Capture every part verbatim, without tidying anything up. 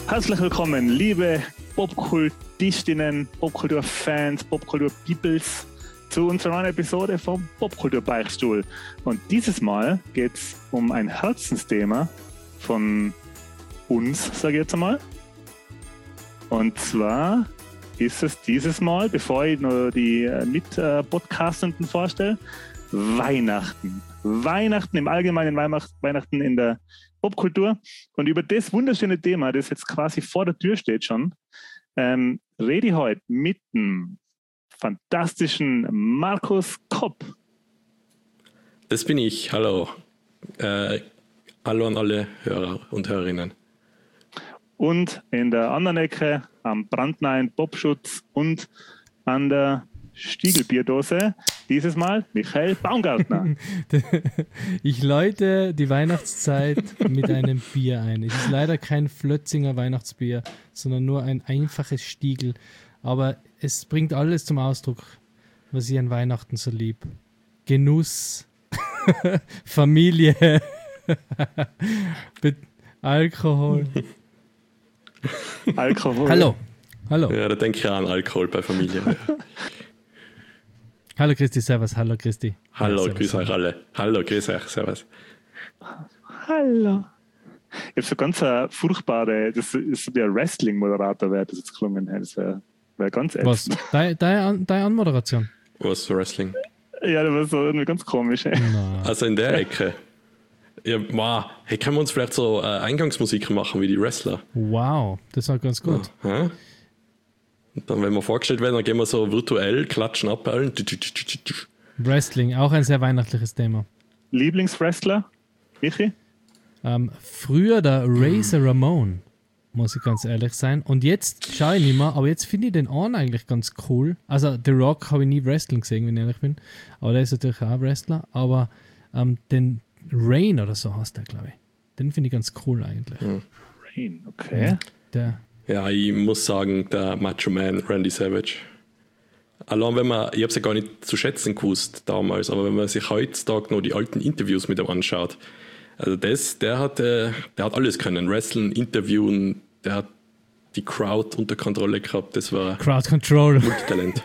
Herzlich willkommen, liebe Popkultistinnen, Popkulturfans, Popkultur-Peoples, zu unserer neuen Episode vom Popkultur-Beichtstuhl. Und dieses Mal geht es um ein Herzensthema von uns, sage ich jetzt einmal. Und zwar ist es dieses Mal, bevor ich noch die Mit-Podcastenden vorstelle, Weihnachten. Weihnachten im Allgemeinen, Weihnachten in der Popkultur. Und über das wunderschöne Thema, das jetzt quasi vor der Tür steht schon, ähm, rede ich heute mit dem fantastischen Markus Kopp. Das bin ich. Hallo. Äh, hallo an alle Hörer und Hörerinnen. Und in der anderen Ecke am brandneuen Popschutz und an der Stiegelbierdose, dieses Mal Michael Baumgartner. Ich läute die Weihnachtszeit mit einem Bier ein. Es ist leider kein Flötzinger Weihnachtsbier, sondern nur ein einfaches Stiegel. Aber es bringt alles zum Ausdruck, was ich an Weihnachten so lieb. Genuss, Familie, Alkohol. Alkohol. Hallo. Hallo. Ja, da denke ich auch an Alkohol bei Familie. Hallo Christi, servus, hallo Christi. Hallo, ja, grüß euch alle. Hallo, grüß euch, servus. Hallo. Ich habe so ganz eine furchtbare, das ist so der Wrestling-Moderator, wäre das jetzt gelungen. Das wäre wär ganz ätzend. Was? Deine, deine, deine Anmoderation? Was für Wrestling? Ja, das war so irgendwie ganz komisch. Ey. Also in der Ecke. Ja, wow. Hey, können wir uns vielleicht so äh, Eingangsmusik machen wie die Wrestler? Wow, das war ganz gut. Ja. Und dann, wenn wir vorgestellt werden, dann gehen wir so virtuell, klatschen ab. Wrestling, auch ein sehr weihnachtliches Thema. Lieblingswrestler, Michi? Ähm, früher der Razor Ramon, muss ich ganz ehrlich sein. Und jetzt schaue ich nicht mehr, aber jetzt finde ich den einen eigentlich ganz cool. Also The Rock habe ich nie Wrestling gesehen, wenn ich ehrlich bin. Aber der ist natürlich auch Wrestler. Aber ähm, den Rain oder so heißt der, glaube ich. Den finde ich ganz cool eigentlich. Hm. Rain, okay. Der Ja, ich muss sagen, der Macho Man Randy Savage. Allein wenn man, ich habe es ja gar nicht zu schätzen gewusst damals, aber wenn man sich heutzutage noch die alten Interviews mit ihm anschaut, also das, der hat, äh, der hat alles können, wrestlen, interviewen, der hat die Crowd unter Kontrolle gehabt, das war Crowd Control. Multitalent.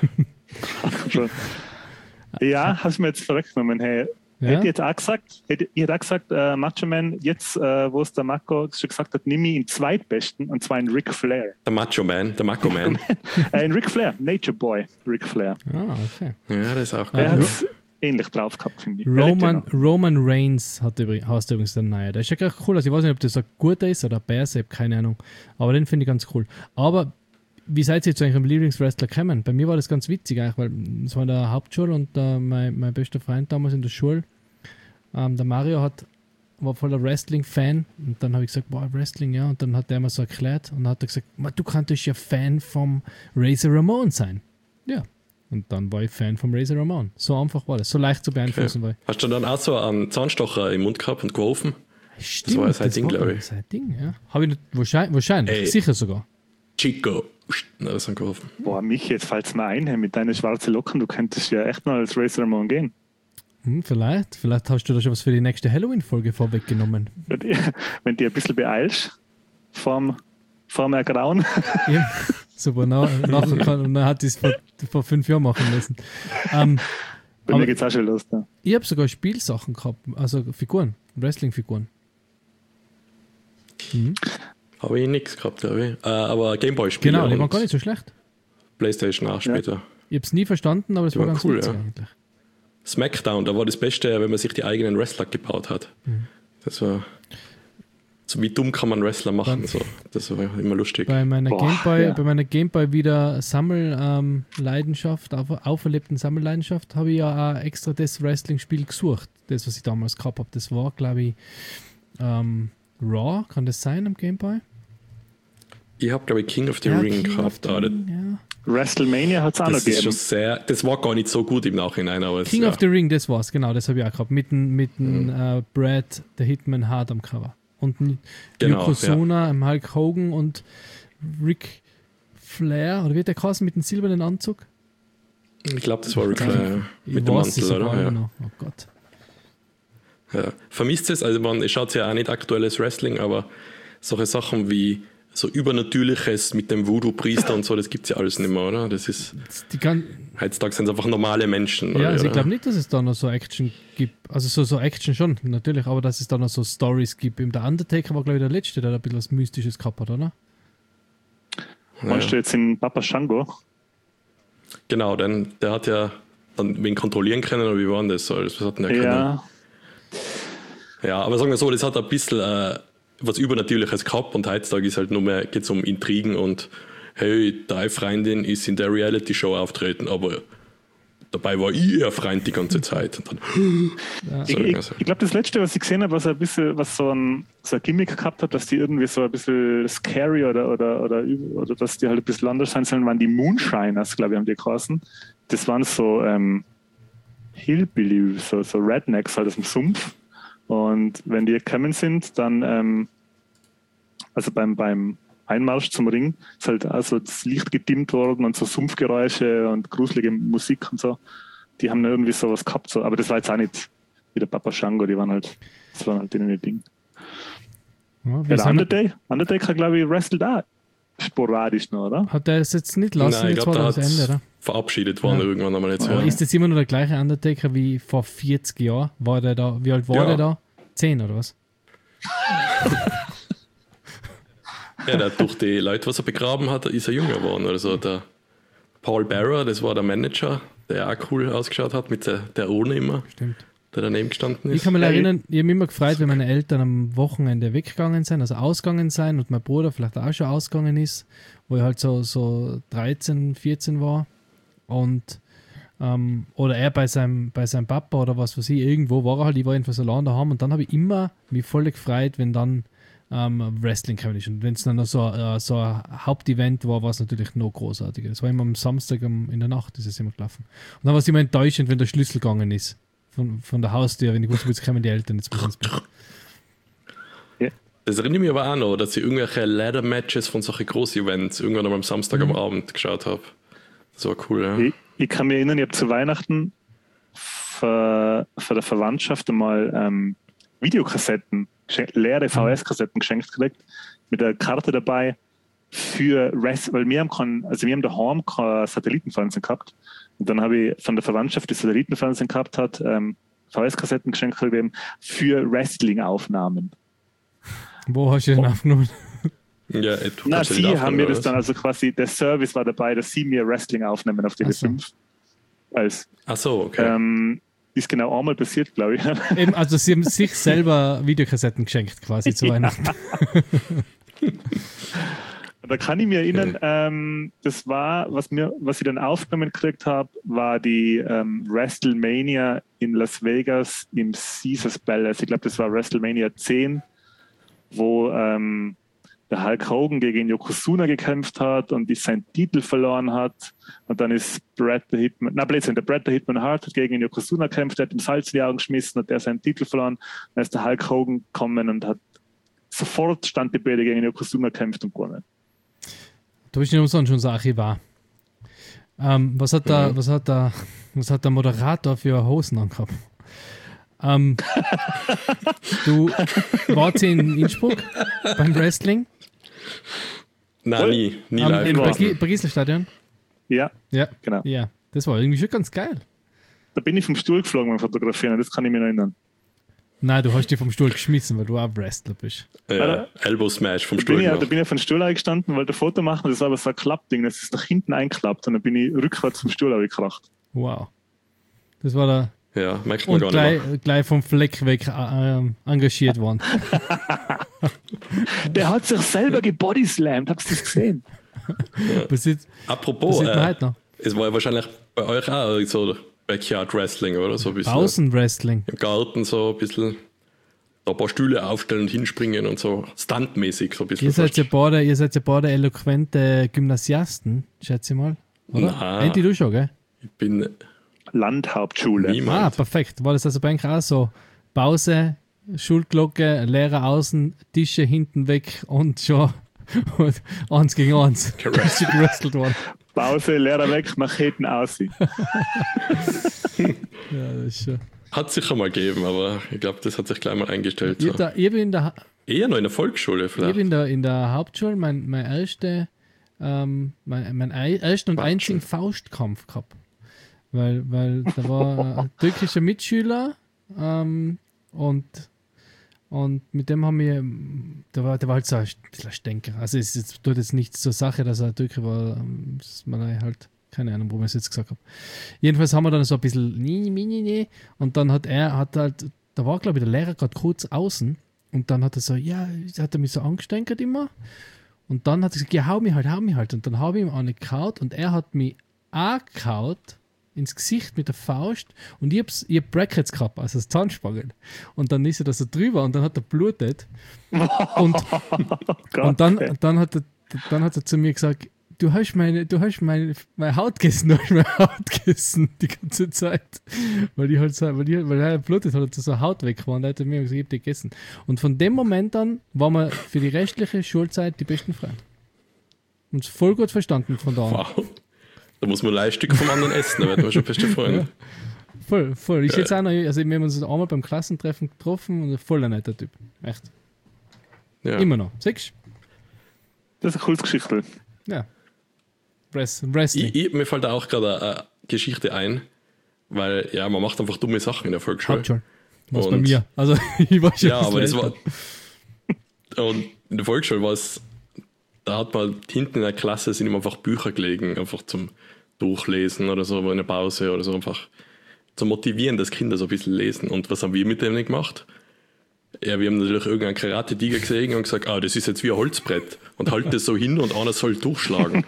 Ja, hast du mir jetzt vorweggenommen, hey. Ja? Hätte ich jetzt auch gesagt, hätte ich auch gesagt, äh, Macho Man, jetzt, äh, wo es der Marco schon gesagt hat, nimm ich ihn zweitbesten, und zwar in Ric Flair. Der Macho Man, der Macho Man. äh, in Ric Flair, Nature Boy, Ric Flair. Ah, okay. Ja, das ist auch gut. Er hat es ähnlich drauf gehabt, finde ich. Roman, Roman Reigns hat übrigens, heißt übrigens der Neue. Der ist ja gleich cool. Also ich weiß nicht, ob das ein guter ist oder ein Bärs, ich habe keine Ahnung. Aber den finde ich ganz cool. Aber wie seid ihr jetzt eigentlich am Lieblingswrestler gekommen? Bei mir war das ganz witzig eigentlich, weil es war in der Hauptschule und äh, mein, mein bester Freund damals in der Schule, ähm, der Mario, hat, war voller Wrestling-Fan und dann habe ich gesagt, boah, Wrestling, ja. Und dann hat der mir so erklärt und dann hat er gesagt, du könntest ja Fan vom Razor Ramon sein. Ja. Und dann war ich Fan vom Razor Ramon. So einfach war das. So leicht zu beeinflussen Okay. war ich. Hast du dann auch so einen Zahnstocher im Mund gehabt und geworfen? Stimmt, das war ja sein Ding, glaube ich. Sein Ding, ja. Habe ich nicht, wahrscheinlich, wahrscheinlich Ey. sicher sogar. Chico. Na, das haben geworfen. Boah, Michi, jetzt fällt es mir ein, hey, mit deinen schwarzen Locken, du könntest ja echt mal als Razor Ramon gehen. Hm, vielleicht. Vielleicht hast du da schon was für die nächste Halloween-Folge vorweggenommen. Wenn du wenn dich ein bisschen beeilst, vorm, vorm Ergrauen. Ja, super, na, nachher kann, und dann hat es vor, vor fünf Jahren machen müssen. Ähm, Bei mir geht es auch schon los. Da. ich habe sogar Spielsachen gehabt, also Figuren, Wrestling-Figuren. Mhm. Habe ich nichts gehabt, glaube ich. Äh, aber Gameboy-Spiele. Genau, die waren und gar nicht so schlecht. PlayStation auch später. Ich habe es nie verstanden, aber es Die war waren ganz cool, witzig ja. eigentlich. Smackdown, da war das Beste, wenn man sich die eigenen Wrestler gebaut hat. Mhm. Das war so, wie dumm kann man Wrestler machen? Dann, so. Das war immer lustig. Bei meiner Boah, Gameboy, ja. bei meiner Gameboy wieder Sammelleidenschaft, ähm, auf, auferlebten Sammelleidenschaft, habe ich ja auch extra das Wrestling-Spiel gesucht. Das, was ich damals gehabt habe. Das war, glaube ich, ähm, Raw, kann das sein am Gameboy? Ich habe, glaube ich, King of the Ja, Ring King gehabt. of the aber Ring, ja. WrestleMania hat es auch noch das, ist schon gegeben. sehr, das war gar nicht so gut im Nachhinein. Aber King es, of ja. the Ring, das war's, genau, das habe ich auch gehabt. Mit dem mit Mhm. äh, Brad, der Hitman Hart am Cover. Und ein Genau, Yokozuna, ja. Hulk Hogan und Ric Flair, oder wird der geheißen mit dem silbernen Anzug? Ich glaube, das war Ric Ja, Flair ich mit dem weiß es Mantel, sogar oder? Ja. noch. Oh Gott. Ja. Vermisst es? Also man schaut ja auch nicht aktuelles Wrestling, aber solche Sachen wie so Übernatürliches mit dem Voodoo-Priester und so, das gibt es ja alles nicht mehr, oder? Das ist, Die kann, heutzutage sind es einfach normale Menschen. ja, oder, also ich oder? glaube nicht, dass es da noch so Action gibt. Also so, so Action schon, natürlich, aber dass es da noch so Stories gibt. Im der Undertaker war, glaube ich, der Letzte, der da ein bisschen was Mystisches gehabt hat, oder? Meinst du jetzt in Papa Shango? Genau, denn der hat ja dann wen kontrollieren können, oder wie war denn das? So? Was hat denn der können? Ja, Ja, aber sagen wir so, das hat ein bisschen äh, was Übernatürliches gehabt und heutzutage ist halt nur mehr, geht es um Intrigen und hey, deine Freundin ist in der Reality-Show auftreten, aber dabei war ich ihr Freund die ganze Zeit. Und dann, Ja. so, ich, ich, also, ich glaube, das Letzte, was ich gesehen habe, was ein bisschen, was so ein, so ein Gimmick gehabt hat, dass die irgendwie so ein bisschen scary oder, oder, oder, oder dass die halt ein bisschen anders sein sollen, waren die Moonshiners, glaube ich, haben die geheißen. Das waren so ähm, Hillbilly, so, so Rednecks halt aus dem Sumpf. Und wenn die gekommen sind, dann, ähm, also beim, beim Einmarsch zum Ring, ist halt also das Licht gedimmt worden und so Sumpfgeräusche und gruselige Musik und so. Die haben irgendwie sowas gehabt, so. Aber das war jetzt auch nicht wie der Papa Shango, die waren halt, das waren halt denen Ding. Ja, Ja, wir der sind, Undertaker, Undertaker glaube ich, wrestelt auch sporadisch noch, oder? hat er es jetzt nicht lassen, nein, ich jetzt glaube, war da das hat Ende, oder? verabschiedet worden Ja. irgendwann einmal jetzt. Aber Ja. ist das immer noch der gleiche Undertaker wie vor vierzig Jahren? War der da, wie alt war Ja. der da? zehn oder was? Ja, der hat durch die Leute, was er begraben hat, ist er jünger geworden. Also der Paul Bearer, das war der Manager, der auch cool ausgeschaut hat mit der, der Urne immer, Stimmt. der daneben gestanden Ich ist. kann mich Ja, erinnern, ich habe mich immer gefreut, wenn meine Eltern am Wochenende weggegangen sind, also ausgegangen sind und mein Bruder vielleicht auch schon ausgegangen ist, wo ich halt so, so dreizehn, vierzehn war und ähm, oder er bei seinem, bei seinem Papa oder was weiß ich, irgendwo war er halt, ich war jedenfalls allein daheim und dann habe ich immer mich voll gefreut, wenn dann ähm, Wrestling gekommen ist und wenn es dann noch so, äh, so ein Hauptevent war, war es natürlich noch großartiger. Das war immer am Samstag am, in der Nacht, ist es immer gelaufen. Und dann war es immer enttäuschend, wenn der Schlüssel gegangen ist. Von, von der Haustür, wenn ich wusste, jetzt kommen die Eltern jetzt mit ins Bett. Das erinnert mich aber auch noch, dass ich irgendwelche Ladder-Matches von solchen Groß-Events irgendwann am Samstag Mhm. am Abend geschaut habe. Das war cool, ja. Ich, ich kann mich erinnern, ich habe zu Weihnachten für, für der Verwandtschaft einmal ähm, Videokassetten, geschenkt, leere V H S-Kassetten geschenkt gekriegt, mit der Karte dabei für Rest, weil wir haben kein, also wir haben daheim kein Satellitenfernsehen gehabt. Und dann habe ich von der Verwandtschaft, die Satellitenfernsehen gehabt hat, ähm, V H S-Kassetten geschenkt gekriegt für Wrestling-Aufnahmen. Wo hast du den aufgenommen? Ja, ey, du Na, kannst ja sie nicht haben aufhören, mir oder das dann, was? also quasi der Service war dabei, dass sie mir Wrestling aufnehmen auf Tele Ach so. fünf. Als, Ach so, okay. ähm, ist genau einmal passiert, glaube ich. Eben, also sie haben sich selber Videokassetten geschenkt quasi zu Ja. Weihnachten. Da kann ich mir erinnern, Okay. ähm, das war, was, mir, was ich dann aufgenommen gekriegt habe, war die ähm, WrestleMania in Las Vegas im Caesars Palace. Ich glaube, das war WrestleMania zehn, wo ähm, der Hulk Hogan gegen Yokozuna gekämpft hat und die seinen Titel verloren hat. Und dann ist Bret the Hitman, na Blödsinn, der Bret the Hitman Hart hat gegen Yokozuna gekämpft, der hat ihm Salz in die Augen geschmissen und der seinen Titel verloren. Dann ist der Hulk Hogan gekommen und hat sofort stand die beide gegen Yokozuna gekämpft und gewonnen. Du bist nicht umsonst schon so Archivar. Ähm, was, hat der, Mhm. was, hat der, was hat der Moderator für Hosen angehabt? Ähm, du warst in Innsbruck beim Wrestling Nein, Voll. nie, nie am, live. im gewesen. Paris-Stadion? Ja, Ja, genau. ja. Das war irgendwie schon ganz geil. Da bin ich vom Stuhl geflogen beim Fotografieren, das kann ich mir noch erinnern. Nein, du hast dich vom Stuhl geschmissen, weil du auch Wrestler bist. Ja, Elbow Smash vom Da bin, Stuhl ich, da gemacht. bin ich auf den Stuhl eingestanden, wollte ein Foto machen, das war aber so ein Klappding, das ist nach hinten einklappt und dann bin ich rückwärts vom Stuhl gekracht. Wow. Das war der. Ja, merkt man Und gar gleich, nicht mehr. gleich vom Fleck weg äh, ähm, engagiert worden. Der hat sich selber gebodyslammt, habt ihr das gesehen? Passiert, Apropos, passiert mir äh, heute noch. es war ja wahrscheinlich bei euch auch so Backyard Wrestling, oder? So ein bisschen Außenwrestling. im Garten so ein bisschen da ein paar Stühle aufstellen und hinspringen und so stuntmäßig so ein bisschen. Ihr seid, fast. ja beide, ihr seid ja beide eloquente Gymnasiasten, schätze ich mal. Oder? Nein. Andy, du schon, gell? Ich bin Landhauptschule. Ah, niemand. perfekt. War das also bei euch auch so? Pause, Schulglocke, Lehrer außen, Tische hinten weg und schon und eins gegen eins. Correct. Ist schon gewrestelt worden. Pause, Lehrer weg, Macheten aus. Ja, das ist schon. Hat es sicher mal gegeben, aber ich glaube, das hat sich gleich mal eingestellt. Ich, So. da, ich bin in der, Eher noch in der Volksschule ich vielleicht. bin in der, in der Hauptschule mein, mein erste, ähm, mein, mein ei- ersten und Faustschule. einzigen Faustkampf gehabt. Weil, weil da war ein türkischer Mitschüler ähm, und, und mit dem haben wir, der war, der war halt so ein bisschen ein Stänker. Also es ist- tut jetzt nichts zur Sache, dass er ein Türke war. ähm, Das ist mal halt, keine Ahnung, wo ich es jetzt gesagt habe. Jedenfalls haben wir dann so ein bisschen nee, nee, nee, nee. Und dann hat er, hat halt, da war glaube ich der Lehrer gerade kurz außen und dann hat er so, ja, hat er mich so angestänkert immer. Und dann hat er gesagt, ja, hau mich halt, hau mich halt. Und dann habe ich ihm eine gehauen und er hat mich angehauen ins Gesicht mit der Faust und ich hab's, ich hab Brackets gehabt, also das Zahnspangen. Und dann ist er da so drüber und dann hat er blutet. Und, Gott, und dann, ey. dann, hat er, dann hat er zu mir gesagt, du hast meine, du hast meine, meine Haut gegessen, du hast meine Haut gegessen die ganze Zeit. Weil die halt so, weil, die, weil er blutet hat, hat so Haut weg war und er hat mir gesagt, ich hab die gegessen. Und von dem Moment an waren wir für die restliche Schulzeit die besten Freunde. Uns voll gut verstanden von da an. Wow. Da muss man ein Stück vom anderen essen, da werden wir schon beste Freunde. Voll, voll. Ich jetzt auch noch, also wir haben uns einmal beim Klassentreffen getroffen und ein voll netter Typ. Echt. Ja. Immer noch. Siehst Das ist eine coole Geschichte. du? Ja. Wrest- Wrestling. Ich, ich, mir fällt da auch gerade eine Geschichte ein, weil ja, man macht einfach dumme Sachen in der Volksschule. Hauptschule. Was bei Und- mir. Also ich war schon Ja, ein aber das bisschen war. Und in der Volksschule war es, da hat man hinten in der Klasse sind ihm einfach Bücher gelegen, einfach zum Durchlesen oder so, in der Pause oder so, einfach zu motivieren, dass Kinder so ein bisschen lesen. Und was haben wir mit dem nicht gemacht? Ja, wir haben natürlich irgendeinen Karate-Tiger gesehen und gesagt, ah, das ist jetzt wie ein Holzbrett und halt das so hin und einer soll durchschlagen.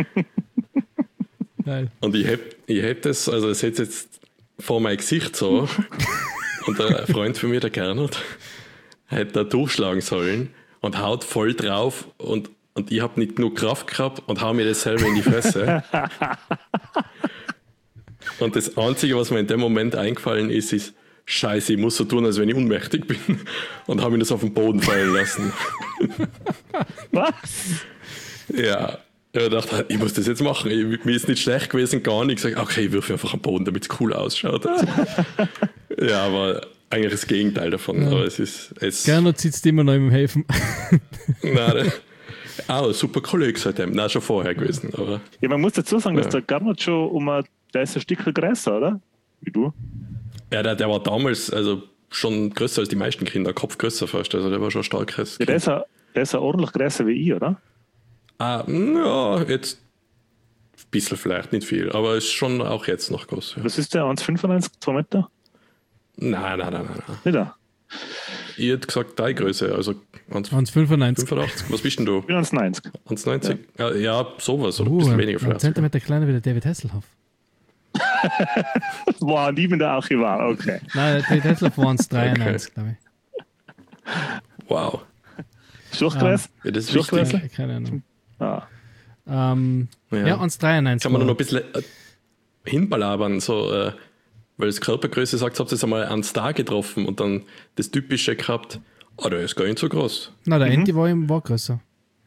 Geil. Und ich heb, ich heb das, also ich setze jetzt vor mein Gesicht so und der Freund von mir, der Gernot, hätte da durchschlagen sollen und haut voll drauf und, und ich habe nicht genug Kraft gehabt und hau mir das selber in die Fresse. Und das Einzige, was mir in dem Moment eingefallen ist, ist, Scheiße, ich muss so tun, als wenn ich ohnmächtig bin und habe ihn das auf den Boden fallen lassen. Was? Ja, ich dachte, ich muss das jetzt machen. Ich, mir ist nicht schlecht gewesen, gar nicht. Ich sage, okay, ich wirfe einfach am Boden, damit es cool ausschaut. Ja, aber eigentlich das Gegenteil davon. Ja. Aber es ist. Es, Gernot sitzt immer noch im Häfen. Nein, auch super Kollege seitdem. Nein, schon vorher gewesen. Aber Ja, man muss dazu sagen, dass Ja. der Gernot schon um ein, der ist ein Stück größer, oder? Wie du. ja, der, der war damals also schon größer als die meisten Kinder, Kopf größer fast. Also der war schon stark groß. Ja, der ist ja, der ist ja ordentlich größer wie ich, oder? Ah, ja, jetzt ein bisschen vielleicht, nicht viel. Aber ist schon auch jetzt noch groß. Ja. Was ist der? eins Komma fünfundneunzig, zwei Meter? Nein, nein, nein, nein, nein. Nicht er. Ich hätte gesagt, deine Größe, also eins Komma eins Komma fünfundneunzig. fünfundachtzig. Was bist denn du? Ich bin eins Komma neunzig. eins Komma neunzig? Ja. Ja, sowas, oder ein Uh, bisschen ein, weniger ein vielleicht. Zentimeter kleiner wie der David Hasselhoff. Wow, nie mit der Archivar, okay. Nein, der David Hasselhoff war eins Komma dreiundneunzig, glaube Wow. Schluchgräs? Ja, das ist Schluchgräs? wichtig. ich. Keine, keine Ahnung. Ah. Ähm, ja, Ja. eins Komma dreiundneunzig. Kann man da war- noch ein bisschen äh, hinbalabern, so, äh, weil das Körpergröße sagt, habt ihr jetzt einmal einen Star getroffen und dann das Typische gehabt, oh, der ist gar nicht so groß. Nein, der Enti war, im- war größer.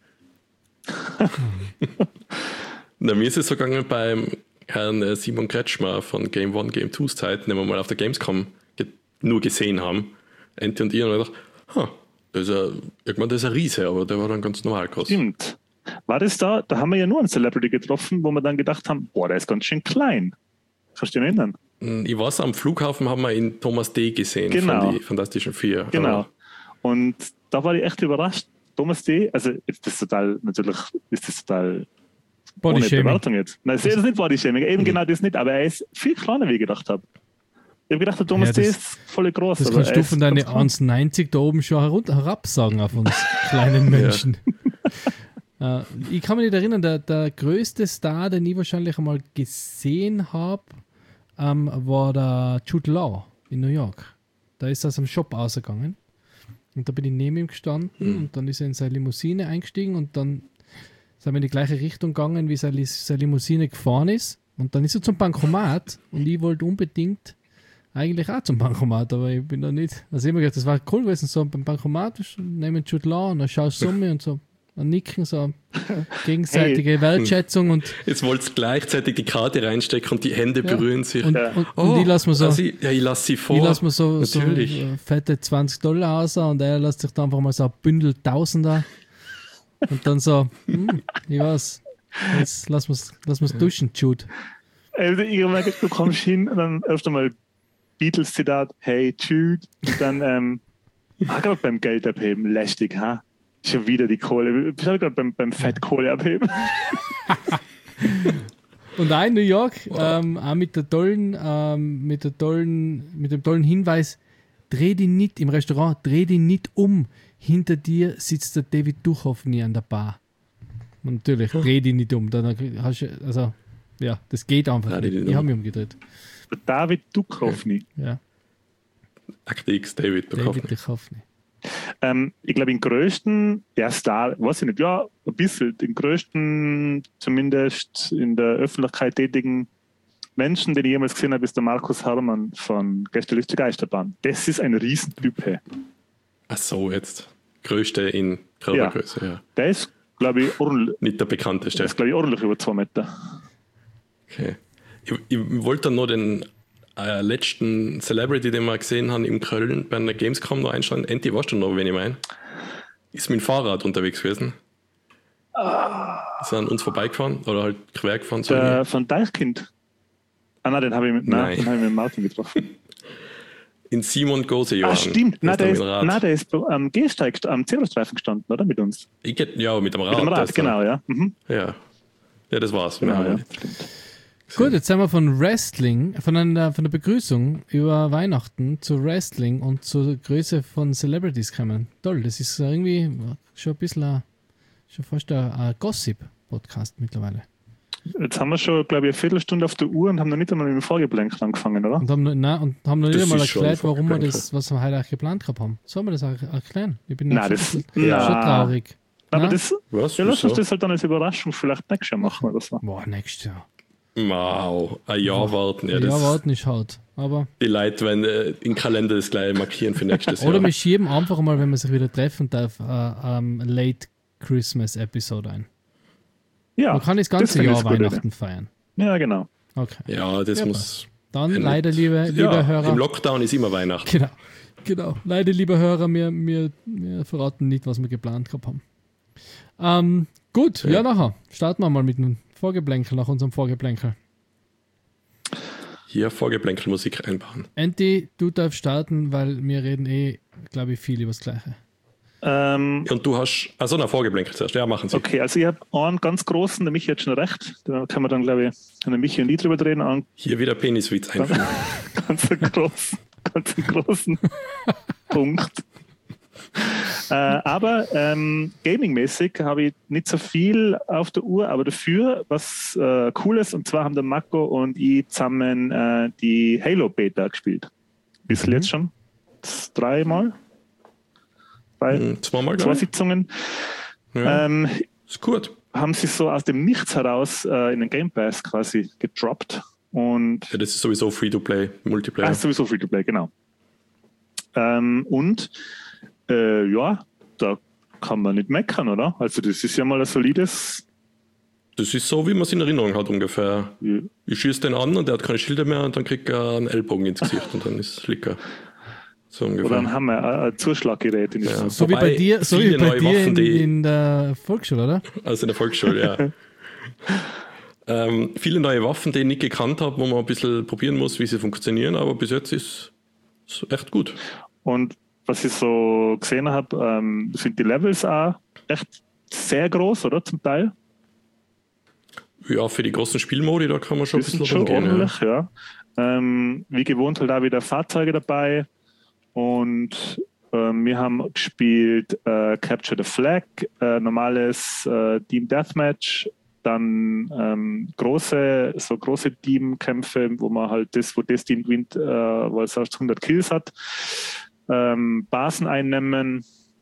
Na, mir ist es so gegangen beim Herrn äh, Simon Kretschmer von Game One, Game Two's Zeit, den wir mal auf der Gamescom ge nur gesehen haben. Enti und ich, und ich dachte, huh, das ist ein, irgendwann das ist ein Riese, aber der war dann ganz normal groß. Stimmt. War das da? Da haben wir ja nur einen Celebrity getroffen, wo wir dann gedacht haben, boah, der ist ganz schön klein. Kannst du dich erinnern? Ich weiß, am Flughafen haben wir ihn Thomas D. gesehen Genau. von die Fantastischen Vier. Genau. Aber, Und da war ich echt überrascht. Thomas D., also ist das total, natürlich ist das total ohne Bodyshaming. Bewertung jetzt. Nein, das ist nicht Bodyshaming, eben Mhm. genau das nicht, aber er ist viel kleiner, wie ich gedacht habe. Ich habe gedacht, der Thomas Ja, D. das- ist voll groß. Das aber kannst er du ist von deinen ganz klein. eins Komma neunzig da oben schon herunter, herabsagen auf uns kleinen Menschen. äh, ich kann mich nicht erinnern, der, der größte Star, den ich wahrscheinlich einmal gesehen habe, ähm, war der Jude Law in New York. Da ist er aus dem Shop ausgegangen und da bin ich neben ihm gestanden Mhm. und dann ist er in seine Limousine eingestiegen und dann sind wir in die gleiche Richtung gegangen, wie seine, seine Limousine gefahren ist und dann ist er zum Bankomat und ich wollte unbedingt eigentlich auch zum Bankomat, aber ich bin da nicht. Also ich hab mir gedacht, das war cool gewesen, so beim Bankomat nehmen Jude Law und dann schaust du um mich und so, ein Nicken, so gegenseitige hey. Wertschätzung und jetzt wollt ihr gleichzeitig die Karte reinstecken und die Hände ja. berühren sich. Und, ja. und, und oh, ich lasse mir so, also ich, ja, ich lasse sie vor. Ich lasse mir so, so fette zwanzig Dollar aus und er lässt sich dann einfach mal so ein Bündel Tausender und dann so, hm, ich weiß, jetzt lass mir's, lass mir's duschen, Jude. Also ich merke, du kommst hin und dann öfter mal Beatles-Zitat, hey Jude, und dann, ähm, ah, gerade beim Geld abheben, lästig, ha? Schon wieder die Kohle, ich habe gerade beim, beim Fett Kohle abheben. Und auch in New York, wow. ähm, auch mit der tollen, ähm, mit der tollen, mit dem tollen Hinweis, dreh dich nicht im Restaurant, dreh dich nicht um. Hinter dir sitzt der David Duchovny an der Bar. Und natürlich, dreh dich nicht um. Dann hast du, also, ja, das geht einfach Nein, nicht. Ich habe mich umgedreht. Der David Duchovny. Ja. Akte X, David Duchovny. David Duchovny. Ähm, ich glaube, den größten, der Star, weiß ich nicht, ja, ein bisschen, den größten, zumindest in der Öffentlichkeit tätigen Menschen, den ich jemals gesehen habe, ist der Markus Herrmann von Gästeliste Geisterbahn. Das ist ein Riesentyp. Hey. Ach so, jetzt. Größte in Körpergröße, ja. ja. Der ist, glaube ich, ordentlich. Nicht der bekannteste. Der ist, glaube ich, ordentlich über zwei Meter. Okay. Ich, ich wollte dann noch den äh, letzten Celebrity, den wir gesehen haben in Köln bei einer Gamescom noch einstellen. Enti, weißt du noch, wen ich meine? Ist mit dem Fahrrad unterwegs gewesen. Ah. Ist er an uns vorbeigefahren oder halt quer gefahren? So der, von Deichkind. Ah, nein, den habe ich, mit, nein. Nein, den hab ich mit Martin getroffen. In Simon Gosejohann. Ah, stimmt. Nein, der ist, nein, der ist am Gehsteig, am Zebrastreifen gestanden, oder? Mit uns. Ich get, ja, mit dem Rad. Mit dem Rad, genau, ja. Mhm. ja. Ja, das war's. Genau, ja. Gut, jetzt sind wir von Wrestling, von einer, von der Begrüßung über Weihnachten zu Wrestling und zur Größe von Celebrities gekommen. Toll, das ist irgendwie schon ein bisschen, ein, schon fast ein, ein Gossip-Podcast mittlerweile. Jetzt haben wir schon, glaube ich, eine Viertelstunde auf der Uhr und haben noch nicht einmal mit dem Vorgeblänk angefangen, oder? Und haben, nein, und haben noch nicht einmal erklärt, warum wir das, was wir heute auch geplant gehabt haben. Sollen wir das auch erklären? Ich bin nein, das, schon, ja. schon traurig. Aber nein? das, was, ja, lass uns das halt dann als Überraschung vielleicht nächstes Jahr machen oder so. Boah, nächstes Jahr. Wow, ein Jahr warten. Ja, ein Jahr warten ist hart. Aber die Leute werden äh, im Kalender das gleich markieren für nächstes Jahr. Oder wir schieben einfach mal, wenn wir sich wieder treffen darf, uh, um, Late Christmas Episode ein. Ja, man kann das ganze das Jahr Weihnachten feiern. Ja, genau. Okay. Ja, das ja, muss... Dann leider, liebe, liebe ja, Hörer... im Lockdown ist immer Weihnachten. Genau, genau. Leider, liebe Hörer, wir, wir, wir verraten nicht, was wir geplant gehabt haben. Ähm, gut, ja. ja, nachher. Starten wir mal mit einem Vorgeplänkel, nach unserem Vorgeplänkel. Hier Vorgeplänkelmusik einbauen. Enti, du darfst starten, weil wir reden eh, glaube ich, viel über das Gleiche. Ähm, Und du hast, also eine Vorgeplänkel zuerst, ja, machen Sie. Okay, also ich habe einen ganz großen, der Michi hat schon recht, da kann man dann, glaube ich, an Michi und die drüber drehen. An, Hier wieder Peniswitz einführen. ganz einen großen, ganz einen großen Punkt. Äh, aber ähm, gaming-mäßig habe ich nicht so viel auf der Uhr, aber dafür was äh, Cooles, und zwar haben der Marco und ich zusammen äh, die Halo-Beta gespielt. Bis mhm. jetzt schon dreimal. Bei mhm, zweimal, zwei Sitzungen. Ja, ähm, ist gut. Haben sie so aus dem Nichts heraus äh, in den Game Pass quasi gedroppt. Und ja, das ist sowieso Free-to-Play, Multiplayer. Ah, sowieso Free-to-Play, genau. Ähm, und äh, ja, da kann man nicht meckern, oder? Also das ist ja mal ein solides... Das ist so, wie man es in Erinnerung hat ungefähr. Ja. Ich schieße den an und der hat keine Schilder mehr und dann kriegt er einen Ellbogen ins Gesicht und dann ist es Licker. So ungefähr. Oder dann haben wir ein, ein Zuschlaggerät. In ja. So wie bei dir, so wie bei dir Waffen, in, in der Volksschule, oder? Also in der Volksschule, ja. ähm, viele neue Waffen, die ich nicht gekannt habe, wo man ein bisschen probieren muss, wie sie funktionieren, aber bis jetzt ist es echt gut. Und was ich so gesehen habe, ähm, sind die Levels auch echt sehr groß, oder? Zum Teil. Ja, für die großen Spielmodi, da kann man schon die ein bisschen schon rumgehen. Ordentlich, ja. ja. Ähm, wie gewohnt halt auch wieder Fahrzeuge dabei. Und ähm, wir haben gespielt äh, Capture the Flag, äh, normales äh, Team Deathmatch, dann ähm, große, so große Teamkämpfe, wo man halt das, wo das Team gewinnt, äh, weil es erst hundert Kills hat. Ähm, Basen einnehmen,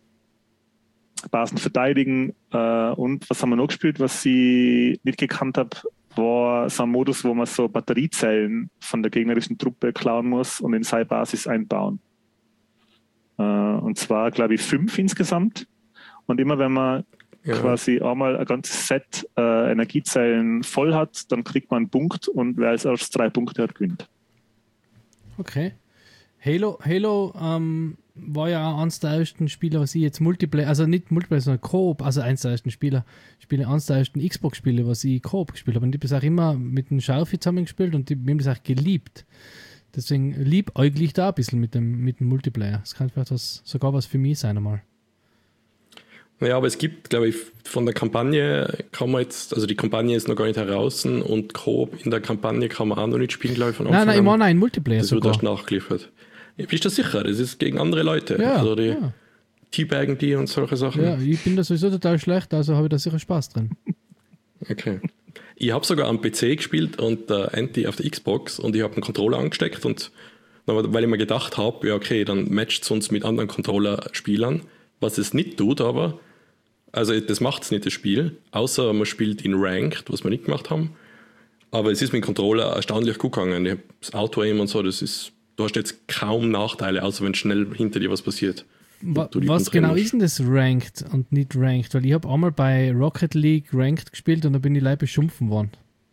Basen verteidigen äh, und was haben wir noch gespielt, was ich nicht gekannt habe, war so ein Modus, wo man so Batteriezellen von der gegnerischen Truppe klauen muss und in seine Basis einbauen. Äh, und zwar, glaube ich, fünf insgesamt. Und immer wenn man ja. quasi einmal ein ganzes Set äh, Energiezellen voll hat, dann kriegt man einen Punkt und wer als erstes drei Punkte hat, gewinnt. Okay. Halo, Halo ähm, war ja auch eines der ersten Spieler, was ich jetzt Multiplayer, also nicht Multiplayer, sondern Coop, also eins der ersten Spieler, Spiele, eines der ersten Xbox-Spiele, was ich Coop gespielt habe. Und ich habe das auch immer mit dem Schaufi zusammengespielt und ich habe das auch geliebt. Deswegen liebäuglich da ein bisschen mit dem, mit dem Multiplayer. Das kann vielleicht was, sogar was für mich sein einmal. Naja, aber es gibt, glaube ich, von der Kampagne kann man jetzt, also die Kampagne ist noch gar nicht heraus und Coop in der Kampagne kann man auch noch nicht spielen, glaube ich, von Anfang an. Nein, nein, ich meine, ein Multiplayer das sogar. Das wird erst nachgeliefert. Ja, bist du sicher? Das ist gegen andere Leute. Ja, also die ja. Teabaggen die und solche Sachen. Ja, ich bin da sowieso total schlecht, also habe ich da sicher Spaß drin. Okay. Ich habe sogar am P C gespielt und der äh, Anti auf der Xbox und ich habe einen Controller angesteckt und weil ich mir gedacht habe, ja okay, dann matcht es uns mit anderen Controller-Spielern, was es nicht tut, aber also das macht es nicht, das Spiel, außer man spielt in Ranked, was wir nicht gemacht haben, aber es ist mit dem Controller erstaunlich gut gegangen. Ich habe das Auto-Aim und so, das ist, du hast jetzt kaum Nachteile, außer wenn schnell hinter dir was passiert. Wa- was genau ist denn das Ranked und nicht Ranked? Weil ich habe einmal bei Rocket League Ranked gespielt und da bin ich leider beschimpfen worden.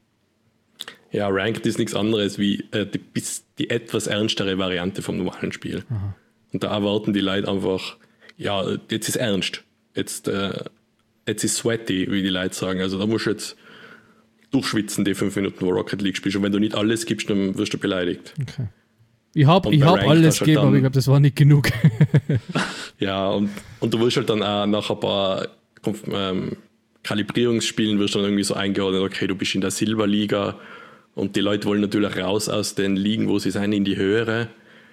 Ja, Ranked ist nichts anderes wie äh, die, die etwas ernstere Variante vom normalen Spiel. Aha. Und da erwarten die Leute einfach, ja, jetzt ist ernst. Jetzt, äh, jetzt ist sweaty, wie die Leute sagen. Also da musst du jetzt durchschwitzen, die fünf Minuten, wo Rocket League spielst. Und wenn du nicht alles gibst, dann wirst du beleidigt. Okay. Ich habe Und ich bei hab Ranked alles hast du halt gegeben, dann- aber ich glaube, das war nicht genug. Ja, und, und du wirst halt dann auch nach ein paar Konf- ähm, Kalibrierungsspielen wirst du dann irgendwie so eingeordnet, okay, du bist in der Silberliga und die Leute wollen natürlich raus aus den Ligen, wo sie sind, in die höhere.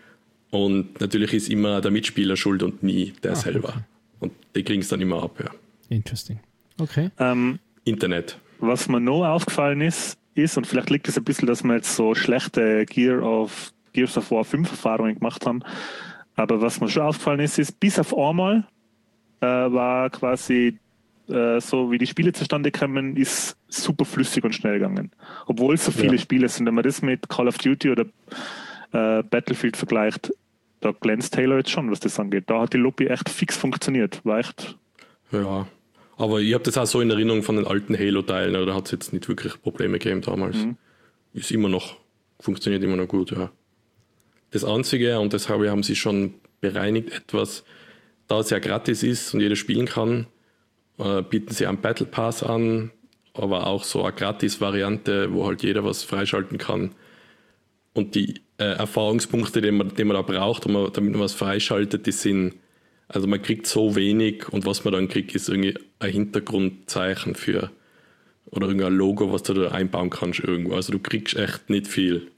Und natürlich ist immer der Mitspieler schuld und nie der Ah, selber. okay. Und die kriegen es dann immer ab, ja. Interesting. Okay. Ähm, Internet. was mir noch aufgefallen ist, ist, und vielleicht liegt es ein bisschen, dass wir jetzt so schlechte Gear of, Gears of War fünf Erfahrungen gemacht haben, aber was mir schon aufgefallen ist, ist, bis auf einmal äh, war quasi äh, so, wie die Spiele zustande kommen, ist super flüssig und schnell gegangen. Obwohl es so viele Ja. Spiele sind. Wenn man das mit Call of Duty oder äh, Battlefield vergleicht, da glänzt Halo jetzt schon, was das angeht. Da hat die Lobby echt fix funktioniert. War echt. Ja. Aber ich habe das auch so in Erinnerung von den alten Halo-Teilen, da hat es jetzt nicht wirklich Probleme gegeben damals. Mhm. Ist immer noch, funktioniert immer noch gut, ja. Das Einzige, und das habe ich, haben sie schon bereinigt, etwas, da es ja gratis ist und jeder spielen kann, äh, bieten sie einen Battle Pass an, aber auch so eine Gratis-Variante, wo halt jeder was freischalten kann. Und die äh, Erfahrungspunkte, die man, die man da braucht, um, damit man was freischaltet, die sind, also man kriegt so wenig und was man dann kriegt, ist irgendwie ein Hintergrundzeichen für oder irgendein Logo, was du da einbauen kannst irgendwo. Also du kriegst echt nicht viel.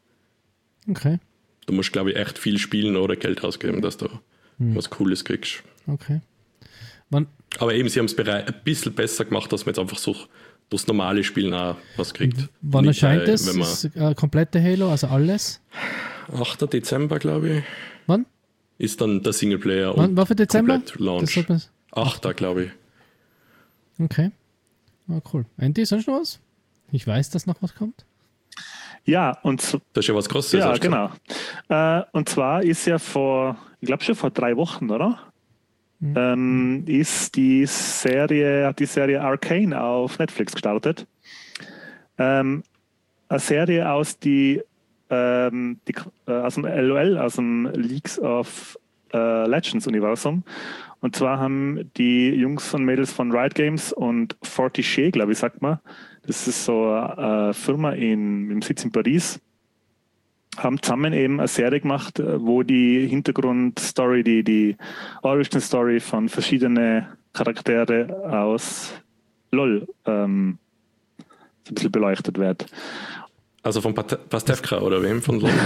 Okay. Du musst, glaube ich, echt viel spielen oder Geld ausgeben, dass du Hm. was Cooles kriegst. Okay. Wann, Aber eben, sie haben es ein bisschen besser gemacht, dass man jetzt einfach so durchs normale Spielen auch was kriegt. wann Nicht, erscheint äh, das? wenn man- Das äh, komplette Halo, also alles? achter Dezember, glaube ich, Wann? ist dann der Singleplayer Wann und war für Dezember? komplett Das Launch. sollte man- achter, glaube ich. Okay. Ah, cool. Andy, sonst noch was? Ich weiß, dass noch was kommt. Ja, und so, Das ist ja was Großes. ja, hast du genau. Äh, und zwar ist ja vor, ich glaube schon vor drei Wochen, oder? Mhm. Ähm, ist die Serie, hat die Serie Arcane auf Netflix gestartet. Ähm, eine Serie aus die, ähm, die äh, aus dem L O L, aus dem Leagues of äh, Legends Universum. Und zwar haben die Jungs und Mädels von Riot Games und Fortiche, glaube ich, sagt man, das ist so eine Firma in, im Sitz in Paris, haben zusammen eben eine Serie gemacht, wo die Hintergrundstory, die, die Origin Story von verschiedenen Charaktere aus LOL ähm, so ein bisschen beleuchtet wird. Also von Pat- Pastewka oder wem von LoL?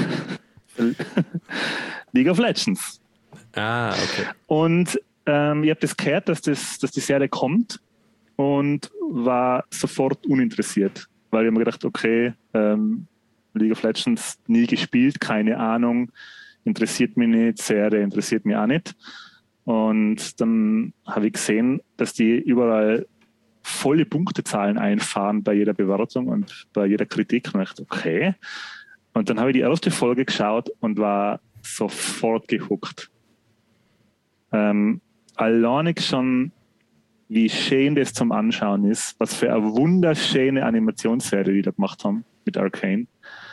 League of Legends. Ah, okay. Und ähm, ich habe das gehört, dass, das, dass die Serie kommt und war sofort uninteressiert, weil ich habe mir gedacht, okay, ähm, League of Legends nie gespielt, keine Ahnung, interessiert mich nicht, Serie interessiert mich auch nicht. Und dann habe ich gesehen, dass die überall volle Punktezahlen einfahren bei jeder Bewertung und bei jeder Kritik. Und ich dachte, okay. Und dann habe ich die erste Folge geschaut und war sofort gehuckt. Ähm, alleinig schon wie schön das zum Anschauen ist, was für eine wunderschöne Animationsserie die da gemacht haben mit Arcane.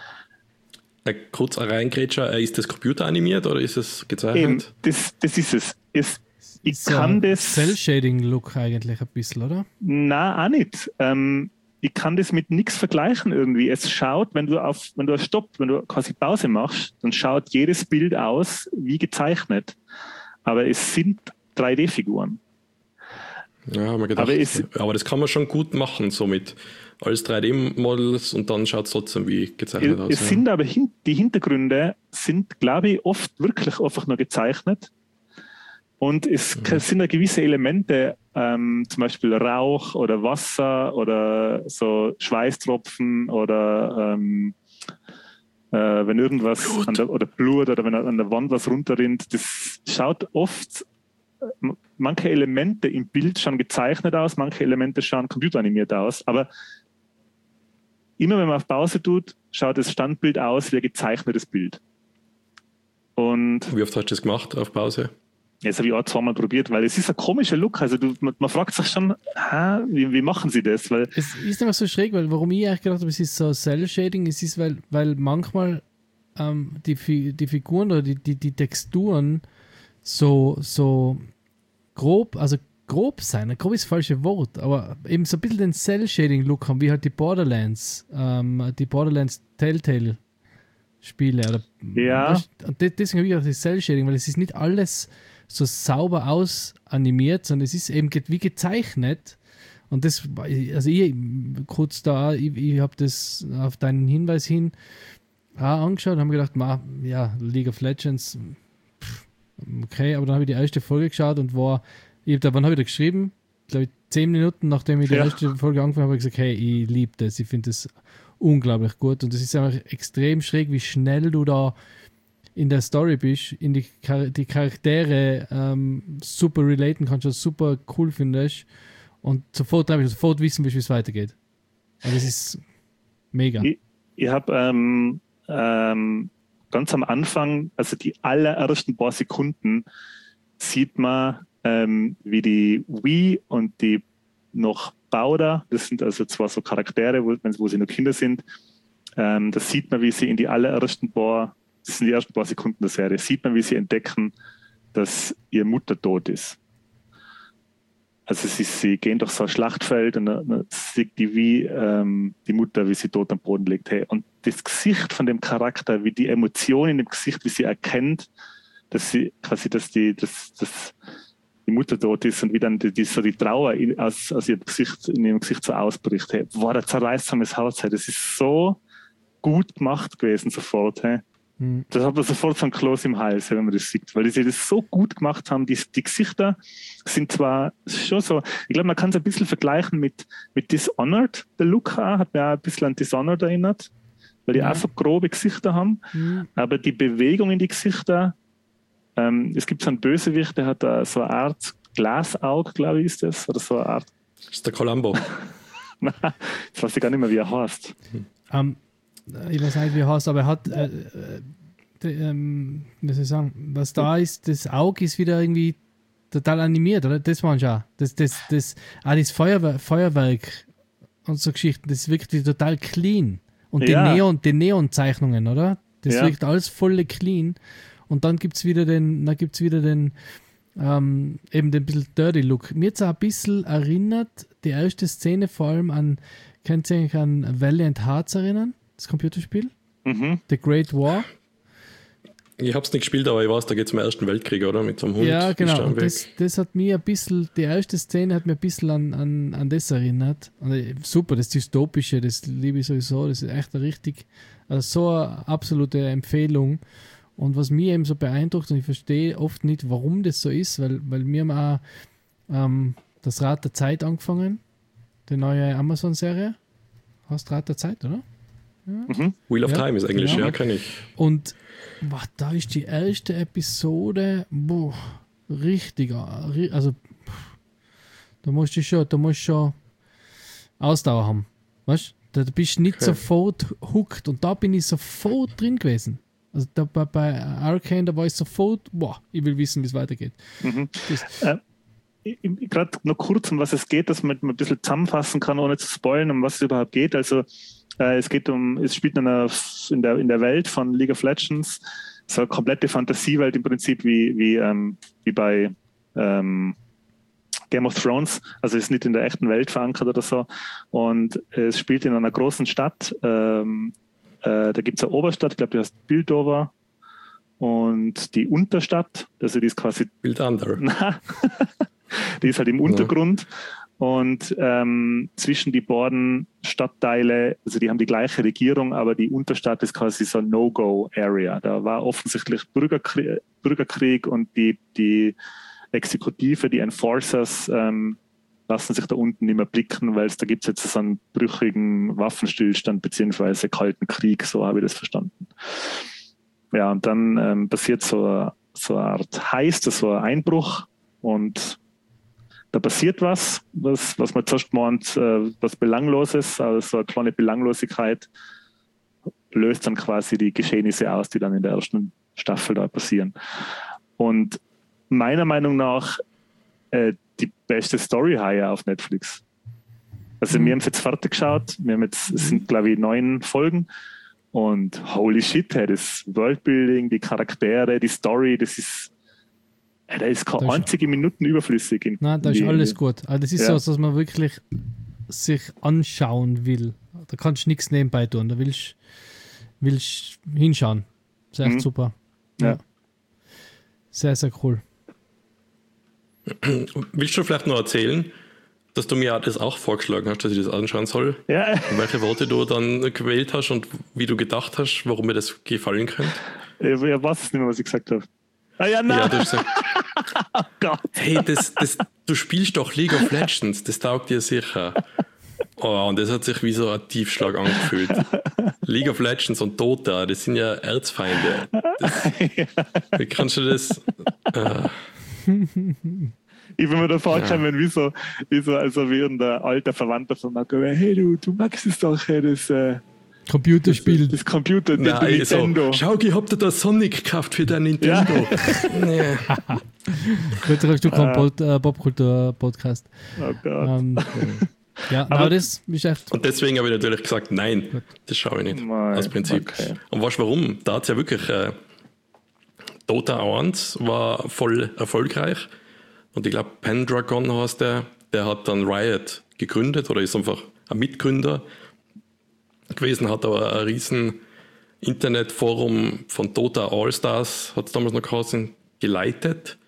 Äh, kurz reingrätscher, äh, ist das computeranimiert oder ist es gezeichnet? Eben, das, das ist es. es ich so kann das... Cell-Shading-Look eigentlich ein bisschen, oder? Nein, auch nicht. Ähm, ich kann das mit nichts vergleichen irgendwie. Es schaut, wenn du auf, wenn du Stopp, wenn du quasi Pause machst, dann schaut jedes Bild aus wie gezeichnet. Aber es sind drei D-Figuren. Ja, haben wir gedacht. Aber, es, aber das kann man schon gut machen, so mit als drei D-Models und dann schaut es trotzdem wie gezeichnet es, aus. Es ja. sind aber hin, die Hintergründe sind, glaube ich, oft wirklich einfach nur gezeichnet. Und es mhm. sind da gewisse Elemente, ähm, zum Beispiel Rauch oder Wasser oder so Schweißtropfen oder ähm, äh, wenn irgendwas Blut. An der, oder Blut oder wenn an der Wand was runterrinnt. Das schaut oft, manche Elemente im Bild schauen gezeichnet aus, manche Elemente schauen computeranimiert aus, aber immer wenn man auf Pause tut, schaut das Standbild aus wie ein gezeichnetes Bild. Und wie oft hast du das gemacht auf Pause? Jetzt habe ich auch zweimal probiert, weil es ist ein komischer Look. Also du, man, man fragt sich schon, hä, wie, wie machen sie das? Weil es ist immer so schräg, weil warum ich eigentlich gedacht habe, es ist so Cell-Shading, es ist, weil, weil manchmal ähm, die, die Figuren oder die, die, die Texturen so, so grob, also grob sein, grob ist das falsche Wort, aber eben so ein bisschen den Cell-Shading-Look haben, wie halt die Borderlands, ähm, die Borderlands Telltale-Spiele. Oder, ja. weißt, und deswegen habe ich auch das Cell-Shading, weil es ist nicht alles so sauber ausanimiert, sondern es ist eben wie gezeichnet. Und das, also ich, kurz da, ich, ich habe das auf deinen Hinweis hin auch angeschaut und habe gedacht, ma, ja, League of Legends, pff, okay, aber dann habe ich die erste Folge geschaut und war, ich hab da, wann habe ich da geschrieben? Glaube ich, zehn Minuten nachdem ich die ja. erste Folge angefangen habe, habe ich gesagt, hey, ich liebe das, ich finde das unglaublich gut und das ist einfach extrem schräg, wie schnell du da in der Story bist, in die, Char- die Charaktere ähm, super relaten kannst, was super cool findest und sofort, sofort wissen willst, wie es weitergeht. Und das ist mega. Ich, ich habe ähm, ähm, ganz am Anfang, also die allerersten paar Sekunden, sieht man, ähm, wie die Wii und die noch Bowder, das sind also zwar so Charaktere, wo, wo sie noch Kinder sind, ähm, das sieht man, wie sie in die allerersten paar Das sind die ersten paar Sekunden der Serie. Sieht man, wie sie entdecken, dass ihre Mutter tot ist. Also sie, sie gehen durch so ein Schlachtfeld und dann, dann sieht die wie ähm, die Mutter, wie sie tot am Boden liegt. Hey. Und das Gesicht von dem Charakter, wie die Emotion in dem Gesicht, wie sie erkennt, dass sie quasi, dass die, dass, dass die Mutter tot ist und wie dann die, die, so die Trauer in, aus, aus ihrem Gesicht, in ihrem Gesicht so ausbricht. Hey. Wow, der zerreißsames Haus. Hey. Das ist so gut gemacht gewesen sofort. Hey. Das hat man sofort so ein Kloß im Hals, wenn man das sieht, weil sie das so gut gemacht haben. Die, die Gesichter sind zwar schon so, ich glaube, man kann es ein bisschen vergleichen mit, mit Dishonored. Der Look hat mir auch ein bisschen an Dishonored erinnert, weil die ja. auch so grobe Gesichter haben. Mhm. Aber die Bewegung in die Gesichter, ähm, es gibt so einen Bösewicht, der hat da so eine Art Glasaug, glaube ich, ist das, oder so eine Art. Das ist der Columbo. Nein, jetzt weiß ich gar nicht mehr, wie er heißt. Um. Ich weiß nicht, wie er heißt, aber er hat, äh, äh, die, ähm, wie soll ich sagen, was da ist, das Auge ist wieder irgendwie total animiert, oder? Das waren schon. Das, das, das, auch das Feuerwerk, Feuerwerk und so Geschichten, das wirkt wie total clean. Und ja. die Neon, die Neon-Zeichnungen, oder? Das ja. wirkt alles voll clean. Und dann gibt es wieder den, dann gibt's wieder den, ähm, eben den bisschen Dirty Look. Mir hat es auch ein bisschen erinnert, die erste Szene vor allem an, könnt ihr euch an Valiant Hearts erinnern? Das Computerspiel? Mhm. The Great War. Ich habe es nicht gespielt, aber ich weiß, da geht es um den Ersten Weltkrieg, oder? Mit so einem Hund. Ja, genau. Und das, das hat mir ein bisschen, die erste Szene hat mir ein bisschen an, an, an das erinnert. Und super, das Dystopische, das liebe ich sowieso. Das ist echt eine richtig, also so eine absolute Empfehlung. Und was mich eben so beeindruckt, und ich verstehe oft nicht, warum das so ist, weil, weil wir haben auch ähm, das Rad der Zeit angefangen, die neue Amazon-Serie. Hast Rad der Zeit, oder? Ja. Mhm. Wheel of ja, Time ist Englisch, genau. Ja, kenne ich. Und boah, da ist die erste Episode boah, richtig, also da musst du schon, da musst du schon Ausdauer haben, weißt du? Da bist du nicht okay. sofort hooked und da bin ich sofort drin gewesen. Also da, bei, bei Arcane, da war ich sofort, boah, ich will wissen, wie es weitergeht. Mhm. Äh, gerade noch kurz, um was es geht, dass man ein bisschen zusammenfassen kann, ohne zu spoilern, um was es überhaupt geht. Also äh, es geht um, es spielt in, einer, in, der, in der Welt von League of Legends, so eine komplette Fantasiewelt im Prinzip wie, wie, ähm, wie bei ähm, Game of Thrones, also ist nicht in der echten Welt verankert oder so. Und es spielt in einer großen Stadt. Ähm, äh, da gibt es eine Oberstadt, ich glaube, die heißt Piltover. Und die Unterstadt, also die ist quasi... Piltander. Die ist halt im Untergrund. Und ähm, zwischen die beiden Stadtteile, also die haben die gleiche Regierung, aber die Unterstadt ist quasi so ein No-Go-Area. Da war offensichtlich Bürgerkrieg, Bürgerkrieg und die, die Exekutive, die Enforcers, ähm, lassen sich da unten nicht mehr blicken, weil es da gibt es jetzt so einen brüchigen Waffenstillstand beziehungsweise Kalten Krieg, so habe ich das verstanden. Ja, und dann ähm, passiert so, so eine Art Heist, so ein Einbruch und da passiert was, was, was man zuerst meint, äh, was Belangloses, also so eine kleine Belanglosigkeit löst dann quasi die Geschehnisse aus, die dann in der ersten Staffel da passieren. Und meiner Meinung nach äh, die beste Story-Reihe auf Netflix. Also mhm. wir haben es jetzt fertig geschaut, wir haben jetzt, es sind glaube ich neun Folgen und holy shit, hey, das Worldbuilding, die Charaktere, die Story, das ist Da ist keine einzige Minute überflüssig. In, Nein, da ist die, alles gut. Also das ist ja. so, dass man wirklich sich anschauen will. Da kannst du nichts nebenbei tun. Da willst du hinschauen. Das ist echt mhm. super. Ja. ja. Sehr, sehr cool. Willst du vielleicht noch erzählen, dass du mir das auch vorgeschlagen hast, dass ich das anschauen soll? Ja. Und welche Worte du dann gewählt hast und wie du gedacht hast, warum mir das gefallen könnte? Ich weiß es nicht mehr, was ich gesagt habe. Ah ja, nein. Ja, du hast gesagt, oh Gott. Hey, das, das, du spielst doch League of Legends, das taugt dir sicher. Oh, und das hat sich wie so ein Tiefschlag angefühlt. League of Legends und Dota, das sind ja Erzfeinde. Das, wie kannst du das... Äh. Ich bin mir da vorgekommen, ja. wie so, wie so, also wie ein alter Verwandter von Marco, hey du, du magst es doch, hey, das... Äh, Computerspiel. Das, das Computer, Nein, Nintendo. So, schau, ich hab dir da Sonic gekauft für dein Nintendo. Ja. Heute hast du keinen Pod, äh, Popkultur-Podcast. Oh Gott. Ähm, ja, aber, aber das ist echt... Und deswegen habe ich natürlich gesagt, nein, das schaue ich nicht. Nein, aus Prinzip. Okay. Und weißt du warum? Da hat es ja wirklich... Äh, Dota eins war voll erfolgreich. Und ich glaube, Pendragon heißt der, der hat dann Riot gegründet oder ist einfach ein Mitgründer gewesen, hat aber ein riesen Internetforum von Dota All-Stars, hat es damals noch geheißen, geleitet.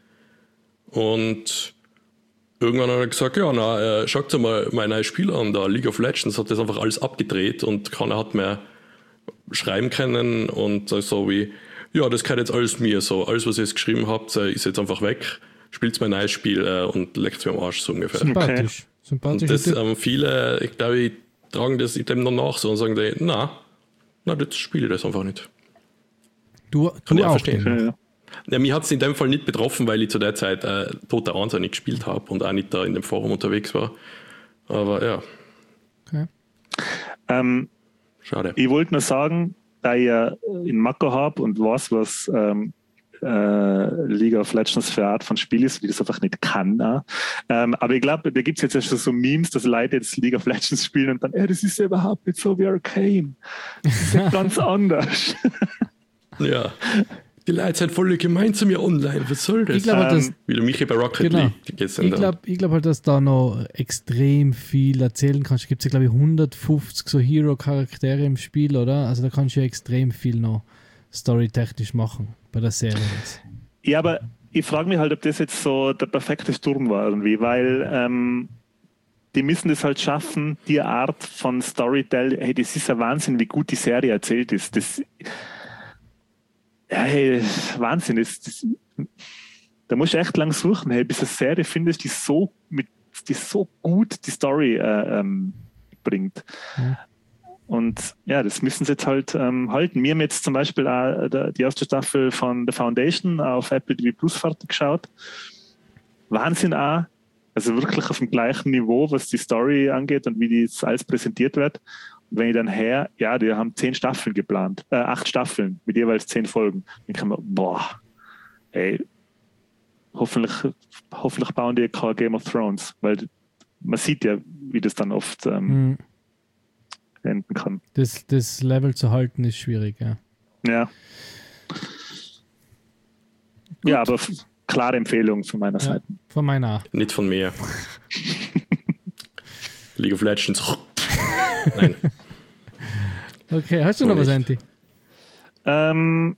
Und irgendwann hat er gesagt, ja, na, äh, schaut mal mein neues Spiel an, da League of Legends, hat das einfach alles abgedreht und keiner hat mehr schreiben können und so wie, ja, das gehört jetzt alles mir, so, alles, was ihr jetzt geschrieben habt, ist jetzt einfach weg, spielt mein neues Spiel äh, und leckt mir am Arsch, so ungefähr. Sympathisch. Sympathisch. Und das, ähm, viele, ich glaube, ich tragen das dem noch nach so und sagen, die, na, na, das spiele ich das einfach nicht. Du, Kann du ich auch auch verstehen. Ja, ja. Ja, mich hat es in dem Fall nicht betroffen, weil ich zu der Zeit äh, Dota eins nicht gespielt habe und auch nicht da in dem Forum unterwegs war. Aber ja. Okay. Ähm, Schade. Ich wollte nur sagen, da ich ja in Mako habe und weiß, was ähm, äh, League of Legends für eine Art von Spiel ist, wie das einfach nicht kann. Auch. Ähm, aber ich glaube, da gibt es jetzt ja schon so Memes, dass Leute jetzt League of Legends spielen und dann, ja, das ist ja überhaupt nicht so wie Arcane. Das ist ja ganz anders. Ja. Die Leute sind voll gemein zu mir online. Was soll das? Ich glaube, ähm, dass, wie der Michi bei Rocket genau. League. Die geht's ich glaube glaub halt, dass da noch extrem viel erzählen kannst. Es gibt ja, glaube ich, hundertfünfzig so Hero-Charaktere im Spiel, oder? Also da kannst du ja extrem viel noch storytechnisch machen bei der Serie. Ja, aber ich frage mich halt, ob das jetzt so der perfekte Sturm war irgendwie, weil ähm, die müssen das halt schaffen, die Art von Storytelling. Hey, das ist ja Wahnsinn, wie gut die Serie erzählt ist. Das Ja, hey, Wahnsinn. Das, das, da musst du echt lang suchen, hey, bis du eine Serie findest, die so, mit, die so gut die Story äh, ähm, bringt. Ja. Und ja, das müssen sie jetzt halt ähm, halten. Wir haben jetzt zum Beispiel auch die erste Staffel von The Foundation auf Apple T V Plus fertig geschaut. Wahnsinn auch. Also wirklich auf dem gleichen Niveau, was die Story angeht und wie das alles präsentiert wird. Wenn ich dann her, ja, die haben zehn Staffeln geplant, äh, acht Staffeln mit jeweils zehn Folgen. Dann kann man, boah, ey, hoffentlich, hoffentlich bauen die kein Game of Thrones, weil man sieht ja, wie das dann oft ähm, Mhm. enden kann. Das, das Level zu halten ist schwierig, ja. Ja. Ja, aber f- klare Empfehlung von meiner ja. Seite. Von meiner auch. Nicht von mir. League of Legends. Nein. Okay, hast du So noch was, nicht. Anti? Ähm,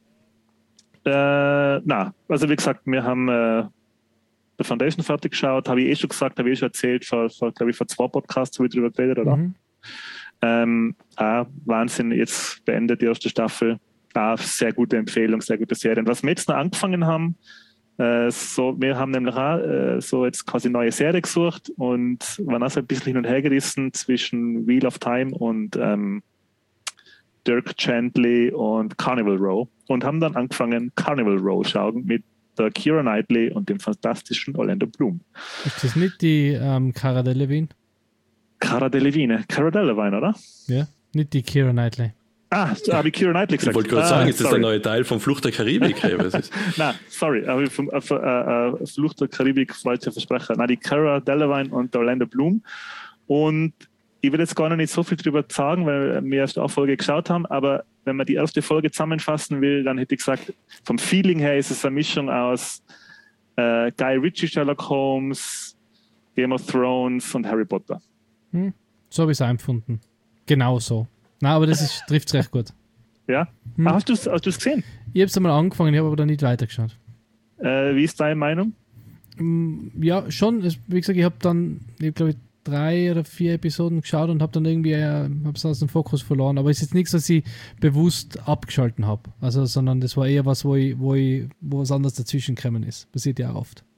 äh, na, also wie gesagt, wir haben äh, The Foundation fertig geschaut, habe ich eh schon gesagt, habe ich eh schon erzählt, vor, vor glaube ich, vor zwei Podcasts habe ich drüber geredet, oder? Mhm. Ähm, ah, Wahnsinn, jetzt beendet die erste Staffel. Ah, sehr gute Empfehlung, sehr gute Serien. Was wir jetzt noch angefangen haben, äh, so, wir haben nämlich auch äh, so jetzt quasi eine neue Serie gesucht und waren auch so ein bisschen hin und her gerissen zwischen Wheel of Time und ähm, Dirk Gently und Carnival Row und haben dann angefangen, Carnival Row schauen mit der Keira Knightley und dem fantastischen Orlando Bloom. Ist das nicht die ähm, Cara Delevingne? Cara Delevingne. Cara Delevingne, oder? Ja. Nicht die Keira Knightley. Ah, so habe ich Keira Knightley gesagt. Ich wollte gerade ah, sagen, ist das der sorry. neue Teil von Flucht der Karibik? Hey, was ist? Nein, sorry, aber vom äh, äh, Flucht der Karibik falscher Versprecher. Nein, die Cara Delevingne und der Orlando Bloom. Und ich will jetzt gar noch nicht so viel drüber sagen, weil wir erst eine Folge geschaut haben, aber wenn man die erste Folge zusammenfassen will, dann hätte ich gesagt, vom Feeling her ist es eine Mischung aus äh, Guy Ritchie, Sherlock Holmes, Game of Thrones und Harry Potter. Hm? So habe ich es empfunden. Genau so. Nein, aber das trifft es recht gut. Ja? Hm. Ah, hast du es hast du's gesehen? Ich habe es einmal angefangen, ich habe aber dann nicht weitergeschaut. Äh, wie ist deine Meinung? Mm, Ja, schon. Es, wie gesagt, ich habe dann, ich glaube, drei oder vier Episoden geschaut und habe dann irgendwie äh, hab's aus dem Fokus verloren. Aber es ist jetzt nichts, was ich bewusst abgeschalten habe. Also, sondern das war eher was, wo ich, wo ich, wo was anderes dazwischen gekommen ist. Passiert ja auch oft.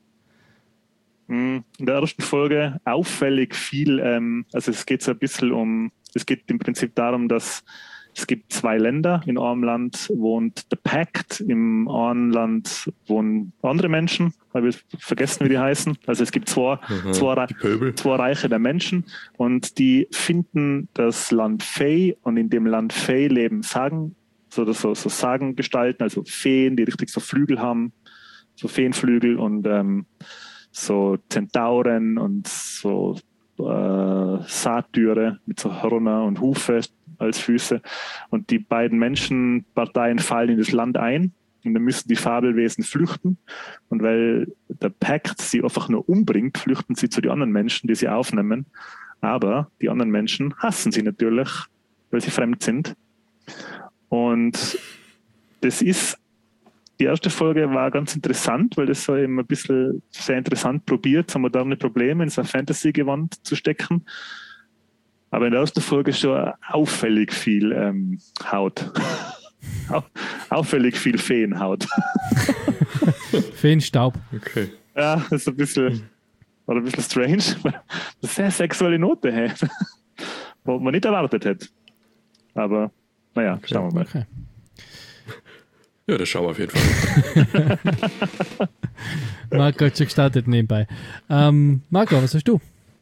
In der ersten Folge auffällig viel, ähm, also es geht so ein bisschen um, es geht im Prinzip darum, dass es gibt zwei Länder. In einem Land wohnt The Pact, im anderen Land wohnen andere Menschen, habe ich vergessen, wie die heißen. Also es gibt zwei, Mhm, zwei, die Pöbel. zwei Reiche der Menschen und die finden das Land Fey und in dem Land Fey leben Sagen, so, so, so Sagengestalten, also Feen, die richtig so Flügel haben, so Feenflügel und ähm, so Zentauren und so äh, Satyre mit so Hörner und Hufe als Füße. Und die beiden Menschenparteien fallen in das Land ein und dann müssen die Fabelwesen flüchten. Und weil der Pact sie einfach nur umbringt, flüchten sie zu den anderen Menschen, die sie aufnehmen. Aber die anderen Menschen hassen sie natürlich, weil sie fremd sind. Und das ist Die erste Folge war ganz interessant, weil das so eben ein bisschen sehr interessant probiert, so moderne Probleme in so ein Fantasy-Gewand zu stecken. Aber in der ersten Folge schon auffällig viel ähm, Haut. Au- auffällig viel Feenhaut. Feenstaub. Okay. Ja, das ist ein bisschen, war ein bisschen strange. Das ist eine sehr sexuelle Note, hey. Wo man nicht erwartet hätte. Aber naja, Okay. schauen wir mal. Okay. Ja, das schauen wir auf jeden Fall. Marco hat schon gestartet nebenbei. Ähm, Marco, was hast du?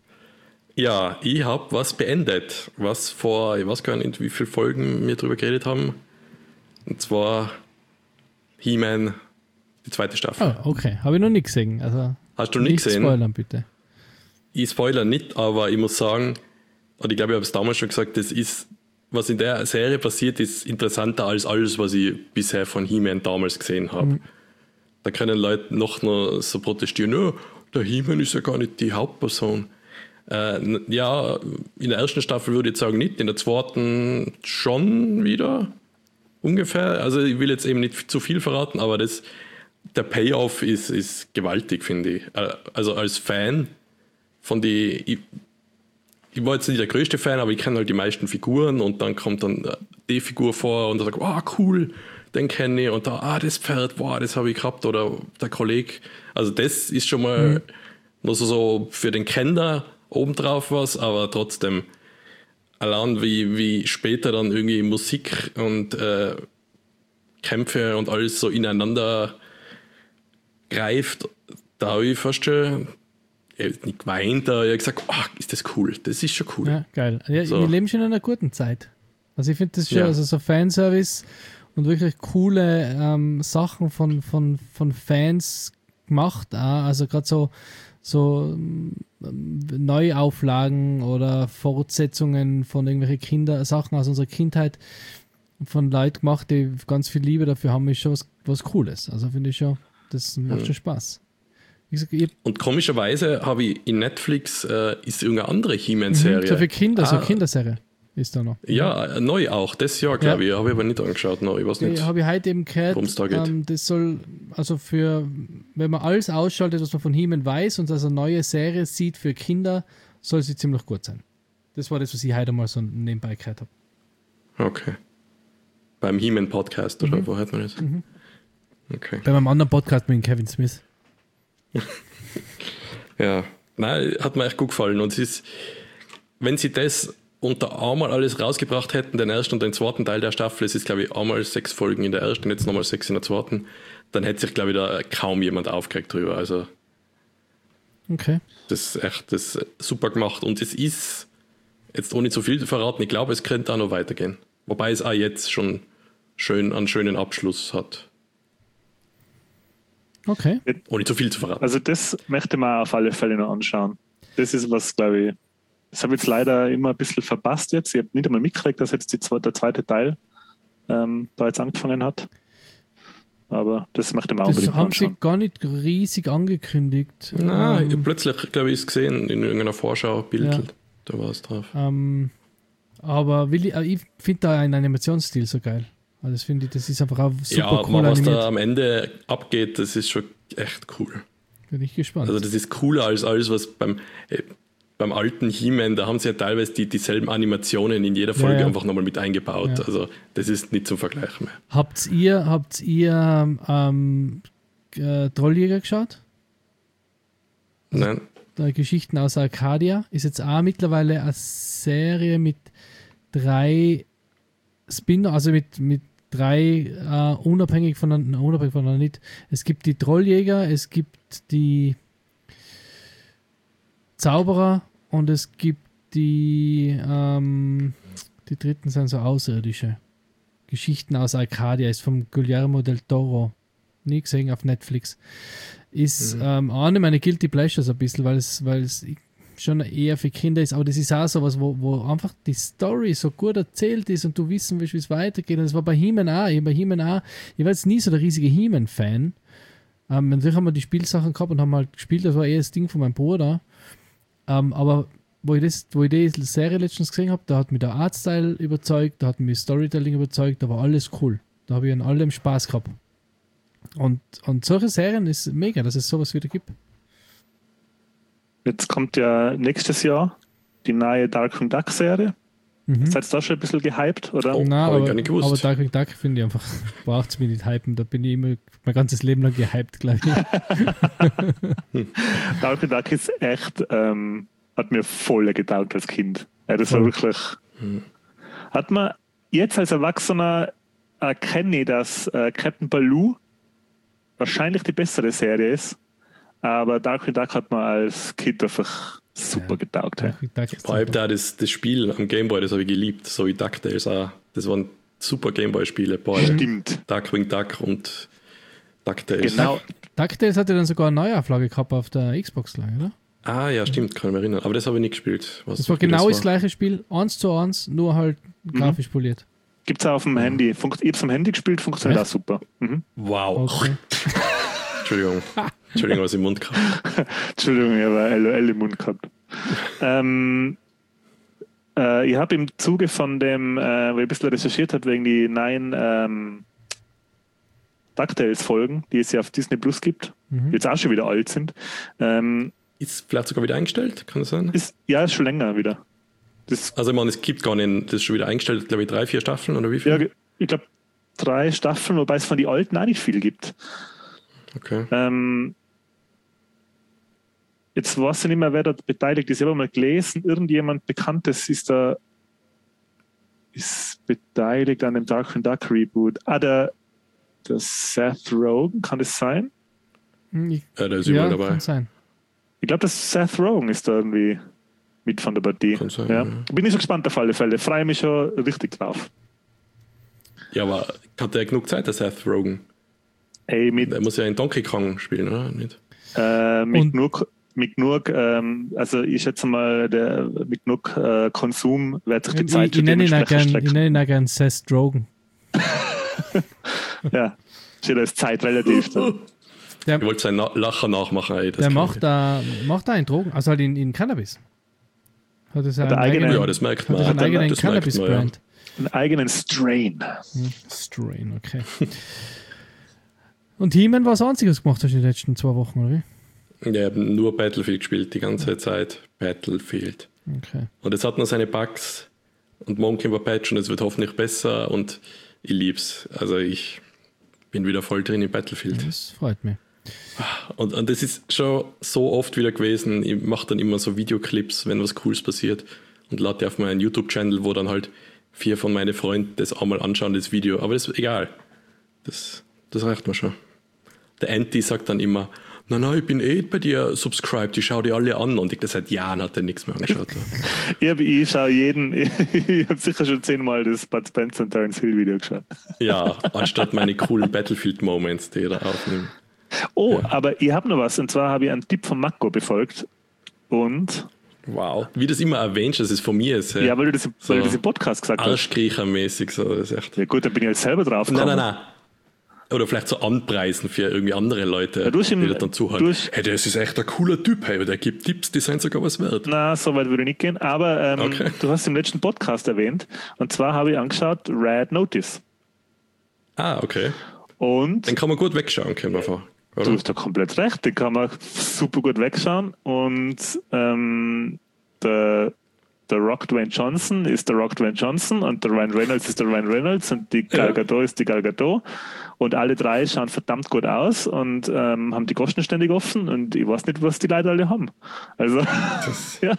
Ja, ich habe was beendet, was vor, ich weiß gar nicht, wie viele Folgen wir drüber geredet haben. Und zwar He-Man, die zweite Staffel. Oh, okay. Habe ich noch nicht gesehen. Also Hast du nicht gesehen? spoilern, bitte. Ich spoilere nicht, aber ich muss sagen, und ich glaube, ich habe es damals schon gesagt, das ist, was in der Serie passiert, ist interessanter als alles, was ich bisher von He-Man damals gesehen habe. Mhm. Da können Leute noch, noch so protestieren, oh, der He-Man ist ja gar nicht die Hauptperson. Äh, ja, in der ersten Staffel würde ich sagen nicht, in der zweiten schon wieder ungefähr. Also ich will jetzt eben nicht zu viel verraten, aber das, der Payoff ist, ist gewaltig, finde ich. Also als Fan von die, ich, ich war jetzt nicht der größte Fan, aber ich kenne halt die meisten Figuren und dann kommt dann die Figur vor und da sagt, wow, cool, den kenne ich und da, ah, das Pferd, wow, das habe ich gehabt oder der Kollege. Also das ist schon mal mhm. nur so, so für den Kenner obendrauf was, aber trotzdem allein wie, wie später dann irgendwie Musik und äh, Kämpfe und alles so ineinander greift, da habe ich fast schon nicht geweint, aber ich habe gesagt, oh, ist das cool, das ist schon cool. Ja, geil. Ja, so. Wir leben schon in einer guten Zeit. Also ich finde das schon, Ja. also so Fanservice und wirklich coole ähm, Sachen von, von, von Fans gemacht, auch. Also gerade so, so ähm, Neuauflagen oder Fortsetzungen von irgendwelchen Kinder, Sachen aus unserer Kindheit von Leuten gemacht, die ganz viel Liebe dafür haben, ist schon was, was Cooles. Also finde ich schon, das macht Mhm. schon Spaß. Wie gesagt, ich, Und komischerweise habe ich in Netflix äh, ist irgendeine andere mhm, He-Man-Serie. so für Kinder, so Ah, eine Kinderserie ist da noch. Ja, äh, neu auch, das Jahr, glaube Ja. ich. Habe ich aber nicht angeschaut, noch. Ich weiß Ja, nicht. habe ich heute eben gehört, Worum's da geht. ähm, das soll, also für, wenn man alles ausschaltet, was man von He-Man weiß und also eine neue Serie sieht für Kinder, soll sie ziemlich gut sein. Das war das, was ich heute mal so nebenbei gehört habe. Okay. Beim He-Man-Podcast, oder Mhm. wo hört man das? Mhm. Okay. Bei meinem anderen Podcast mit Kevin Smith. Ja, nein, hat mir echt gut gefallen. Und es ist, wenn sie das unter einmal alles rausgebracht hätten, den ersten und den zweiten Teil der Staffel, es ist, glaube ich, einmal sechs Folgen in der ersten, jetzt nochmal sechs in der zweiten, dann hätte sich, glaube ich, da kaum jemand aufgeregt drüber. Also, Okay. das ist echt das ist super gemacht. Und es ist, jetzt ohne zu viel zu verraten, ich glaube, es könnte auch noch weitergehen. Wobei es auch jetzt schon schön einen schönen Abschluss hat. Okay. Ohne zu viel zu verraten. Also das möchte man auf alle Fälle noch anschauen. Das ist was, glaube ich, das habe ich jetzt leider immer ein bisschen verpasst jetzt. Ich habe nicht einmal mitgekriegt, dass jetzt die zwe- der zweite Teil ähm, da jetzt angefangen hat. Aber das möchte man Das unbedingt haben sie anschauen. gar nicht riesig angekündigt. Na, ähm, plötzlich, glaube ich, ist gesehen in irgendeiner Vorschau-Bild. Ja. Da war es drauf. ähm, aber will ich, ich finde da einen Animationsstil so geil. Also das finde ich, das ist einfach auch super Ja, cool was da animiert. am Ende abgeht, das ist schon echt cool. Bin ich gespannt. Also das ist cooler als alles, was beim, äh, beim alten He-Man, da haben sie ja teilweise die, dieselben Animationen in jeder Folge Ja, ja. einfach nochmal mit eingebaut. Ja. Also das ist nicht zum Vergleich mehr. Habt ihr, habt ihr ähm, äh, Trolljäger geschaut? Nein? Da Geschichten aus Arcadia. Ist jetzt auch mittlerweile eine Serie mit drei Spin, also mit, mit drei äh, unabhängig voneinander, unabhängig voneinander nicht. Es gibt die Trolljäger, es gibt die Zauberer und es gibt die ähm, die dritten sind so außerirdische. Geschichten aus Arcadia ist vom Guillermo del Toro. Nie gesehen auf Netflix. Ist Mhm. ähm, eine meiner Guilty Pleasures ein bisschen, weil es, weil es schon eher für Kinder ist, aber das ist auch sowas, wo, wo einfach die Story so gut erzählt ist und du wissen willst, wie es weitergeht. Und das war bei He-Man auch. Ich, bei He-Man auch. Ich war jetzt nie so der riesige He-Man-Fan. Ähm, natürlich haben wir die Spielsachen gehabt und haben halt gespielt, das war eher das Ding von meinem Bruder. Ähm, aber wo ich, das, wo ich die Serie letztens gesehen habe, da hat mich der Artstyle überzeugt, da hat mich Storytelling überzeugt, da war alles cool. Da habe ich an allem Spaß gehabt. Und, und solche Serien ist mega, dass es sowas wieder gibt. Jetzt kommt ja nächstes Jahr die neue Darkwing Duck Serie. Mhm. Seid ihr da schon ein bisschen gehypt? Oder? Oh. Nein, hab ich aber, gar nicht gewusst. aber Darkwing Duck finde ich einfach, braucht es mich nicht hypen. Da bin ich immer mein ganzes Leben lang gehypt, glaube ich. Darkwing Duck ist echt, ähm, hat mir voll getaugt als Kind. Ja, das war Voll. wirklich. Hm. Hat man jetzt als Erwachsener erkenne ich, dass äh, Captain Baloo wahrscheinlich die bessere Serie ist, aber Darkwing Duck hat man als Kind einfach super Ja. getaugt. Hey. Darkwing Duck ist Vor allem einfach- da das, das Spiel am Gameboy, das habe ich geliebt. So wie DuckTales auch. Das waren super Gameboy-Spiele. Boah, Stimmt. Darkwing Duck und DuckTales. Genau. DuckTales hatte dann sogar eine Neuauflage gehabt auf der Xbox, gleich, oder? Ah ja, stimmt, kann ich mich erinnern. Aber das habe ich nicht gespielt. Was Das war wie genau das war. gleiche Spiel, eins zu eins, nur halt grafisch poliert. Gibt es auch auf dem Handy. Funkt, ich habe es am Handy gespielt, funktioniert Echt? auch super. Mhm. Wow. Okay. Entschuldigung. Entschuldigung, was ich im Mund gehabt. Entschuldigung, ich habe L O L im Mund gehabt. ähm, äh, ich habe im Zuge von dem, äh, wo ich ein bisschen recherchiert habe, wegen die neuen ähm, DuckTales-Folgen, die es ja auf Disney Plus gibt, Mhm. die jetzt auch schon wieder alt sind, ähm, Ist vielleicht sogar wieder eingestellt, kann das sein? ist ja ist schon länger wieder. Das, Also ich meine, es gibt gar nicht, das ist schon wieder eingestellt, glaube ich, drei, vier Staffeln oder wie viel? ja, ich glaube, drei Staffeln, wobei es von den alten auch nicht viel gibt. Okay. Ähm, jetzt weiß ich nicht mehr, wer da beteiligt ist. Ich habe mal gelesen, irgendjemand Bekanntes ist da ist beteiligt an dem Darkwing Duck Reboot. Ah, der, der Seth Rogen, kann das sein? Hm, Ich, Ja, der ist ja, überall dabei. kann sein. Ich glaube, das Seth Rogen ist da irgendwie mit von der Partie. Kann sein, Ja. ja. Bin ich so gespannt auf alle Fälle. Freue mich schon richtig drauf. Ja, aber hat der genug Zeit, der Seth Rogen? Ey, mit, Der muss ja in Donkey Kong spielen, oder? Nicht? äh, mit Und- genug, mit genug ähm, also ich schätze mal, der, mit genug äh, Konsum wird sich die Ich, Zeit ich, ich nenne ihn auch dementsprechend gern, ich strecken. nenne ihn auch gern Seth Rogen. Ja, steht als Zeit relativ. Dann. Der, Ich wollte seinen Na- Lacher nachmachen. Ey, das der kann macht ich. da, macht da einen Drogen, also halt in, in Cannabis. Hat er seinen Hat er eigene- eigenen, Ja, das merkt hat man. er seinen Hat er- eigenen das merkt man, Cannabis-Brand. Einen eigenen Strain. Hm, Strain, okay. Und He-Man, was einziges gemacht hast du die letzten zwei Wochen, oder wie? Ja, ich habe nur Battlefield gespielt, die ganze Zeit. Battlefield. Okay. Und es hat noch seine Bugs und morgen kommt ein Patch und es wird hoffentlich besser und ich lieb's. Also ich bin wieder voll drin in Battlefield. Das freut mich. Und, und das ist schon so oft wieder gewesen. Ich mache dann immer so Videoclips, wenn was Cooles passiert und lade die auf meinen YouTube-Channel, wo dann halt vier von meinen Freunden das einmal anschauen, das Video. Aber das ist egal. Das, das reicht mir schon. Der Anti sagt dann immer, nein, nein, ich bin eh bei dir subscribed, ich schaue die alle an. Und ich das seit Jahren hat er nichts mehr angeschaut. Ich, hab, ich schaue jeden, ich habe sicher schon zehnmal das Bud Spencer und Terence Hill Video geschaut. Ja, anstatt meine coolen Battlefield-Moments, die ich da aufnehme. Oh, aber ich habe noch was, und zwar habe ich einen Tipp von Marco befolgt und, Wow. Wie das immer erwähnst, das ist von mir. Ist, ja, weil du das, so weil du das im Podcast gesagt hast. Arschkriechermäßig, so, das ist echt. Ja gut, dann bin ich jetzt selber drauf Nein, gekommen. nein, nein. Oder vielleicht so anpreisen für irgendwie andere Leute, Ja, du hast ihm- die da dann zuhören. du hast- Hey, das ist echt ein cooler Typ, hey, der gibt Tipps, die sind sogar was wert. Na, so weit würde ich nicht gehen, aber ähm, Okay. du hast im letzten Podcast erwähnt, und zwar habe ich angeschaut Red Notice. Ah, okay. Und Den kann man gut wegschauen, können wir vor. du Oder? hast da komplett recht, den kann man super gut wegschauen. Und ähm, der, der Rock Dwayne Johnson ist der Rock Dwayne Johnson und der Ryan Reynolds ist der Ryan Reynolds und die Gal Ja. Gadot ist die Gal Gadot. Und alle drei schauen verdammt gut aus und ähm, haben die Goschen ständig offen und ich weiß nicht, was die Leute alle haben. Also, ja.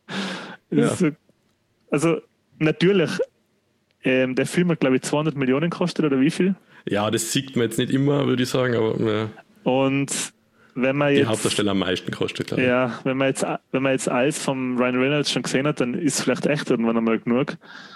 Ja. Ist so- Also, natürlich, ähm, der Film hat, glaube ich, zweihundert Millionen gekostet oder wie viel? Ja, das sieht man jetzt nicht immer, würde ich sagen, aber ja, Und wenn man die jetzt. Hauptdarsteller am meisten kostet, glaube ich. Ja, wenn man jetzt, wenn man jetzt alles vom Ryan Reynolds schon gesehen hat, dann ist es vielleicht echt irgendwann einmal genug.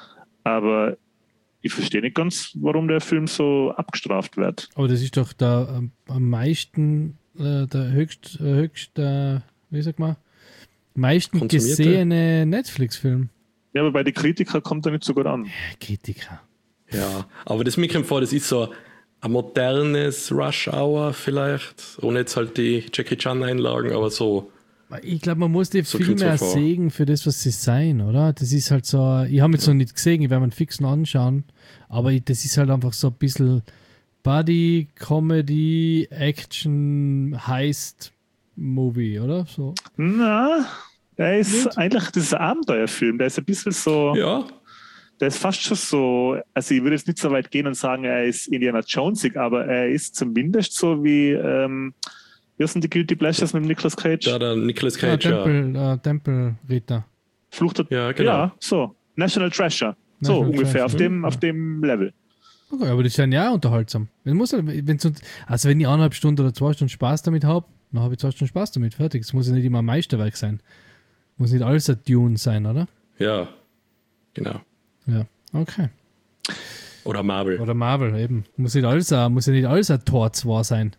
Aber ich verstehe nicht ganz, warum der Film so abgestraft wird. Aber das ist doch der ähm, am meisten, äh, der höchst, äh, höchst äh, wie sagt man, meisten Konsumierte? gesehene Netflix-Film. Ja, aber bei den Kritikern kommt er nicht so gut an. Kritiker. Ja, aber das mir kommt vor, das ist so ein modernes Rush Hour vielleicht, ohne jetzt halt die Jackie Chan Einlagen, aber so. Ich glaube, man muss die So viel kommt's mir mehr vor. sehen für das, was sie sein, oder? Das ist halt so, ich habe jetzt noch nicht gesehen, ich werde mir einen fixen anschauen, aber ich, das ist halt einfach so ein bisschen Buddy, Comedy, Action, Heist, Movie, oder? So. Na, der ist Nicht? eigentlich, das ist ein Abenteuerfilm. Der ist ein bisschen so, Ja, der ist fast schon so, also ich würde jetzt nicht so weit gehen und sagen, er ist Indiana Jonesig, aber er ist zumindest so wie, ähm, wie sind die Guilty Pleasures mit dem Nicolas Cage? da der Nicolas Ja, Cage, ja. Tempel, äh, Tempelritter. Flucht der, Ja, genau. ja, so. National Treasure. So National ungefähr Treasure, auf dem, ja. auf dem Level. Okay, aber die sind ja auch unterhaltsam. Wenn, muss, halt- wenn's, uns- also wenn ich eineinhalb Stunden oder zwei Stunden Spaß damit habe, dann habe ich zwei Stunden Spaß damit. Fertig. Es muss ja nicht immer ein Meisterwerk sein. Muss nicht alles ein Dune sein, oder? Ja, genau. Ja, okay. Oder Marvel. Oder Marvel eben. Muss, nicht alles, ein- muss ja nicht alles ein Tor zwei sein.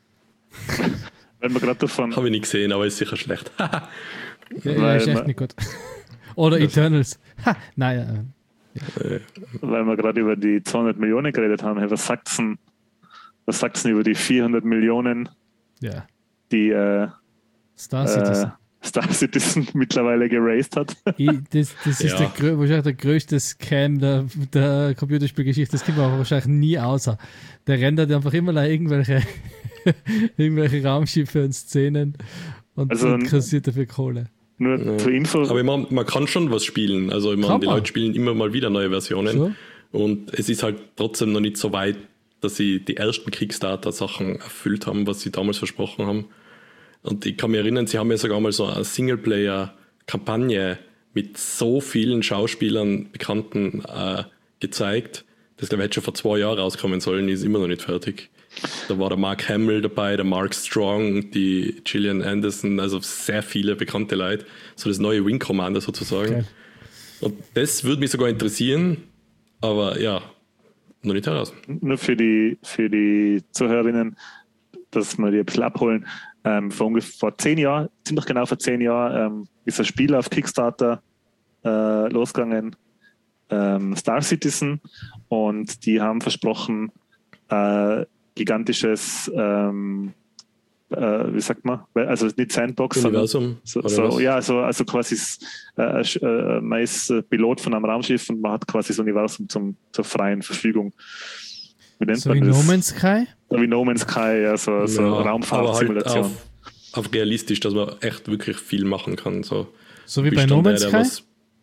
Wenn wir gerade davon, Habe ich nicht gesehen, aber ist sicher schlecht. Ja, ja, Weil ist echt man- nicht gut. Oder Eternals. Ha, naja. weil wir gerade über die zweihundert Millionen geredet haben, hey, was sagt's denn, was sagt's denn über die vierhundert Millionen, Äh, ja. die äh, Star äh, Citizen. Star Citizen mittlerweile geraced hat? Ich, das, das ist Ja. der, grö- wahrscheinlich der größte Scam der, der Computerspielgeschichte. Das kommt auch wahrscheinlich nie außer. Der rendert einfach immer noch irgendwelche, irgendwelche Raumschiffe und Szenen und, Also und ein- kassiert dafür Kohle. Nur Ja. zur Info, Aber ich mein, man kann schon was spielen. Also ich Kann meine, die man. Leute spielen immer mal wieder neue Versionen. So. Und es ist halt trotzdem noch nicht so weit, dass sie die ersten Kickstarter-Sachen erfüllt haben, was sie damals versprochen haben. Und ich kann mich erinnern, sie haben ja sogar mal so eine Singleplayer-Kampagne mit so vielen Schauspielern, Bekannten äh, gezeigt. Das glaube ich hätte schon vor zwei Jahren rauskommen sollen, die ist immer noch nicht fertig. Da war der Mark Hamill dabei, der Mark Strong, die Gillian Anderson, also sehr viele bekannte Leute. So das neue Wing Commander sozusagen. Geil. Und das würde mich sogar interessieren, aber ja, noch nicht heraus. Nur für die, für die Zuhörerinnen, dass wir die ein bisschen abholen. Ähm, vor ungefähr vor zehn Jahren, ziemlich genau vor zehn Jahren, ähm, ist ein Spiel auf Kickstarter äh, losgegangen, ähm, Star Citizen, und die haben versprochen, äh, gigantisches, ähm, äh, wie sagt man, also nicht Sandbox, Universum, sondern so, so, ja, so, also quasi äh, äh, man ist Pilot von einem Raumschiff und man hat quasi das Universum zum, zur freien Verfügung. Wie nennt so man wie das? No Man's Sky? So wie No Man's Sky, ja, so, so ja, Raumfahrtsimulation. Halt auf, auf realistisch, dass man echt wirklich viel machen kann. So, so wie bei No Man's Sky? Was,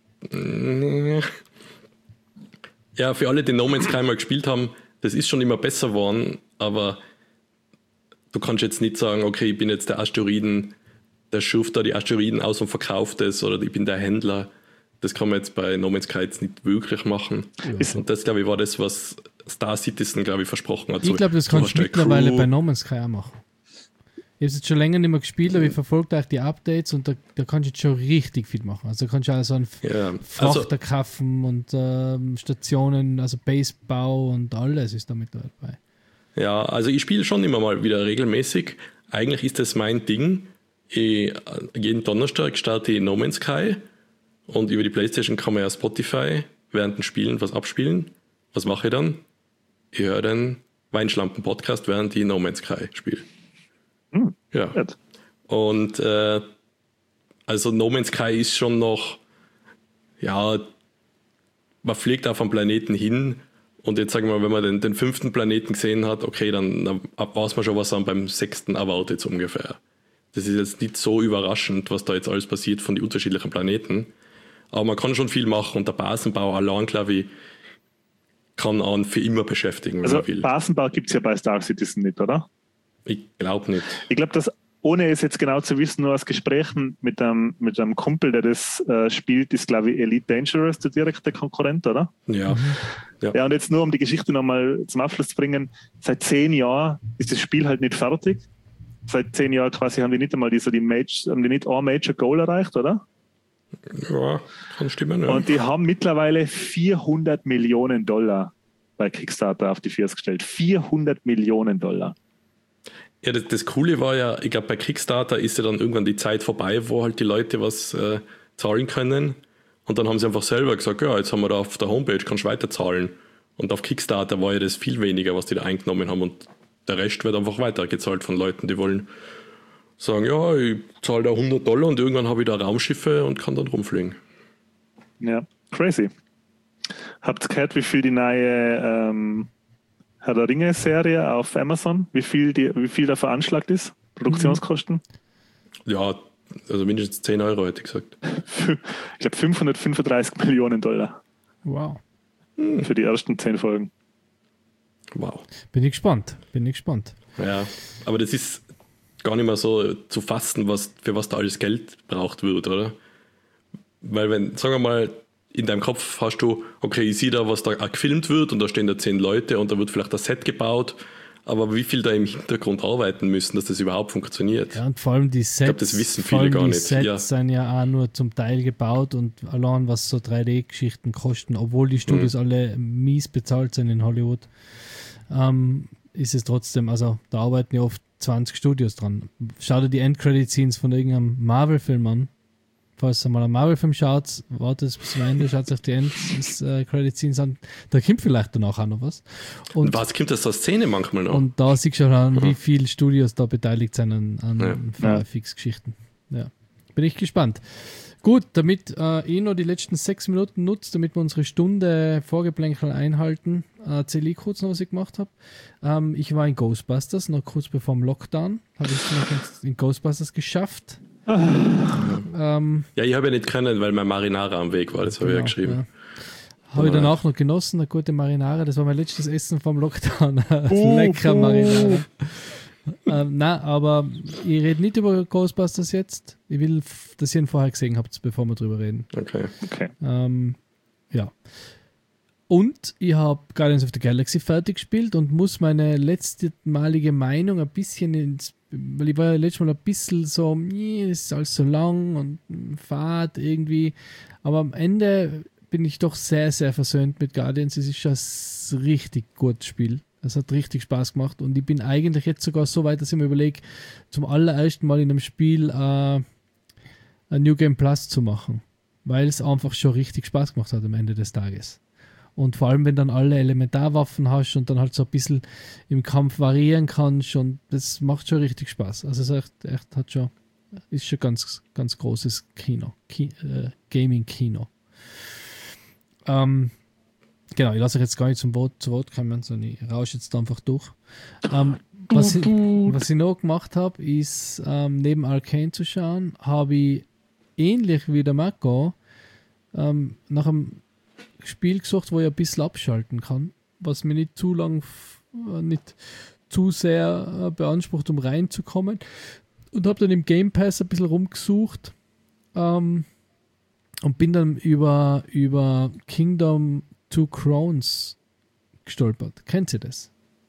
ja, für alle, die No Man's Sky mal gespielt haben, das ist schon immer besser geworden, aber du kannst jetzt nicht sagen, okay, ich bin jetzt der Asteroiden, der schufft da die Asteroiden aus und verkauft es, oder ich bin der Händler. Das kann man jetzt bei No Man's Sky jetzt nicht wirklich machen. Ja. Und das, glaube ich, war das, was Star Citizen, glaube ich, versprochen hat. Ich glaube, das kannst du mittlerweile Crew. bei No Man's Sky auch machen. Ich habe es jetzt schon länger nicht mehr gespielt, aber ich verfolge auch die Updates und da, da kannst du jetzt schon richtig viel machen. Also kannst du auch so einen ja. Frachter also, kaufen und ähm, Stationen, also Basebau und alles ist damit dabei. Ja, also ich spiele schon immer mal wieder regelmäßig. Eigentlich ist das mein Ding. Ich, jeden Donnerstag starte ich No Man's Sky und über die Playstation kann man ja Spotify während dem Spielen was abspielen. Was mache ich dann? Ich höre den Weinschlampen-Podcast, während ich No Man's Sky spiele. Hm, ja. Gut. Und äh, also No Man's Sky ist schon noch, ja, man fliegt auf einen Planeten hin und jetzt sagen wir mal, wenn man den, den fünften Planeten gesehen hat, okay, dann, dann weiß man schon, was man beim sechsten erwartet so ungefähr. Das ist jetzt nicht so überraschend, was da jetzt alles passiert von den unterschiedlichen Planeten. Aber man kann schon viel machen und der Basenbau allein, glaube ich, kann einen für immer beschäftigen, wenn also man will. Basenbau gibt es ja bei Star Citizen nicht, oder? Ich glaube nicht. Ich glaube, dass, ohne es jetzt genau zu wissen, nur aus Gesprächen mit einem, mit einem Kumpel, der das äh, spielt, ist, glaube ich, Elite Dangerous der direkte Konkurrent, oder? Ja. ja. Ja, und jetzt nur, um die Geschichte nochmal zum Abschluss zu bringen, seit zehn Jahren ist das Spiel halt nicht fertig. Seit zehn Jahren quasi haben die nicht einmal die, so die Major, haben die nicht ein Major Goal erreicht, oder? Ja, kann stimmen, ja. Und die haben mittlerweile vierhundert Millionen Dollar bei Kickstarter auf die Füße gestellt. vierhundert Millionen Dollar. Ja, das, das Coole war ja, ich glaube, bei Kickstarter ist ja dann irgendwann die Zeit vorbei, wo halt die Leute was äh, zahlen können. Und dann haben sie einfach selber gesagt, ja, jetzt haben wir da auf der Homepage, kannst du weiter zahlen. Und auf Kickstarter war ja das viel weniger, was die da eingenommen haben. Und der Rest wird einfach weitergezahlt von Leuten, die wollen sagen, ja, ich zahle da hundert Dollar und irgendwann habe ich da Raumschiffe und kann dann rumfliegen. Ja, crazy. Habt ihr gehört, wie viel die neue ähm, Herr der Ringe-Serie auf Amazon, wie viel, die, wie viel da veranschlagt ist? Produktionskosten? Ja, also mindestens zehn Euro, hätte ich gesagt. Ich glaube fünfhundertfünfunddreißig Millionen Dollar. Wow. Für die ersten zehn Folgen. Wow. Bin ich gespannt, bin ich gespannt. Ja, aber das ist gar nicht mehr so zu fassen, was, für was da alles Geld braucht wird, oder? Weil wenn, sagen wir mal, in deinem Kopf hast du, okay, ich sehe da, was da gefilmt wird und da stehen da zehn Leute und da wird vielleicht das Set gebaut, aber wie viel da im Hintergrund arbeiten müssen, dass das überhaupt funktioniert. Ja, und vor allem die Sets, ich glaube, das wissen viele gar die nicht. Sets ja. sind ja auch nur zum Teil gebaut und allein was so drei D-Geschichten kosten, obwohl die Studios mhm. alle mies bezahlt sind in Hollywood, ähm, ist es trotzdem, also da arbeiten ja oft zwanzig Studios dran. Schau dir die End-Credit-Scenes von irgendeinem Marvel-Film an. Falls ihr mal einen Marvel-Film schaut, wartet bis zum Ende, schaut euch die End-Credit-Scenes an. Da kommt vielleicht danach auch noch was. Und was kommt das zur Szene manchmal noch? Und da siehst du schon, wie viele Studios da beteiligt sind an, an ja. Fix-Geschichten. Ja. Bin ich gespannt. Gut, damit äh, ich noch die letzten sechs Minuten nutzt, damit wir unsere Stunde Vorgeplänkel einhalten, erzähle ich kurz noch, was ich gemacht habe. Ähm, ich war in Ghostbusters, noch kurz bevor dem Lockdown, habe ich es noch in Ghostbusters geschafft. ähm, ja, ich habe ja nicht können, weil mein Marinara am Weg war, das habe genau, ich ja geschrieben. Ja. Habe ich dann auch noch genossen, eine gute Marinara, das war mein letztes Essen vom Lockdown. Uh, Lecker uh. Marinara. ähm, nein, aber ich rede nicht über Ghostbusters jetzt. Ich will, dass ihr ihn vorher gesehen habt, bevor wir drüber reden. Okay. okay. Ähm, ja. Und ich habe Guardians of the Galaxy fertig gespielt und muss meine letztmalige Meinung ein bisschen ins, weil ich war ja letztes Mal ein bisschen so, es ist alles so lang und fad irgendwie, aber am Ende bin ich doch sehr, sehr versöhnt mit Guardians. Es ist schon ein richtig gutes Spiel. Es hat richtig Spaß gemacht und ich bin eigentlich jetzt sogar so weit, dass ich mir überlege, zum allerersten Mal in einem Spiel äh, ein New Game Plus zu machen, weil es einfach schon richtig Spaß gemacht hat am Ende des Tages. Und vor allem, wenn dann alle Elementarwaffen hast und dann halt so ein bisschen im Kampf variieren kannst und das macht schon richtig Spaß. Also es ist echt, echt hat schon, ist schon ganz, ganz großes Kino, Ki- äh, Gaming-Kino. Ähm, Genau, ich lasse euch jetzt gar nicht zum Wort, zu Wort kommen, sondern ich rausche jetzt einfach durch. Ähm, was, ich, was ich noch gemacht habe, ist ähm, neben Arcane zu schauen, habe ich ähnlich wie der Marco ähm, nach einem Spiel gesucht, wo ich ein bisschen abschalten kann, was mir nicht zu lang, äh, nicht zu sehr äh, beansprucht, um reinzukommen. Und habe dann im Game Pass ein bisschen rumgesucht ähm, und bin dann über, über Kingdom Two Crowns gestolpert. Kennt ihr das?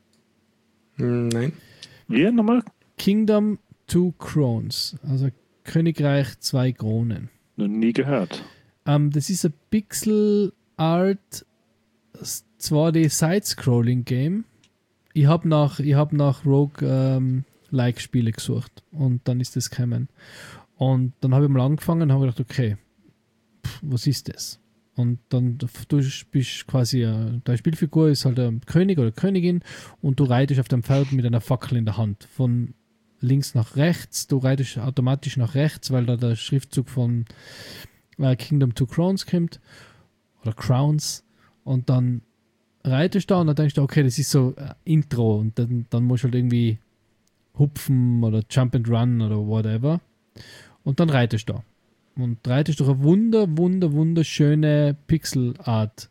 Nein. Wie nochmal? Kingdom Two Crowns, also Königreich zwei Kronen. Noch nie gehört. Ähm, das ist ein Pixel Art zwei D Side-Scrolling Game. Ich habe nach, ich hab nach Rogue-like Spiele gesucht und dann ist das gekommen. Und dann habe ich mal angefangen und habe gedacht, okay, pff, was ist das? Und dann du bist quasi, eine, deine Spielfigur ist halt ein König oder Königin und du reitest auf dem Pferd mit einer Fackel in der Hand. Von links nach rechts, du reitest automatisch nach rechts, weil da der Schriftzug von äh, Kingdom Two Crowns kommt. Oder Crowns. Und dann reitest du da und dann denkst du, okay, das ist so äh, Intro und dann, dann musst du halt irgendwie hupfen oder Jump and Run oder whatever. Und dann reitest du da. Und reitest durch eine wunder, wunder, wunderschöne Pixel-Art-Welt.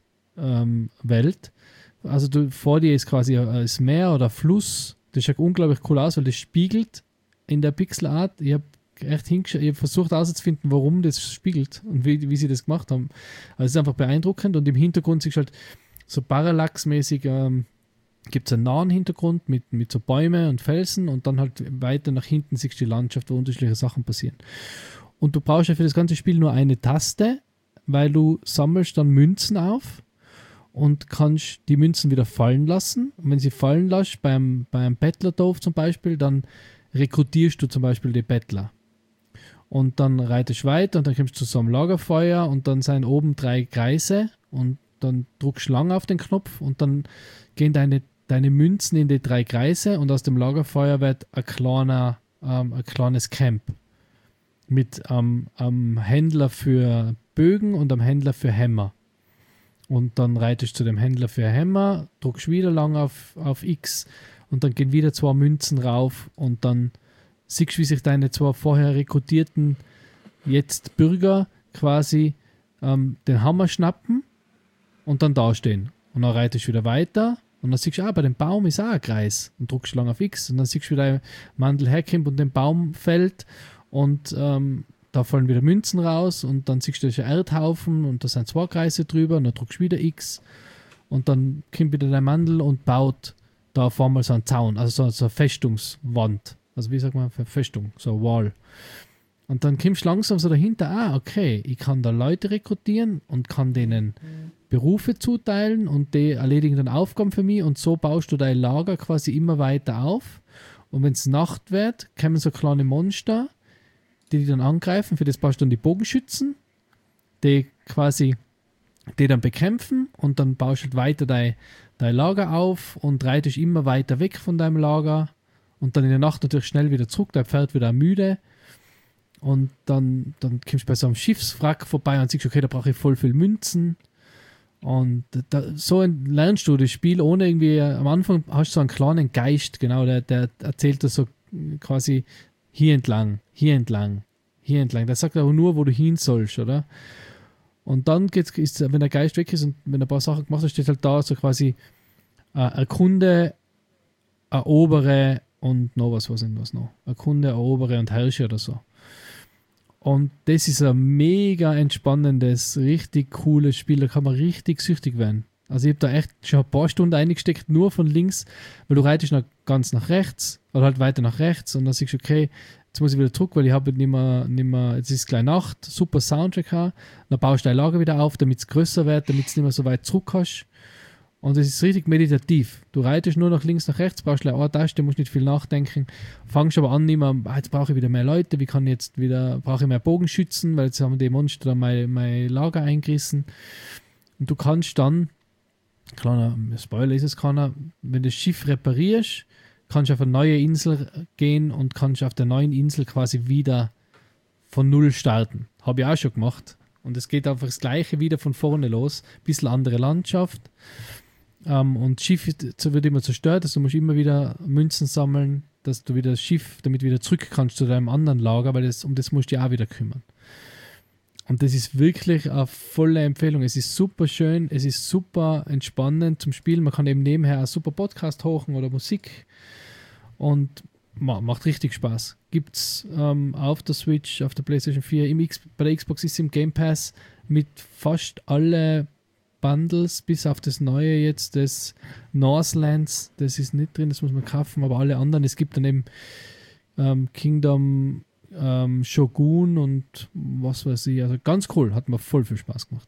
Ähm, also du, vor dir ist quasi ein Meer oder ein Fluss. Das schaut unglaublich cool aus, weil das spiegelt in der Pixel-Art. Ich habe echt hingeschaut, ich habe versucht herauszufinden, warum das spiegelt und wie, wie sie das gemacht haben. Also es ist einfach beeindruckend und im Hintergrund siehst du halt so Parallax-mäßig ähm, gibt es einen nahen Hintergrund mit, mit so Bäumen und Felsen und dann halt weiter nach hinten siehst du die Landschaft, wo unterschiedliche Sachen passieren. Und du brauchst ja für das ganze Spiel nur eine Taste, weil du sammelst dann Münzen auf und kannst die Münzen wieder fallen lassen. Und wenn sie fallen lässt, beim, beim Bettler-Dorf zum Beispiel, dann rekrutierst du zum Beispiel die Bettler. Und dann reitest du weiter und dann kommst du zu so einem Lagerfeuer und dann sind oben drei Kreise und dann drückst du lange auf den Knopf und dann gehen deine, deine Münzen in die drei Kreise und aus dem Lagerfeuer wird ein, kleiner, ähm, ein kleines Camp. Mit ähm, einem Händler für Bögen und einem Händler für Hämmer. Und dann reitest du zu dem Händler für Hämmer, drückst wieder lang auf, auf X und dann gehen wieder zwei Münzen rauf und dann siehst du, wie sich deine zwei vorher rekrutierten jetzt Bürger quasi ähm, den Hammer schnappen und dann dastehen. Und dann reitest du wieder weiter und dann siehst du, ah, bei dem Baum ist auch ein Kreis und drückst lang auf X und dann siehst du, wie dein Mandel herkommt und den Baum fällt. Und ähm, da fallen wieder Münzen raus und dann siehst du einen Erdhaufen und da sind zwei Kreise drüber und dann drückst du wieder X und dann kommt wieder der Mandel und baut da auf einmal so einen Zaun, also so, so eine Festungswand. Also wie sagt man, Festung, so eine Wall. Und dann kommst du langsam so dahinter, ah, okay, ich kann da Leute rekrutieren und kann denen Berufe zuteilen und die erledigen dann Aufgaben für mich und so baust du dein Lager quasi immer weiter auf. Und wenn es Nacht wird, kommen so kleine Monster, die die dann angreifen, für das baust du dann die Bogenschützen, die quasi die dann bekämpfen und dann baust du halt weiter dein, dein Lager auf und reitest immer weiter weg von deinem Lager und dann in der Nacht natürlich schnell wieder zurück, dein Pferd wieder müde und dann, dann kommst du bei so einem Schiffswrack vorbei und siehst, okay, da brauche ich voll viel Münzen und da, so lernst du das Spiel ohne irgendwie, am Anfang hast du so einen kleinen Geist, genau, der, der erzählt dir so quasi hier entlang, hier entlang, hier entlang. Der sagt aber nur, wo du hin sollst, oder? Und dann geht's, ist, wenn der Geist weg ist und wenn ein paar Sachen gemacht hast, steht halt da so quasi äh, erkunde, erobere und noch was, was ist was noch? Erkunde, erobere und herrsche oder so. Und das ist ein mega entspannendes, richtig cooles Spiel. Da kann man richtig süchtig werden. Also ich habe da echt schon ein paar Stunden eingesteckt, nur von links, weil du reitest nach, ganz nach rechts oder halt weiter nach rechts und dann siehst du, okay, jetzt muss ich wieder zurück, weil ich habe nicht mehr, nicht mehr, jetzt ist gleich Nacht, super Soundtrack haben, dann baust du dein Lager wieder auf, damit es größer wird, damit es nicht mehr so weit zurück hast. Und es ist richtig meditativ. Du reitest nur nach links, nach rechts, brauchst eine Taste, musst nicht viel nachdenken, fangst aber an, nicht mehr, ah, jetzt brauche ich wieder mehr Leute, wie kann ich jetzt wieder, brauche ich mehr Bogenschützen, weil jetzt haben die Monster da mein, mein Lager eingerissen. Und du kannst dann, kleiner Spoiler ist es keiner, wenn du das Schiff reparierst, kannst du auf eine neue Insel gehen und kannst auf der neuen Insel quasi wieder von Null starten. Habe ich auch schon gemacht. Und es geht einfach das Gleiche wieder von vorne los. Ein bisschen andere Landschaft. Um, und das Schiff wird immer zerstört, also du musst immer wieder Münzen sammeln, dass du wieder das Schiff damit wieder zurück kannst zu deinem anderen Lager, weil das, um das musst du dich auch wieder kümmern. Und das ist wirklich eine volle Empfehlung. Es ist super schön, es ist super entspannend zum Spielen. Man kann eben nebenher einen super Podcast hochen oder Musik und macht richtig Spaß. Gibt es ähm, auf der Switch, auf der PlayStation vier, im X, bei der Xbox ist es im Game Pass mit fast alle Bundles, bis auf das neue jetzt, das Northlands, das ist nicht drin, das muss man kaufen, aber alle anderen, es gibt dann eben ähm, Kingdom, ähm, Shogun und was weiß ich, also ganz cool, hat mir voll viel Spaß gemacht.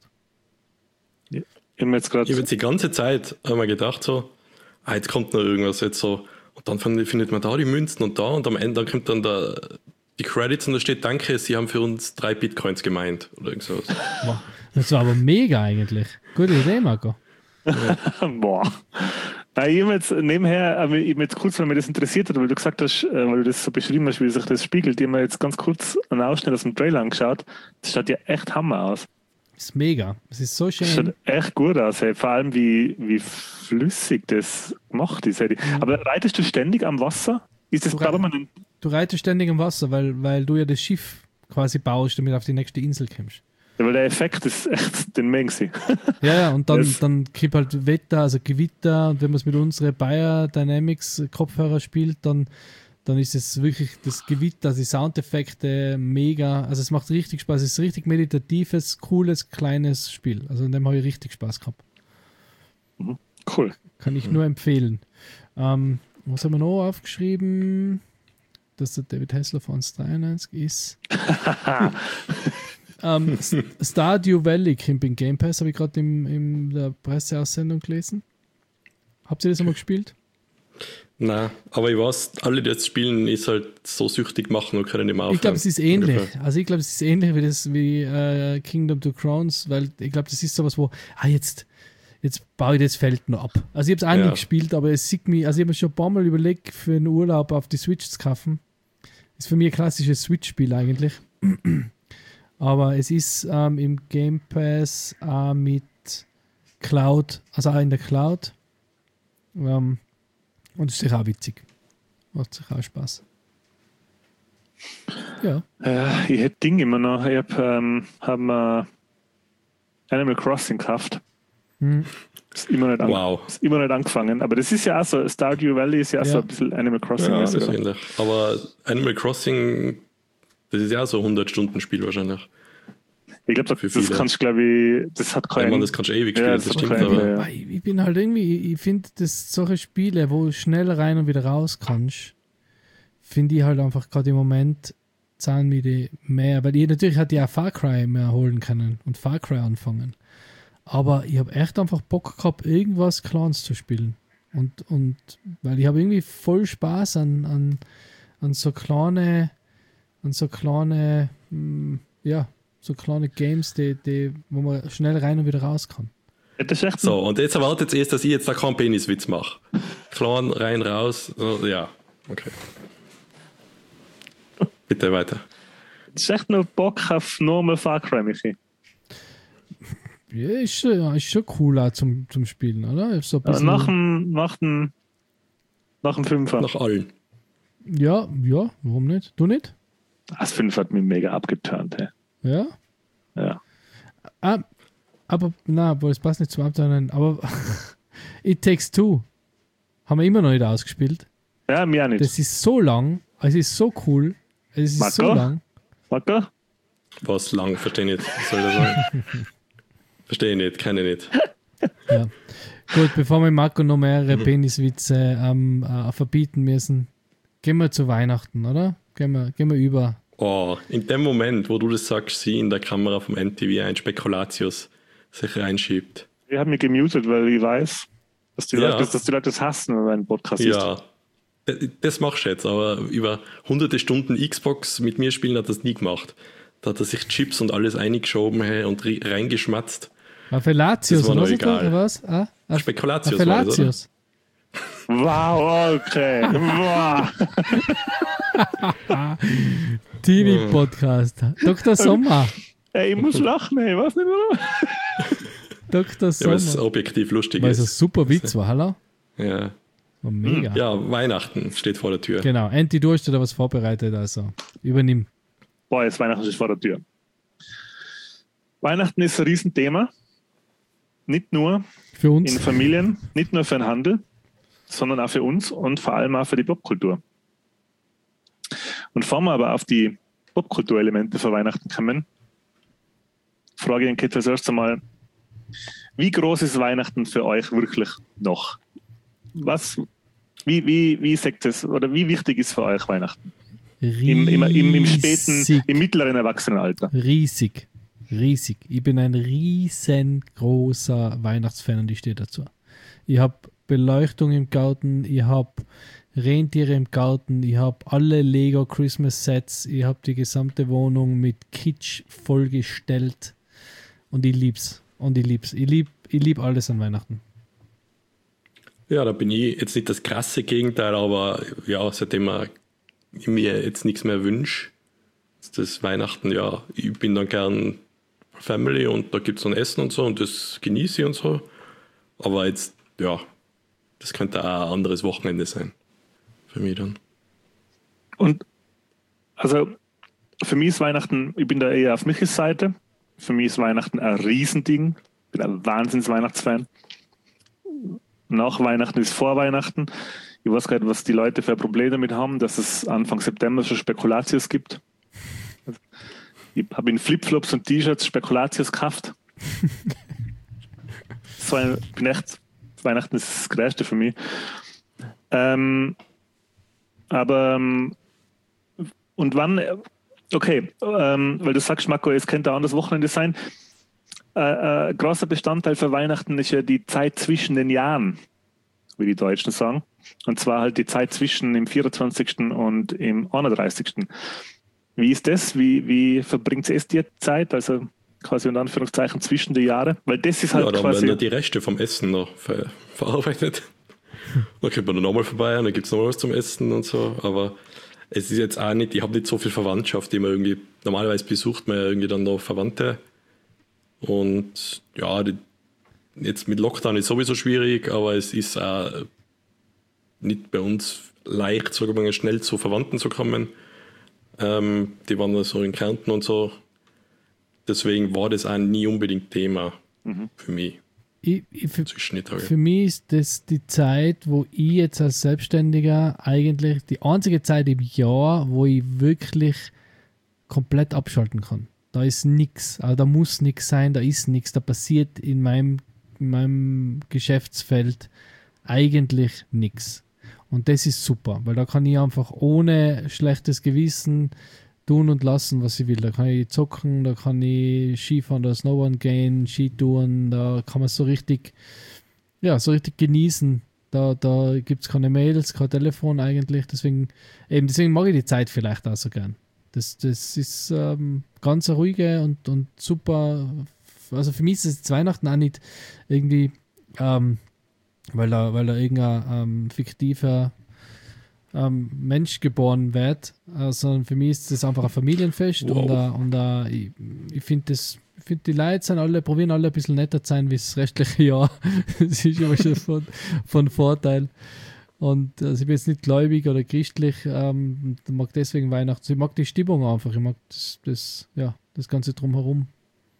Ja, ich habe jetzt, ich hab jetzt die ganze Zeit immer gedacht so, ah, jetzt kommt noch irgendwas jetzt so, und dann findet man da die Münzen und da und am Ende dann kommt dann der, die Credits und da steht, danke, Sie haben für uns drei Bitcoins gemeint oder irgend sowas. Wow. Das war aber mega eigentlich. Gute Idee, Marco. Ja. Boah. Na, ich habe jetzt nebenher, aber ich habe jetzt kurz, weil mir das interessiert hat, weil du gesagt hast, weil du das so beschrieben hast, wie sich das spiegelt, ich habe mir jetzt ganz kurz einen Ausschnitt aus dem Trailer angeschaut. Das schaut ja echt Hammer aus. Das ist mega. Das ist so schön. Das schaut echt gut aus, hey. Vor allem wie, wie flüssig das gemacht ist. Hey. Aber reitest du ständig am Wasser? Ist das du, permanent? Du reitest ständig am Wasser, weil, weil du ja das Schiff quasi baust, damit du auf die nächste Insel kommst. Ja, weil der Effekt ist echt, den mögen sie. Ja, ja, und dann, yes. dann kriegt halt Wetter, also Gewitter, und wenn man es mit unseren Bayer Dynamics Kopfhörer spielt, dann, dann ist es wirklich das Gewitter, die Soundeffekte mega, also es macht richtig Spaß, es ist ein richtig meditatives, cooles, kleines Spiel, also in dem habe ich richtig Spaß gehabt. Cool. Kann ich nur empfehlen. Ähm, was haben wir noch aufgeschrieben? Dass der David Hasselhoff von dreiundneunzig ist. Um, Stardew Valley kommt in Game Pass, habe ich gerade in, in der Presseaussendung gelesen. Habt ihr das einmal gespielt? Nein, aber ich weiß, alle, die jetzt spielen, ist halt so süchtig machen und können nicht mehr aufhören. Ich glaube, es ist ähnlich. Also ich glaube, es ist ähnlich wie das wie äh, Kingdom Two Crowns, weil ich glaube, das ist sowas, wo, ah, jetzt, jetzt baue ich das Feld noch ab. Also ich habe es auch ja. nicht gespielt, aber es sieht mich, also ich habe mir schon ein paar Mal überlegt, für einen Urlaub auf die Switch zu kaufen. Das ist für mich ein klassisches Switch-Spiel eigentlich. Aber es ist ähm, im Game Pass äh, mit Cloud, also auch in der Cloud. Ähm, und es ist sicher auch witzig. Macht sicher auch Spaß. Ja. Äh, ich hätte Ding immer noch. Ich habe ähm, hab, äh, Animal Crossing gekauft. Hm. Ist immer, nicht an, wow. ist immer nicht angefangen. Aber das ist ja auch so, Stardew Valley ist ja, ja. so ein bisschen Animal Crossing. Ja, also. ähnlich. Aber Animal Crossing, das ist ja so ein hundert-Stunden-Spiel wahrscheinlich. Ich glaube, das, das kannst du, glaube ich, das hat keinen... Ja, das kannst du ewig spielen, ja, das, das stimmt. Kein, aber ja. Ich bin halt irgendwie, ich finde, dass solche Spiele, wo du schnell rein und wieder raus kannst, finde ich halt einfach gerade im Moment zahlen mir die mehr. Weil ich natürlich hätte ja Far Cry mehr holen können und Far Cry anfangen. Aber ich habe echt einfach Bock gehabt, irgendwas Clans zu spielen. Und, und weil ich habe irgendwie voll Spaß an, an, an so kleine, an so kleine, mh, ja, so kleine Games, die, die, wo man schnell rein und wieder raus kann. Das ist echt so, und jetzt erwartet es erst, dass ich jetzt da keinen Peniswitz mache. Klein, rein, raus, ja, okay. Bitte weiter. Das ist echt noch Bock auf normal Far Cry, Michi. Ja, ist, ja, ist schon cool auch zum, zum Spielen, oder? So ein nach dem nach dem nach dem Fünfer. Nach allen. Ja, ja, warum nicht? Du nicht? Das Fünfer hat mich mega abgeturnt, hey. Ja? Ja. Ah, aber, na, aber es passt nicht zum Abturnen, aber It Takes Two haben wir immer noch nicht ausgespielt. Ja, mir auch nicht. Das ist so lang, es ist so cool, es ist Marco? so lang. Marco? Was lang? Verstehe nicht. Was soll das sagen? Verstehe nicht, kenne nicht. Ja. Gut, bevor wir Marco noch mehrere Peniswitze ähm, äh, verbieten müssen, gehen wir zu Weihnachten, oder? Gehen wir, gehen wir über. Oh, in dem Moment, wo du das sagst, sie in der Kamera vom M T V ein Spekulatius sich reinschiebt. Ich habe mich gemutet, weil ich weiß, dass die, Ja. Leute, dass die Leute das hassen, wenn man einen Podcast ist. Ja, d- das machst du jetzt, aber über hunderte Stunden Xbox mit mir spielen hat das nie gemacht. Da hat er sich Chips und alles eingeschoben hey, und ri- reingeschmatzt. Felatius, Das war oder noch was? egal. Oder was? Ah, ah, Spekulatius ah, war das, oder? Felatius. Wow, okay. Wow. Teenie-Podcast. Doktor Sommer. Ey, ich muss lachen, ey, ich weiß nicht warum. Doktor Ja, weil es Sommer. objektiv lustig Weil es ein ist. super Witz war, hallo? Ja. War mega. ja, Weihnachten steht vor der Tür. Genau, Anti, du hast dir da was vorbereitet, also übernimm. Boah, jetzt Weihnachten ist vor der Tür. Weihnachten ist ein Riesenthema. Nicht nur Für uns. in Familien, nicht nur für den Handel, sondern auch für uns und vor allem auch für die Popkultur. Und bevor wir aber auf die Popkulturelemente für Weihnachten kommen, frage ich den Kit als erstes einmal, wie groß ist Weihnachten für euch wirklich noch? Was, wie, wie, wie sagt es, oder wie wichtig ist für euch Weihnachten? Im, im, im, im späten, Riesig. im mittleren Erwachsenenalter. Riesig. Riesig. Ich bin ein riesengroßer Weihnachtsfan und ich stehe dazu. Ich habe Beleuchtung im Garten, ich habe Rentiere im Garten, ich habe alle Lego Christmas Sets, ich habe die gesamte Wohnung mit Kitsch vollgestellt und ich lieb's. Und ich lieb's. Ich lieb, ich lieb alles an Weihnachten. Ja, da bin ich jetzt nicht das krasse Gegenteil, aber ja, seitdem ich mir jetzt nichts mehr wünsche, ist das Weihnachten, ja, ich bin dann gern Family und da gibt es dann Essen und so und das genieße ich und so. Aber jetzt, ja, das könnte auch ein anderes Wochenende sein. Für mich dann. Und also für mich ist Weihnachten, ich bin da eher auf Michels Seite. Für mich ist Weihnachten ein Riesending. Ich bin ein Wahnsinns-Weihnachtsfan. Nach Weihnachten ist vor Weihnachten. Ich weiß gar nicht, was die Leute für ein Problem damit haben, dass es Anfang September schon Spekulatius gibt. Ich habe in Flipflops und T-Shirts Spekulatius gekauft. So ein, ich bin echt, Weihnachten ist das Größte für mich. Ähm, aber ähm, und wann, okay, ähm, weil du sagst, Marco, es könnte ein anderes Wochenende sein. Äh, äh, ein großer Bestandteil für Weihnachten ist ja die Zeit zwischen den Jahren, wie die Deutschen sagen. Und zwar halt die Zeit zwischen dem vierundzwanzigsten und im einunddreißigsten Wie ist das? Wie, wie verbringt es die Zeit? Also quasi in Anführungszeichen zwischen die Jahre? Weil das ist halt Ja, dann quasi... werden ja die Reste vom Essen noch ver verarbeitet. Dann kommt man dann nochmal vorbei und dann gibt es nochmal was zum Essen und so. Aber es ist jetzt auch nicht, ich habe nicht so viel Verwandtschaft, die man irgendwie, normalerweise besucht man ja irgendwie dann noch Verwandte. Und ja, die, jetzt mit Lockdown ist sowieso schwierig, aber es ist auch nicht bei uns leicht, sagen wir mal, schnell zu Verwandten zu kommen. Ähm, die waren so in Kärnten und so. Deswegen war das auch nie unbedingt Thema mhm. für mich. Ich, ich, für, zwischen die Tage. Für mich ist das die Zeit, wo ich jetzt als Selbstständiger eigentlich die einzige Zeit im Jahr, wo ich wirklich komplett abschalten kann. Da ist nichts, also da muss nichts sein, da ist nichts, da passiert in meinem, in meinem Geschäftsfeld eigentlich nichts. Und das ist super, weil da kann ich einfach ohne schlechtes Gewissen tun und lassen, was ich will. Da kann ich zocken, da kann ich Skifahren oder Snowboarden gehen, Skitouren, da kann man so richtig, ja, so richtig genießen. Da, da gibt es keine Mails, kein Telefon eigentlich, deswegen, eben deswegen mag ich die Zeit vielleicht auch so gern. Das, das ist ähm, ganz eine ruhige und, und super, also für mich ist es jetzt Weihnachten auch nicht irgendwie, ähm, weil da, weil da irgendein ähm, fiktiver ähm, Mensch geboren wird, äh, sondern für mich ist das einfach ein Familienfest. Wow. und, äh, und äh, ich, ich finde das, ich finde die Leute sind alle, probieren alle ein bisschen netter zu sein wie das restliche Jahr. Das ist immer schon von, von Vorteil. Und also ich bin jetzt nicht gläubig oder christlich, ähm, mag deswegen Weihnachten. Ich mag die Stimmung einfach, ich mag das, das, ja, das Ganze drumherum.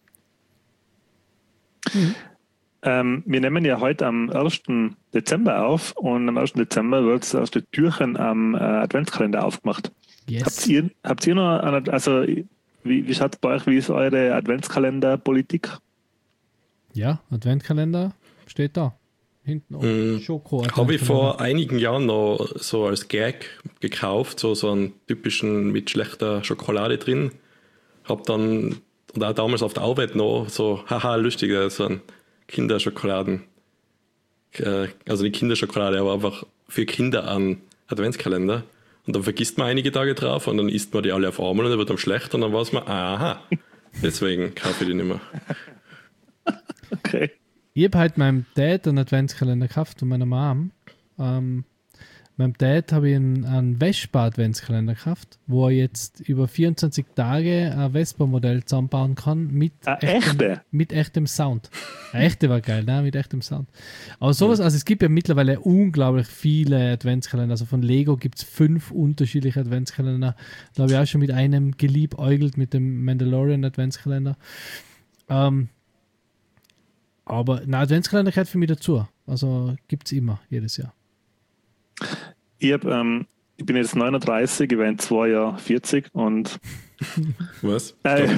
Mhm. Ähm, wir nehmen ja heute am ersten Dezember auf und am ersten Dezember wird es aus den Türchen am äh, Adventskalender aufgemacht. Yes. Habt ihr, habt ihr noch, eine, also wie, wie schaut es bei euch, wie ist eure Adventskalenderpolitik? Ja, Adventkalender steht da. hinten oben. Mm, Schoko. Habe ich vor einigen Jahren noch so als Gag gekauft, so, so einen typischen mit schlechter Schokolade drin. Hab dann, und auch damals auf der Arbeit noch, so, haha, lustig, so ein Kinderschokoladen. Äh, also nicht Kinderschokolade, aber einfach für Kinder an Adventskalender. Und dann vergisst man einige Tage drauf und dann isst man die alle auf einmal und dann wird einem schlecht und dann weiß man, aha, deswegen kaufe ich die nicht mehr. Okay. Ich habe halt meinem Dad einen Adventskalender gekauft und meiner Mom. Ähm, meinem Dad habe ich einen, einen Vespa-Adventskalender gekauft, wo er jetzt über vierundzwanzig Tage ein Vespa-Modell zusammenbauen kann mit, Eine echtem, echte? mit echtem Sound. Eine echte war geil, ne? Mit echtem Sound. Aber sowas, also es gibt ja mittlerweile unglaublich viele Adventskalender. Also von Lego gibt es fünf unterschiedliche Adventskalender. Da habe ich auch schon mit einem geliebäugelt, mit dem Mandalorian-Adventskalender. Ähm, Aber ein Adventskalender gehört für mich dazu. Also gibt es immer, jedes Jahr. Ich, hab, ähm, ich bin jetzt neununddreißig, ich werde in zwei Jahren vierzig und. Was? Äh,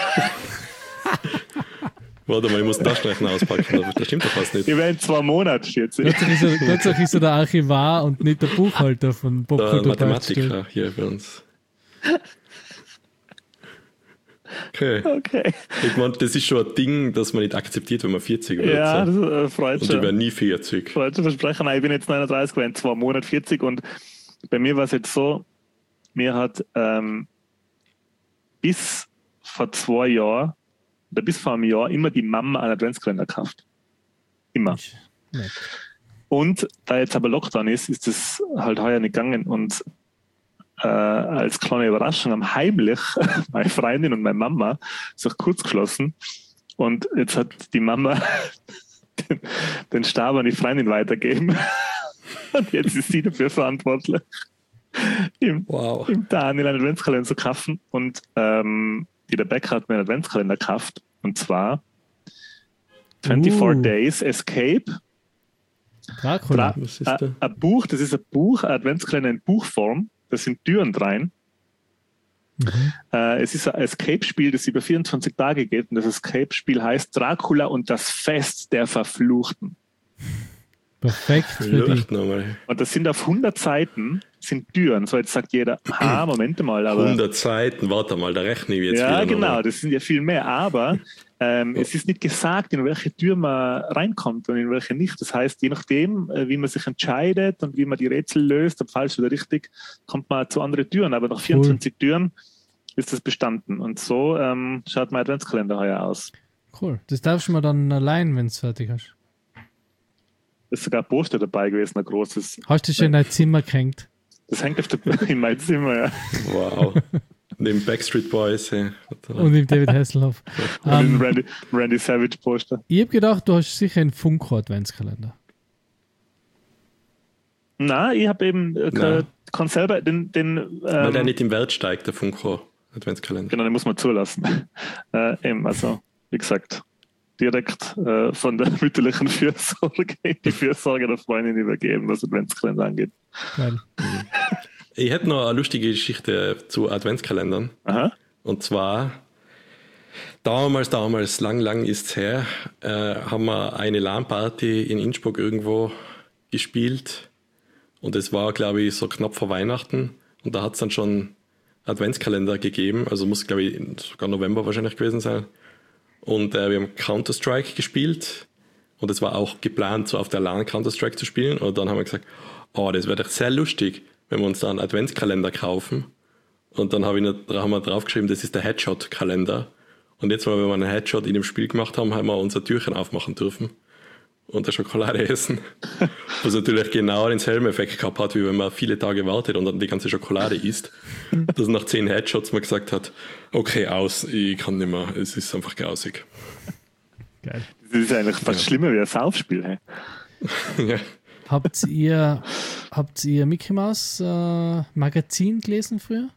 Warte mal, ich muss Taschenrechner auspacken, das stimmt doch fast nicht. ich werde in zwei Monaten vierzig. Plötzlich ist er der Archivar und nicht der Buchhalter von Der Popkultur. Mathematiker hier bei uns. Okay. Okay. Ich meine, das ist schon ein Ding, das man nicht akzeptiert, wenn man vierzig wird. Ja, so. das äh, freut Und ich schon. werde nie vierzig. Freut schon versprechen. Nein, ich bin jetzt neununddreißig, werde in zwei Monaten vierzig und bei mir war es jetzt so, mir hat ähm, bis vor zwei Jahren oder bis vor einem Jahr immer die Mama einen Adventskalender gekauft. Immer. Nett. Und da jetzt aber Lockdown ist, ist das halt heuer nicht gegangen. Und äh, als kleine Überraschung haben heimlich meine Freundin und meine Mama sich kurz geschlossen. Und jetzt hat die Mama den, den Stab an die Freundin weitergegeben. Und jetzt ist sie dafür verantwortlich, im, Wow. im Daniel einen Adventskalender zu kaufen. Und ähm, die Rebecca hat mir einen Adventskalender gekauft. Und zwar vierundzwanzig Uh. Days Escape. Dracula. Dra- Was ist Ein da? ein Buch, das ist ein Buch, ein Adventskalender in Buchform. Da sind Türen rein. Mhm. Äh, es ist ein Escape-Spiel, das über vierundzwanzig Tage geht. Und das Escape-Spiel heißt Dracula und das Fest der Verfluchten. Perfekt für die. Lucht nochmal. Und das sind auf hundert Seiten sind Türen. So, jetzt sagt jeder, ah, Moment mal, aber. hundert Seiten, warte mal, da rechne ich jetzt Ja, wieder genau, nochmal. das sind ja viel mehr. Aber ähm, es ist nicht gesagt, in welche Tür man reinkommt und in welche nicht. Das heißt, je nachdem, äh, wie man sich entscheidet und wie man die Rätsel löst, ob falsch oder richtig, kommt man zu anderen Türen. Aber nach vierundzwanzig Türen ist das bestanden. Und so ähm, schaut mein Adventskalender heuer aus. Cool. Das darfst du mir dann allein, wenn du es fertig hast. Es ist sogar ein Poster dabei gewesen, ein großes. Hast du schon in dein Zimmer gehängt? Das hängt auf der, in meinem Zimmer, ja. Wow. Neben Backstreet Boys. Hey. Und im David Hasselhoff. Und ein ähm, Randy, Randy Savage Poster. ich habe gedacht, du hast sicher einen Funko-Adventskalender. Nein, ich habe eben, äh, Nein. kann selber den, den Weil ähm, der nicht im Wert steigt, der Funko Adventskalender. genau, den muss man zulassen. äh, eben, also, wie gesagt, direkt äh, von der mütterlichen Fürsorge in die Fürsorge der Freundin übergeben, was Adventskalender angeht. Geil. Ich hätte noch eine lustige Geschichte zu Adventskalendern. Aha. Und zwar, damals, damals, lang, lang ist es her, äh, haben wir eine LAN-Party in Innsbruck irgendwo gespielt. Und es war, glaube ich, so knapp vor Weihnachten. Und da hat es dann schon Adventskalender gegeben. Also muss, glaube ich, sogar November wahrscheinlich gewesen sein. Und äh, wir haben Counter-Strike gespielt. Und es war auch geplant, so auf der LAN Counter-Strike zu spielen. Und dann haben wir gesagt, oh, das wäre doch sehr lustig, wenn wir uns da einen Adventskalender kaufen. Und dann habe ich nicht, haben wir draufgeschrieben, das ist der Headshot-Kalender. Und jetzt, weil wir einen Headshot in dem Spiel gemacht haben, haben wir unser Türchen aufmachen dürfen und der Schokolade essen. Was natürlich genau denselben Effekt gehabt hat, wie wenn man viele Tage wartet und dann die ganze Schokolade isst. Dass nach zehn Headshots man gesagt hat, okay, aus, ich kann nicht mehr, es ist einfach grausig. Geil. Das ist eigentlich fast Ja. schlimmer wie ein Saufspiel. Hey? Ja. Habt ihr, habt ihr Mickey Mouse äh, Magazin gelesen früher?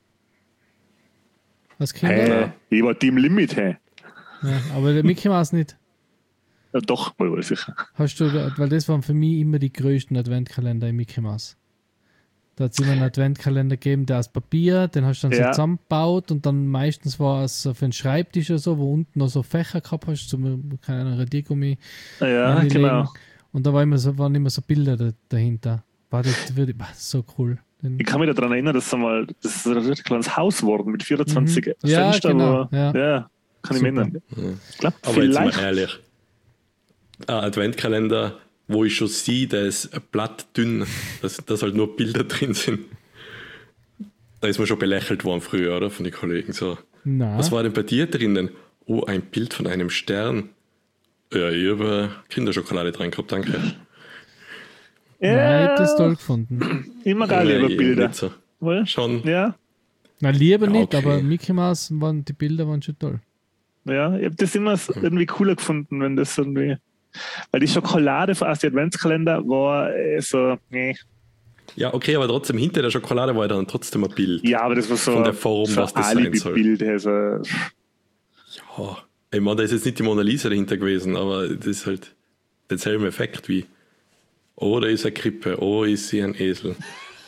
Als Kinder? Hey, ich war Team Limit. Hey. Ja, aber der Mickey Mouse nicht. Ja, doch, wohl, wohl sicher. Hast du, weil das waren für mich immer die größten Adventkalender im Mickey Mouse. Da hat es immer einen Adventkalender gegeben, der aus Papier, den hast du dann so Ja. zusammengebaut und dann meistens war es so für einen Schreibtisch oder so, wo unten noch so Fächer gehabt hast, zum, keine Ahnung, Radiergummi Ja, einlegen. genau. Und da war immer so, waren immer so Bilder da, dahinter. War das, war so cool. Den, Ich kann mich daran erinnern, dass es einmal, das ist ein richtig kleines Haus geworden mit vierundzwanzig Mhm. Ja, Fenstern. genau, wo, ja. ja, kann ich mich Super. erinnern. Ja. Ich glaube, Aber jetzt vielleicht. mal ehrlich, ein Adventkalender, wo ich schon sehe, der ist blattdünn, dass, dass halt nur Bilder drin sind. Da ist man schon belächelt worden früher, oder? Von den Kollegen. So. na, Was war denn bei dir drinnen? Oh, ein Bild von einem Stern. Ja, ich habe Kinderschokolade dran gehabt, danke. nein, ich hab das toll gefunden. Immer geil Ja, über ich Bilder. nicht so. Oder? Schon. Ja, Na, lieber Ja, nicht, okay. aber Mickey Mouse, waren, die Bilder waren schon toll. ja, ich habe das immer so irgendwie cooler gefunden, wenn das irgendwie. Weil die Schokolade aus dem Adventskalender war äh, so, nee. Ja, okay, aber trotzdem, hinter der Schokolade war dann trotzdem ein Bild. Ja, aber das war so, Von der Form, so was das sein soll. Alibi-Bild. Also, Ja, ich meine, da ist jetzt nicht die Mona Lisa dahinter gewesen, aber das ist halt denselben Effekt wie, oh, da ist eine Krippe, oh, ist sie ein Esel.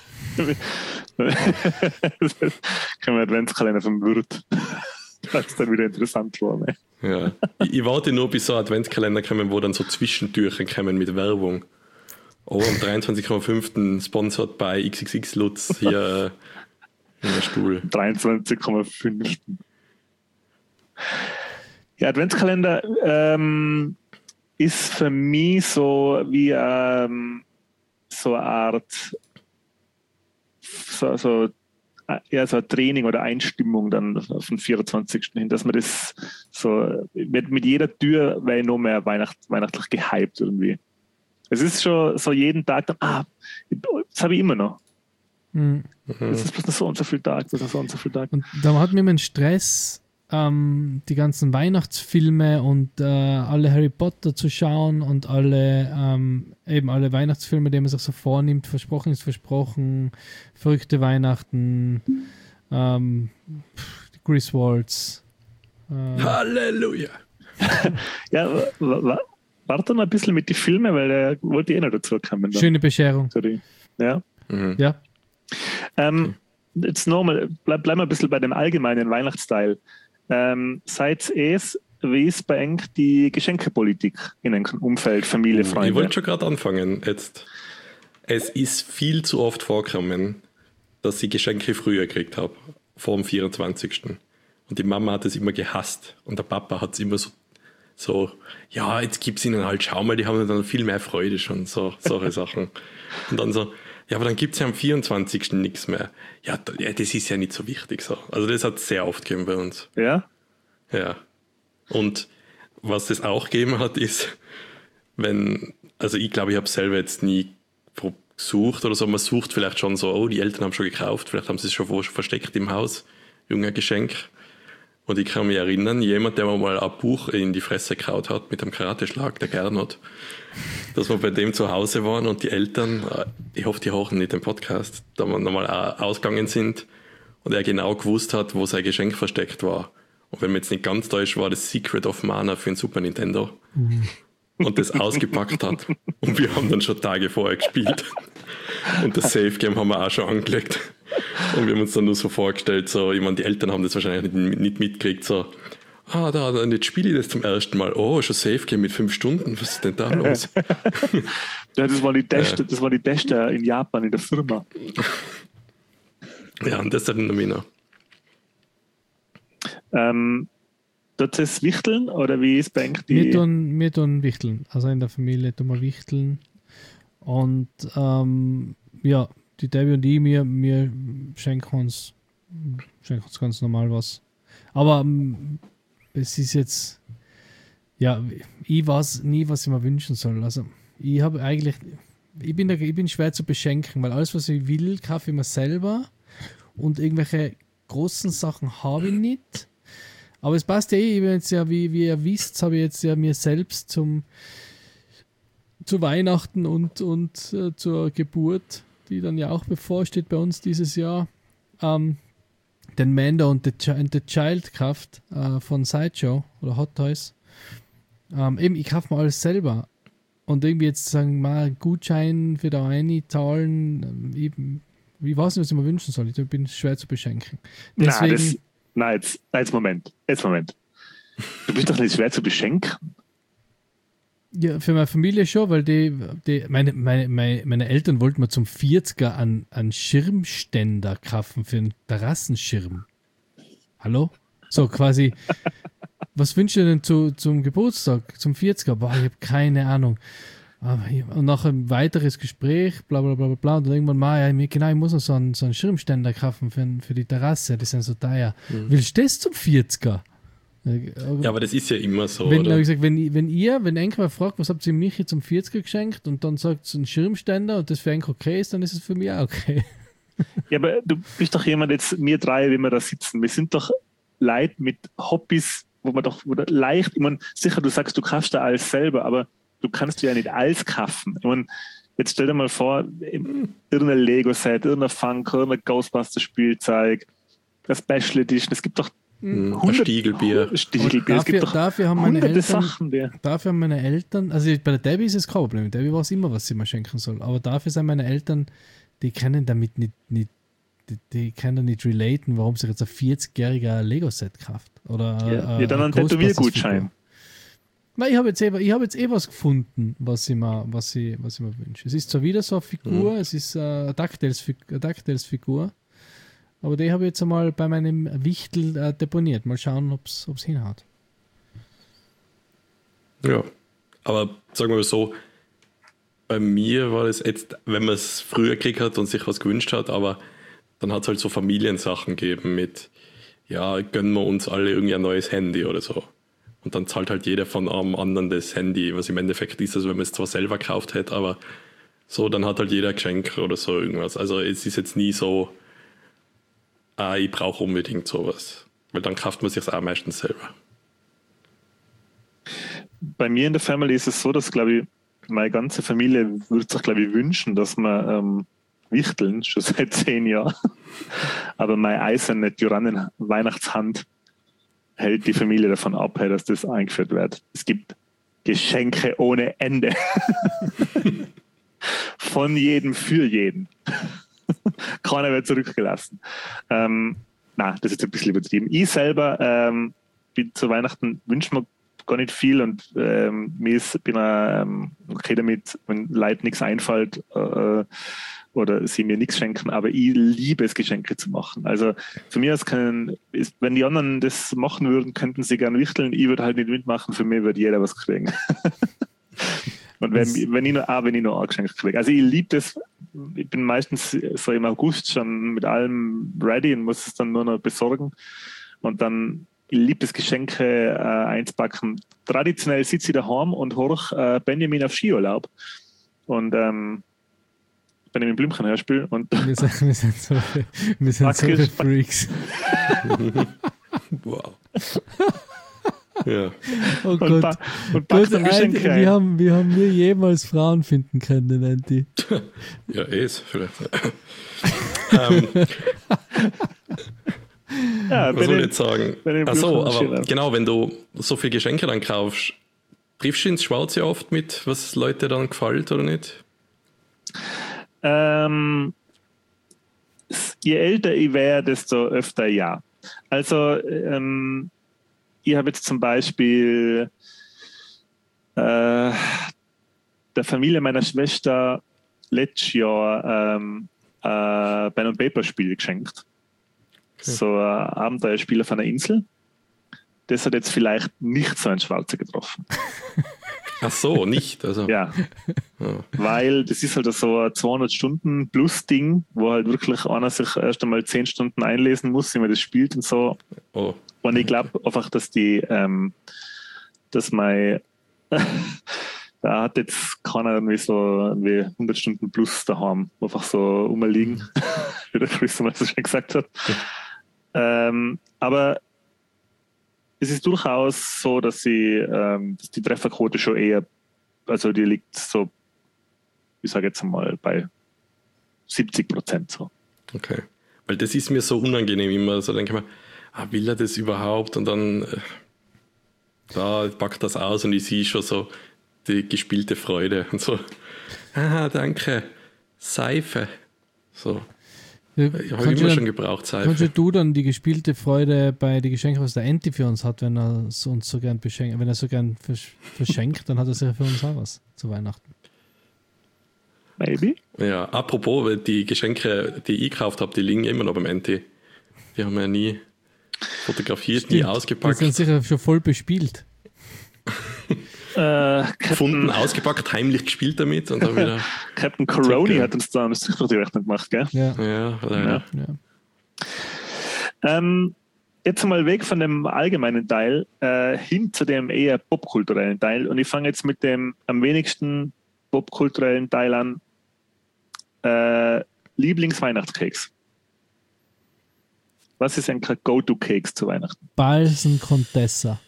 können wir Adventskalender vom Wirt. Das ist dann wieder interessant geworden. ey. Ja. Ich, ich warte nur, bis so Adventskalender kommen, wo dann so Zwischentürchen kommen mit Werbung. Oh, am dreiundzwanzigsten Komma fünften sponsored bei X X X Lutz hier äh, in der Stuhl. dreiundzwanzig Komma fünf. Ja, Adventskalender ähm, ist für mich so wie ähm, so eine Art so, so, ja, so ein Training oder Einstimmung dann auf den vierundzwanzigsten hin, dass man das so mit, mit jeder Tür wäre ich noch mehr Weihnacht, weihnachtlich gehypt irgendwie. Es ist schon so jeden Tag dann, ah, das habe ich immer noch. Mhm. Das ist bloß noch so und so viel Tag, das ist so und so viel Tag. Und da hat mir immer einen Stress, ähm, die ganzen Weihnachtsfilme und äh, alle Harry Potter zu schauen und alle ähm, eben alle Weihnachtsfilme, die man sich so vornimmt. Versprochen ist versprochen, verrückte Weihnachten, ähm, pff, Griswolds. Äh, Halleluja! Ja, wa- wa- warte noch ein bisschen mit den Filmen, weil der wollte eh noch dazu kommen. dann. schöne Bescherung. Sorry. Ja. Mhm. Ja. Ähm, jetzt nochmal, bleib, bleib mal ein bisschen bei dem allgemeinen Weihnachtsteil. Ähm, seid es, wie ist bei eng die Geschenkepolitik in einem Umfeld, Familie, Ich Freunde? wollte schon gerade anfangen. Jetzt. Es ist viel zu oft vorgekommen, dass ich Geschenke früher gekriegt habe, vor dem vierundzwanzigsten Und die Mama hat es immer gehasst und der Papa hat es immer so, so ja, jetzt gib's ihnen halt, schau mal, die haben dann viel mehr Freude schon, so solche Sachen. Und dann so, ja, aber dann gibt es ja am vierundzwanzigsten nichts mehr. Ja, da, ja, das ist ja nicht so wichtig. So. Also das hat es sehr oft gegeben bei uns. Ja? Ja. Und was das auch gegeben hat, ist, wenn, also ich glaube, ich habe selber jetzt nie gesucht oder so, man sucht vielleicht schon so, oh, die Eltern haben schon gekauft, vielleicht haben sie es schon wo- versteckt im Haus, junge Geschenk. Und ich kann mich erinnern, jemand, der mir mal ein Buch in die Fresse gehauen hat mit einem Karateschlag, der Gernot, dass wir bei dem zu Hause waren und die Eltern, ich hoffe, die hören nicht den Podcast, da wir nochmal ausgegangen sind und er genau gewusst hat, wo sein Geschenk versteckt war. Und wenn man jetzt nicht ganz täuscht, war das Secret of Mana für den Super Nintendo. Mhm. Und das ausgepackt hat. Und wir haben dann schon Tage vorher gespielt. Und das Safe Game haben wir auch schon angelegt. Und wir haben uns dann nur so vorgestellt, so, ich meine, die Eltern haben das wahrscheinlich nicht, nicht mitgekriegt, so, ah, da, dann jetzt spiele ich das zum ersten Mal. Oh, schon Safe Game mit fünf Stunden, was ist denn da los? Ja, das war die Teste, das war die Teste in Japan in der Firma. Ja, und das erinnert mich noch. Ähm, Tut es wichteln oder wie ist bei eng die? Wir tun, wir tun wichteln. Also in der Familie tun wir wichteln. Und ähm, ja, die Debbie und ich, wir, wir schenken uns, schenken uns ganz normal was. Aber ähm, es ist jetzt, ja, ich weiß nie, was ich mir wünschen soll. Also ich habe eigentlich, ich bin, da, ich bin schwer zu beschenken, weil alles, was ich will, kaufe ich mir selber und irgendwelche großen Sachen habe ich nicht. Aber es passt ja eh, ich bin jetzt ja, wie, wie ihr wisst, habe ich jetzt ja mir selbst zum zu Weihnachten und, und äh, zur Geburt, die dann ja auch bevorsteht bei uns dieses Jahr, ähm, den Mando und the, Ch- and the Childcraft äh, von Sideshow oder Hot Toys. Ähm, eben, ich kaufe mir alles selber. Und irgendwie jetzt sagen, mal Gutschein für da eine zahlen, ähm, ich, ich weiß nicht, was ich mir wünschen soll. Ich bin schwer zu beschenken. Deswegen, Nein, das, nein, jetzt, nein, jetzt Moment. Jetzt Moment. Du bist doch nicht schwer zu beschenken. Ja, für meine Familie schon, weil die, die meine, meine, meine, meine Eltern wollten mir zum vierziger einen, einen Schirmständer kaufen für einen Terrassenschirm. Hallo? So quasi, was wünschst du denn zu, zum Geburtstag, zum vierziger? Boah, ich habe keine Ahnung. Und nach ein weiteres Gespräch, bla bla bla bla, und dann irgendwann mal, ja, genau, ich muss noch so einen, so einen Schirmständer kaufen für, für die Terrasse, die sind so teuer. Mhm. Willst du das zum vierziger? Ja, aber das ist ja immer so, wenn, oder? Ich gesagt, wenn, wenn ihr, wenn Enkel mal fragt, was habt ihr Michi zum vierziger geschenkt und dann sagt es ein Schirmständer und das für Enkel okay ist, dann ist es für mich auch okay. Ja, aber du bist doch jemand, jetzt wir drei, wie wir da sitzen, wir sind doch Leute mit Hobbys, wo man doch wo leicht, ich meine, sicher, du sagst, du kaufst da alles selber, aber du kannst ja nicht alles kaufen. Ich meine, jetzt stell dir mal vor, irgendein Lego-Set, irgendein Funko, irgendein Ghostbusters-Spielzeug, ein Special Edition, es gibt doch Ein Stiegelbier. Stiegelbier. Es Dafür, gibt doch dafür haben meine Eltern, Sachen, die. dafür haben meine Eltern, also bei der Debbie ist es kein Problem, Debbie weiß immer, was sie mir schenken soll, aber dafür sind meine Eltern, die können damit nicht, nicht die, die können nicht relaten, warum sich jetzt ein vierzigjähriger Lego-Set kauft. Oder ja, ja, dann ein Tätowiergutschein. Nein, ich habe jetzt, eh, hab jetzt eh was gefunden, was ich mir, was ich, was ich mir wünsche. Es ist zwar wieder so eine Figur, mhm. es ist eine DuckTales-Figur, aber die habe ich jetzt einmal bei meinem Wichtel äh, deponiert. Mal schauen, ob es hinhaut. Ja, aber sagen wir mal so, bei mir war es jetzt, wenn man es früher gekriegt hat und sich was gewünscht hat, aber dann hat es halt so Familiensachen gegeben mit, ja, gönnen wir uns alle irgendwie ein neues Handy oder so. Und dann zahlt halt jeder von einem anderen das Handy, was im Endeffekt ist, also wenn man es zwar selber gekauft hätte, aber so, dann hat halt jeder ein Geschenk oder so irgendwas. Also es ist jetzt nie so, ah, ich brauche unbedingt sowas. Weil dann kauft man sich es auch meistens selber. Bei mir in der Family ist es so, dass, glaube ich, meine ganze Familie würde sich, glaube ich, wünschen, dass wir ähm, wichteln, schon seit zehn Jahren. Aber meine eiserne Tyrannen-Weihnachtshand hält die Familie davon ab, dass das eingeführt wird. Es gibt Geschenke ohne Ende. Von jedem für jeden. Keiner wird zurückgelassen. Ähm, na, das ist jetzt ein bisschen übertrieben. Ich selber ähm, bin zu Weihnachten, wünsche mir gar nicht viel und ähm, mir ist, bin ähm, okay damit, wenn Leuten nichts einfällt äh, oder sie mir nichts schenken, aber ich liebe es, Geschenke zu machen. Also für mich können, ist, wenn die anderen das machen würden, könnten sie gerne wichteln, ich würde halt nicht mitmachen, für mich würde jeder was kriegen. Und wenn, wenn ich noch, auch wenn ich noch ein Geschenk kriege. Also ich liebe das, ich bin meistens so im August schon mit allem ready und muss es dann nur noch besorgen. Und dann, ich liebe das, Geschenke äh, einzupacken. Traditionell sitze ich daheim und horch äh, Benjamin auf Skiurlaub. Und ähm, Benjamin Blümchen Hörspiel. Und wir sind, wir sind so, wir sind so viele Freaks. Wow. Ja. Oh Gott. Und, pa- und Gott, Andy, wie, haben, wie haben wir jemals Frauen finden können, Andy? Ja, eh ist vielleicht. ähm, ja, was soll ich jetzt sagen? Achso, aber genau, wenn du so viele Geschenke dann kaufst, triffst du ins Schwarze oft mit, was Leute dann gefällt oder nicht? Ähm, je älter ich wäre, desto öfter ja. Also, ähm, ich habe jetzt zum Beispiel äh, der Familie meiner Schwester letztes Jahr ähm, äh, Pen and Paper Spiel geschenkt. Okay. So ein Abenteuerspiel auf einer Insel. Das hat jetzt vielleicht nicht so ein Schwarzer getroffen. Ach so, nicht? Also. Ja. Oh. Weil das ist halt so ein zweihundert Stunden plus Ding, wo halt wirklich einer sich erst einmal zehn Stunden einlesen muss, wie man das spielt und so. Oh. Und ich glaube einfach, dass die, ähm, dass mein, da hat jetzt keiner irgendwie so irgendwie hundert Stunden plus daheim, einfach so rumliegen, wie der Chris mal so schön gesagt hat. Ähm, aber es ist durchaus so, dass sie, ähm, dass die Trefferquote schon eher, also die liegt so, ich sage jetzt mal, bei siebzig Prozent so. Okay. Weil das ist mir so unangenehm immer, so denke ich mir, ah, will er das überhaupt? Und dann äh, da packt das aus und ich sehe schon so die gespielte Freude und so. Ah, danke. Seife. So. Ja, Ich habe kannst immer du schon dann, gebraucht, kannst Seife. du dann die gespielte Freude bei den Geschenken, was der Enti für uns hat, wenn er es uns so gern beschenkt, wenn er so gern versch verschenkt, dann hat er sicher für uns auch was zu Weihnachten. Maybe. Ja, apropos, die Geschenke, die ich gekauft habe, die liegen immer noch beim N T. Die haben wir ja nie fotografiert, Stimmt. nie Die ausgepackt. sind sicher schon voll bespielt. Äh, Gefunden, Captain, ausgepackt, heimlich gespielt damit und dann wieder. Captain Coroni Zurück, hat uns da eine Strich durch die Rechnung gemacht, gell? Ja, Ja, leider. Ja. ja. Ähm, jetzt mal weg von dem allgemeinen Teil äh, hin zu dem eher popkulturellen Teil. Und ich fange jetzt mit dem am wenigsten popkulturellen Teil an. Äh, Lieblingsweihnachtskeks. Was ist ein Go-To-Keks zu Weihnachten? Balsen Contessa.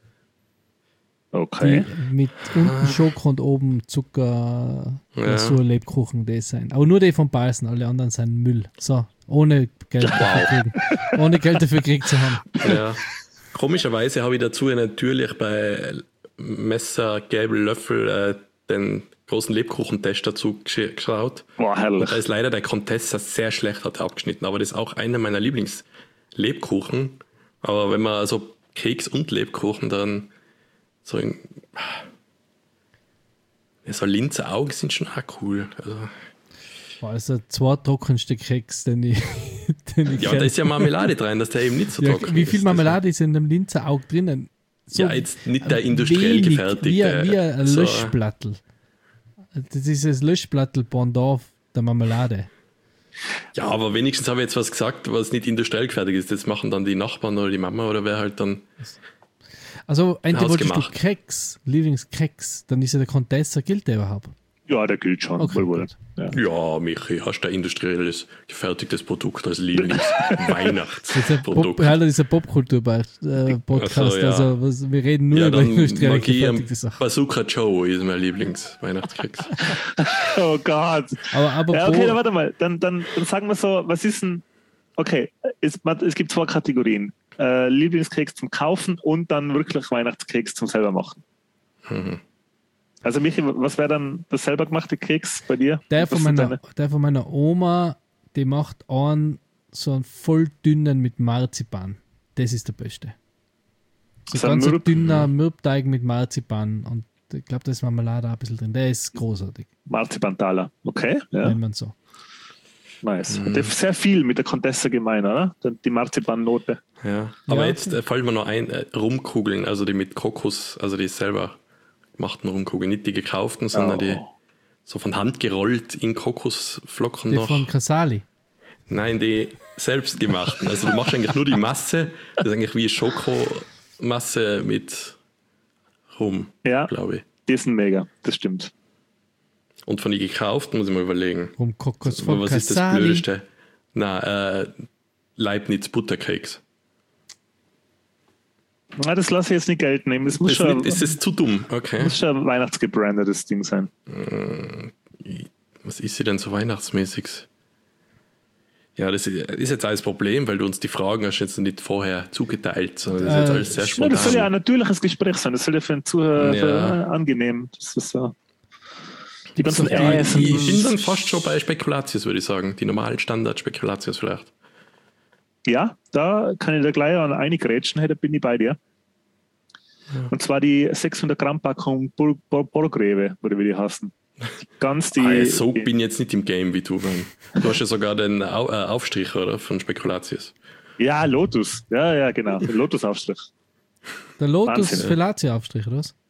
Okay. Die mit unten Schoko und oben Zucker, Ja. Glasur-Lebkuchen, die sein. Aber nur die von Balsen, alle anderen sind Müll. So, ohne Geld dafür kriegen. Ohne Geld dafür gekriegt zu haben. Ja. Komischerweise habe ich dazu natürlich bei Messer, Gabel, Löffel äh, den großen Lebkuchentest dazu gesch- geschaut. Boah, herrlich. Und da ist leider der Contessa sehr schlecht hat er abgeschnitten, aber das ist auch einer meiner Lieblingslebkuchen. Aber wenn man also Keks und Lebkuchen dann so in, ja, so Linzer Augen sind schon auch cool. Also, Boah, das ist der zweittrockenste Keks, den ich, den ich ja, kenn. da ist ja Marmelade drin, dass der eben nicht so Ja, trocken wie ist. viel Marmelade ist in dem Linzer Auge drinnen? So Ja, jetzt nicht der industriell wenig, gefertigte. Wie, wie ein so- Löschplattel. Das ist das Löschplattel-Pendant der Marmelade. Ja, aber wenigstens habe ich jetzt was gesagt, was nicht industriell gefertigt ist. Das machen dann die Nachbarn oder die Mama oder wer halt dann. Also, entweder wolltest du Hausgemacht. Keks, Lieblingskeks, dann ist ja der Contessa, gilt der überhaupt? Ja, der gilt schon. Okay, wohl, wohl. gut. Ja. Ja, Michi, hast du ein industrielles, gefertigtes Produkt als Das ist ein Pop, Lieblings-Weihnachtsprodukt? halt dieser Popkultur-Podcast. Ach so, ja. Also, was, wir reden nur Ja, über dann industriell mag ich gefertigte Sachen. Bazooka Joe ist mein Lieblings-Weihnachtskeks. Oh Gott. Aber, aber Ja, pro, okay, dann warte mal. Dann, dann, dann sagen wir so, was ist denn. Okay, es, es gibt zwei Kategorien. Äh, Lieblingskeks zum Kaufen und dann wirklich Weihnachtskeks zum selber machen. Mhm. Also Michi, was wäre dann das selber gemachte Keks bei dir? der, Was von sind meiner, deine- der von meiner Oma, die macht einen so einen voll dünnen mit Marzipan. Das ist der beste. So So ein ganz ein Mürb- dünner Mürbteig mit Marzipan. Und ich glaube, da ist Marmelade auch ein bisschen drin. Der ist großartig, Marzipantaler. Okay, ja, nennt man so. nice. Mhm. Und das ist sehr viel mit der Contessa gemein, oder? Die Marzipannote. Ja. Aber Ja, jetzt äh, fällt mir noch ein, äh, Rumkugeln, also die mit Kokos, also die selber gemachten Rumkugeln, nicht die gekauften, sondern Oh. die so von Hand gerollt in Kokosflocken Die noch. von Casali. Nein, die selbst gemachten. Also du machst eigentlich nur die Masse, das ist eigentlich wie Schokomasse mit Rum, Ja, glaube ich. die sind mega, das stimmt. Und von die gekauften muss ich mal überlegen. Rum Kokos von Was ist das Casali. Blödeste? Na, äh, Leibniz Buttercakes. Na, das lasse ich jetzt nicht gelten. Es muss Ist, schon, nicht, ist es zu dumm? Okay. muss schon ein weihnachtsgebrandetes Ding sein. Was ist sie denn so weihnachtsmäßig? Ja, das ist ist jetzt alles Problem, weil du uns die Fragen hast jetzt nicht vorher zugeteilt, sondern das ist jetzt Äh, alles sehr Ja, spontan. das soll ja ein natürliches Gespräch sein. Das soll ja für den Zuhörer Ja. für, äh, angenehm. Das ist so. Die ganzen Ja, Äs ich und- bin dann fast schon bei Spekulatius, würde ich sagen. Die normalen Standard-Spekulatius vielleicht. Ja, da kann ich da gleich an eingrätschen, hey, da bin ich bei dir. Und zwar die sechshundert Gramm Packung Bor Bor Borgreve, oder wie die heißen. Die ganz die. ah, so die, bin ich jetzt nicht im Game wie du. Mann. Du hast ja sogar den Au äh, Aufstrich, oder? Von Spekulatius. ja, Lotus. Ja, ja, genau. Der Lotus-Aufstrich. Der Lotus Wahnsinn, ja. Fellatio-Aufstrich, oder was?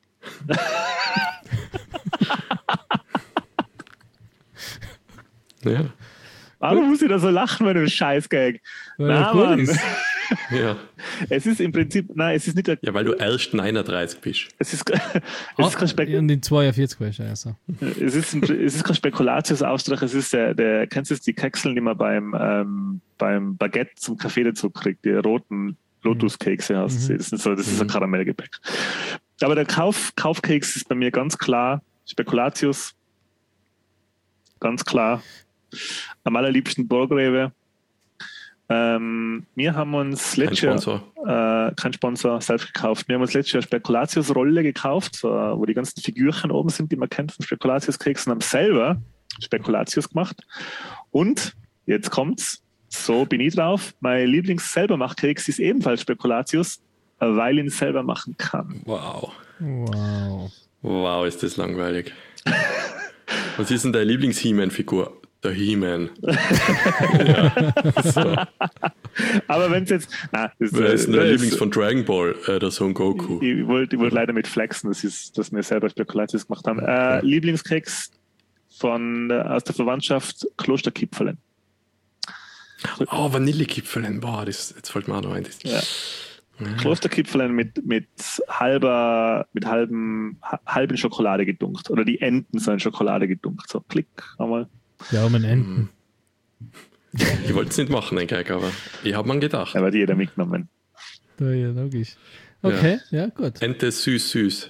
Ja. Warum muss ich da so lachen bei dem Scheiß-Gag? Weil Na, er gut Mann. ist. ja. Es ist im Prinzip, nein, es ist nicht, der, Ja, weil du erst neununddreißig bist. es ist, es ist kein Spek Und in zweiundvierzig war ich ja so. Es ist, ein, es ist kein Spekulatius-Aufstrich, es ist der, der, kennst du das, die Kekseln, die man beim, ähm, beim Baguette zum Kaffee dazu kriegt, die roten Lotus-Kekse hast du sie. Das, sind so, das ist ein Karamellgebäck. Aber der Kauf, Kaufkeks ist bei mir ganz klar Spekulatius. Ganz klar. Am allerliebsten Borgreve. Ähm, wir haben uns Kein letztes Jahr, Sponsor. äh, kein Sponsor, selbst gekauft. Wir haben uns letztes Jahr Spekulatius-Rolle gekauft, so, wo die ganzen Figürchen oben sind, die man kennt von Spekulatius-Keksen, haben selber Spekulatius gemacht. Und jetzt kommt's. So bin ich drauf. Mein Lieblings-Selbermach-Keks ist ebenfalls Spekulatius, weil ich ihn selber machen kann. Wow. Wow. Wow, ist das langweilig. Was ist denn deine Lieblings-He-Man-Figur? Der He-Man. Ja, so. Aber wenn es jetzt. Nein, das, Wer ist denn äh, dein das- Lieblings von Dragon Ball? Äh, der Son Goku. Ich, ich wollte ich wollte leider mit flexen, das ist, dass wir selber Spekulatius gemacht haben. Äh, Lieblingskeks von, äh, aus der Verwandtschaft Klosterkipferlen. Oh, Vanillekipferlen. Boah, das, jetzt fällt mir auch noch ein. Das, Ja. Klosterkipferlen mit, mit halber, mit halben, ha- halben Schokolade gedunkt. Oder die Enden so in Schokolade gedunkt. So, klick, einmal. Ja, um ein Enten. Ich wollte es nicht machen, den Gag, aber ich habe mir gedacht. Da wird jeder mitgenommen. Ja, ja, logisch. Okay, ja, gut. Ente süß, süß.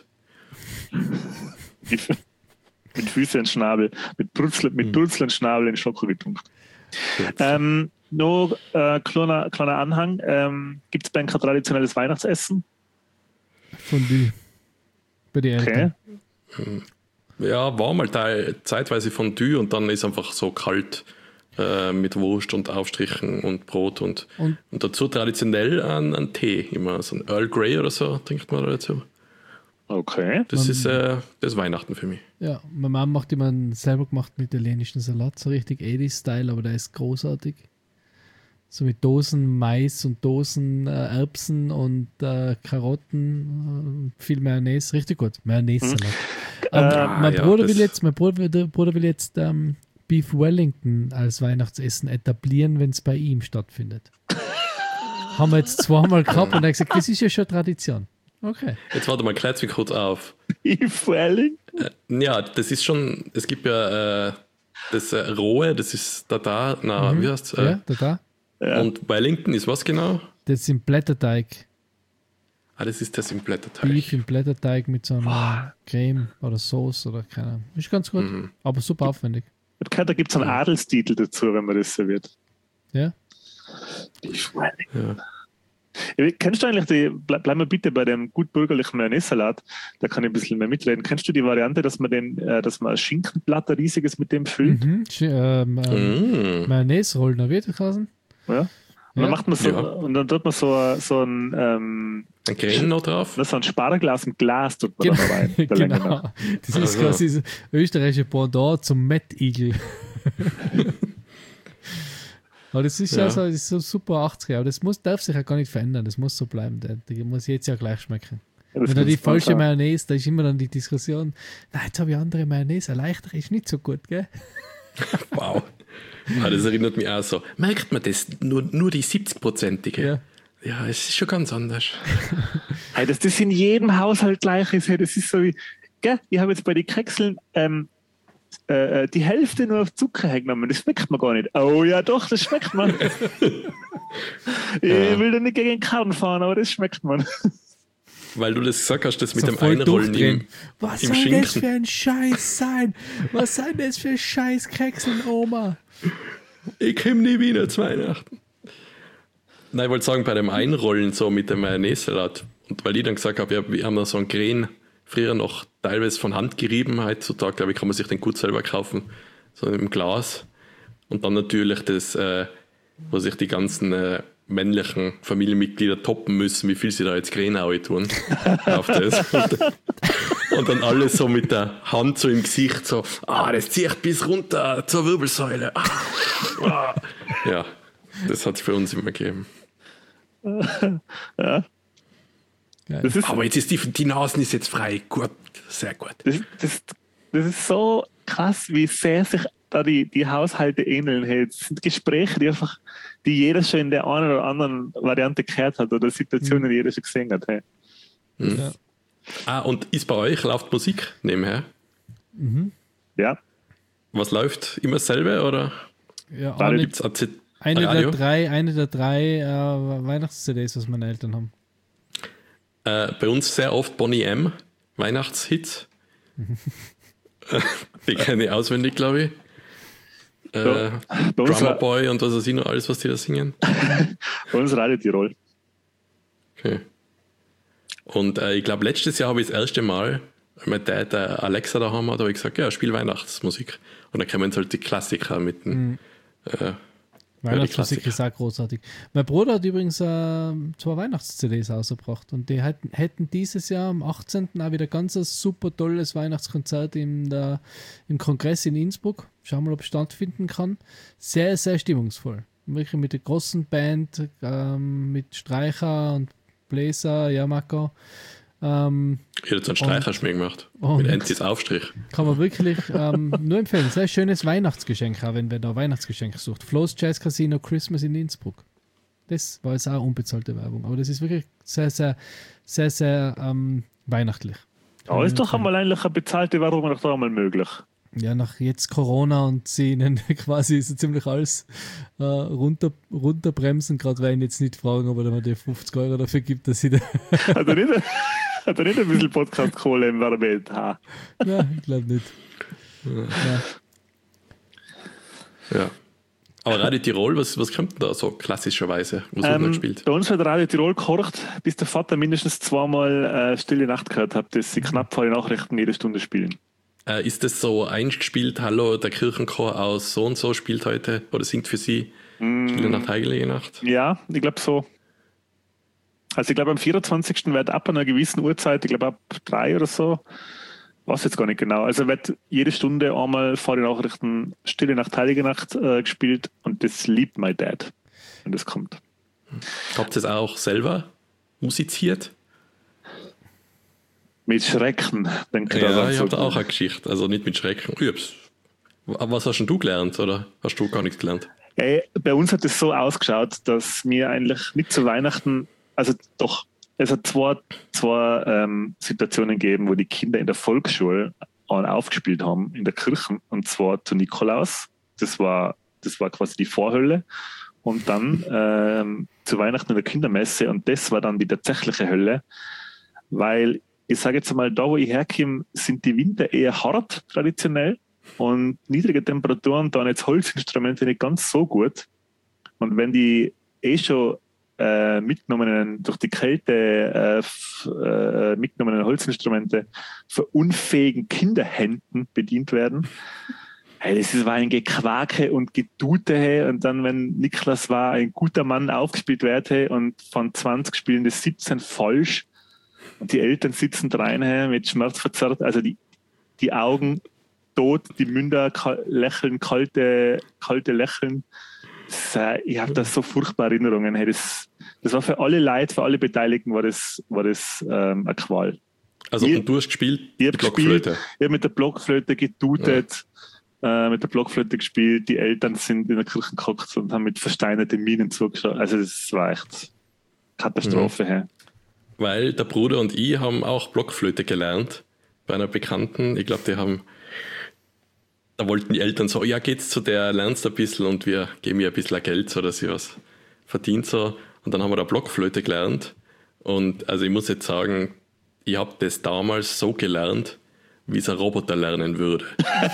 mit mit Füßen und Schnabel. Mit Brutzel, mit Brutzel und Schnabel in Schoko gedunkt. Ähm, noch äh, kleiner, kleiner Anhang. Ähm, Gibt es bei Ihnen kein traditionelles Weihnachtsessen? Fondue. Bei den Okay. Eltern. Ja, war mal teil, zeitweise Fondue und dann ist einfach so kalt äh, mit Wurst und Aufstrichen und Brot und, Und- und dazu traditionell ein, ein Tee, immer so ein Earl Grey oder so trinkt man dazu. Okay. Das ist äh, das ist Weihnachten für mich. Ja, meine Mama macht immer einen selber gemachten italienischen Salat, so richtig eighties-Style, aber der ist großartig. So mit Dosen Mais und Dosen äh, Erbsen und äh, Karotten, äh, viel Mayonnaise, richtig gut. Mayonnaise-Salat. Ähm, Ah, mein, ja, Bruder das- will jetzt, mein Bruder, der Bruder will jetzt ähm, Beef Wellington als Weihnachtsessen etablieren, wenn es bei ihm stattfindet. Haben wir jetzt zweimal gehabt und er hat gesagt, das ist ja schon Tradition. Okay. Jetzt warte mal, klärt's mich kurz auf. Beef Wellington? Äh, ja, das ist schon, es gibt ja äh, das äh, Rohe, das ist da da, na, wie heißt's? Äh, Ja, da, da. Ja. Und Wellington ist was genau? Das ist im Blätterteig. Ah, das ist das im Blätterteig. Beef im Blätterteig mit so einer Creme oder Sauce oder keine Ahnung. Ist ganz gut, Mhm. aber super aufwendig. Ich hab gehört, da gibt es einen Adelstitel dazu, wenn man das serviert. Ja? Beef Wellington. Ja. Ja, kennst du eigentlich die, bleib, bleib mal bitte bei dem gut bürgerlichen Mayonnaise-Salat, da kann ich ein bisschen mehr mitreden. Kennst du die Variante, dass man den, äh, dass man ein Schinkenblatt ein riesiges mit dem füllt? Mhm. Sch- Ähm, ähm, Mm. Mayonnaise-Rollen, wie das heißen? Ja? Und Ja. dann macht man so, Ja. und dann tut man so, so ein, ähm, Ein Creme noch drauf? so ein Sparglas im Glas tut man Genau. da rein. Der Länge nach. genau. Das ist Also. quasi das österreichische Pendant zum Mettigel. Aber das ist ja, Ja. so, das ist so super achtziger, aber das muss, darf sich ja gar nicht verändern, das muss so bleiben, der, der muss jetzt ja gleich schmecken. Ja, das Wenn da die kannst du falsche machen. Mayonnaise, da ist immer dann die Diskussion, nein, jetzt habe ich andere Mayonnaise, eine leichtere ist nicht so gut, gell? Wow. Ah, das erinnert mich auch so. Merkt man das? Nur, nur die siebzig-prozentige? Ja. Ja, es ist schon ganz anders. Hey, dass das in jedem Haushalt gleich ist, hey, das ist so wie, gell? Ich habe jetzt bei den Kekseln ähm, äh, die Hälfte nur auf Zucker hergenommen, das schmeckt man gar nicht. Oh ja, doch, das schmeckt man. Ich will da nicht gegen den Karren fahren, aber das schmeckt man. Weil du das gesagt hast, das mit So dem voll Einrollen durchdrehen. im, Was im soll das Schinken. für ein Scheiß sein? Was soll das für Scheiß Kekseln, Oma? Ich komme nie wieder zu Weihnachten. Nein, ich wollte sagen, bei dem Einrollen so mit dem Mayonnaise-Salat. Und weil ich dann gesagt habe, ja, wir haben da so einen Kren früher noch teilweise von Hand gerieben. Heutzutage, glaube ich, kann man sich den gut selber kaufen. So im Glas. Und dann natürlich das, äh, wo sich die ganzen äh, männlichen Familienmitglieder toppen müssen, wie viel sie da jetzt Kren tun. Auf das. Und, und dann alles so mit der Hand so im Gesicht, so, ah, das zieht bis runter zur Wirbelsäule. Ah, ah. Ja, das hat es für uns immer gegeben. Ja. Geil. Das ist, Aber jetzt ist die, die Nasen ist jetzt frei. Gut, sehr gut. das, das, das ist so krass, wie sehr sich da die, die Haushalte ähneln. Hey, das sind Gespräche, die einfach, die jeder schon in der einen oder anderen Variante gehört hat oder Situationen, die jeder schon gesehen hat. Hey. Ja. Ah, und ist bei euch, läuft Musik nebenher? Ja, Was läuft? Immer dasselbe oder Ja, Alle eine, gibt es A Z eine, der Radio? drei, eine der drei äh, Weihnachts-C Ds, was meine Eltern haben. Äh, bei uns sehr oft Bonnie M. Weihnachtshits. Äh, die kenne ich auswendig, glaube ich. Äh, bei uns, Drummer war, Boy und was weiß ich noch, alles, was die da singen. bei uns Radio Tirol. Okay. Und äh, ich glaube, letztes Jahr habe ich das erste Mal mit der, der Alexa daheim hat, habe ich gesagt, ja, spiel Weihnachtsmusik. Und dann kommen halt die Klassiker mit dem, äh, Weihnachtsmusik ist auch großartig. Mein Bruder hat übrigens äh, zwei Weihnachts-C Ds rausgebracht und die hätten, hätten dieses Jahr am achtzehnten auch wieder ganz ein super tolles Weihnachtskonzert in der, im Kongress in Innsbruck. Schauen wir mal, ob es stattfinden kann. Sehr, sehr stimmungsvoll. Wirklich mit der großen Band, ähm, mit Streicher und Bläser, Yamaka. Ähm, ich hätte so einen Streicherschmier gemacht. Mit Enzis Aufstrich. Kann man wirklich ähm, nur empfehlen. Sehr schönes Weihnachtsgeschenk, auch wenn wer da Weihnachtsgeschenk sucht. Flo's Jazz Casino Christmas in Innsbruck. Das war jetzt auch unbezahlte Werbung. Aber das ist wirklich sehr, sehr, sehr, sehr ähm, weihnachtlich. Aber ist doch einmal eigentlich eine bezahlte Werbung noch einmal möglich. Ja, nach jetzt Corona und sie ihnen quasi so ziemlich alles äh, runter, runterbremsen, gerade weil ich jetzt nicht fragen, ob er mir die fünfzig Euro dafür gibt, dass ich da. Hat er nicht, hat er nicht ein bisschen Podcast-Kohle im Verbet? Nein, ich glaube nicht. Ja. ja. Aber Radio Tirol, was, was kommt denn da so klassischerweise? Was wird ähm, da gespielt? Bei uns hat Radio Tirol gekocht, bis der Vater mindestens zweimal äh, Stille Nacht gehört hat, dass sie knapp vor den Nachrichten jede Stunde spielen. Äh, ist das so eingespielt, hallo, der Kirchenchor aus so und so spielt heute oder singt für Sie mm. Stille Nacht, Heilige Nacht? Ja, ich glaube so. Also ich glaube am vierundzwanzigsten wird ab einer gewissen Uhrzeit, ich glaube ab drei oder so, weiß jetzt gar nicht genau, also wird jede Stunde einmal vor den Nachrichten Stille Nacht, Heilige Nacht äh, gespielt und das liebt my Dad, wenn das kommt. Habt ihr es auch selber musiziert? Mit Schrecken, denke ich. Ja, ich habe da auch eine Geschichte. Also nicht mit Schrecken. Was hast denn du gelernt oder hast du gar nichts gelernt? Ey, bei uns hat es so ausgeschaut, dass wir eigentlich nicht zu Weihnachten, also doch, es hat zwei, zwei ähm, Situationen gegeben, wo die Kinder in der Volksschule aufgespielt haben, in der Kirche, und zwar zu Nikolaus. Das war, das war quasi die Vorhölle. Und dann ähm, zu Weihnachten in der Kindermesse, und das war dann die tatsächliche Hölle, weil ich sage jetzt einmal, da wo ich herkomme, sind die Winter eher hart traditionell und niedrige Temperaturen, dann jetzt Holzinstrumente nicht ganz so gut. Und wenn die eh schon äh, mitgenommenen, durch die Kälte äh, f, äh, mitgenommenen Holzinstrumente für unfähigen Kinderhänden bedient werden, hey, das war ein Gequake und Gedute, hey. Und dann, wenn Niklas war ein guter Mann aufgespielt wird, hey, und von zwanzig Spielen das siebzehn falsch, und die Eltern sitzen rein mit Schmerz verzerrt, also die, die Augen tot, die Münder lächeln, kalte, kalte Lächeln. Das, äh, ich habe da so furchtbare Erinnerungen. Hey, das, das war für alle Leute, für alle Beteiligten war das, war das ähm, eine Qual. Also ich, und du hast gespielt ich mit Blockflöte? Ich habe mit der Blockflöte getutet, ja. äh, mit der Blockflöte gespielt. Die Eltern sind in der Kirche gekocht und haben mit versteinerten Minen zugeschaut. Also das war echt Katastrophe. Mhm. Hey. Weil der Bruder und ich haben auch Blockflöte gelernt bei einer Bekannten. Ich glaube, die haben, da wollten die Eltern so, ja, geht's zu der, lernst ein bisschen und wir geben ihr ein bisschen Geld, so dass sie was verdient. So. Und dann haben wir da Blockflöte gelernt. Und also ich muss jetzt sagen, ich habe das damals so gelernt, wie es ein Roboter lernen würde.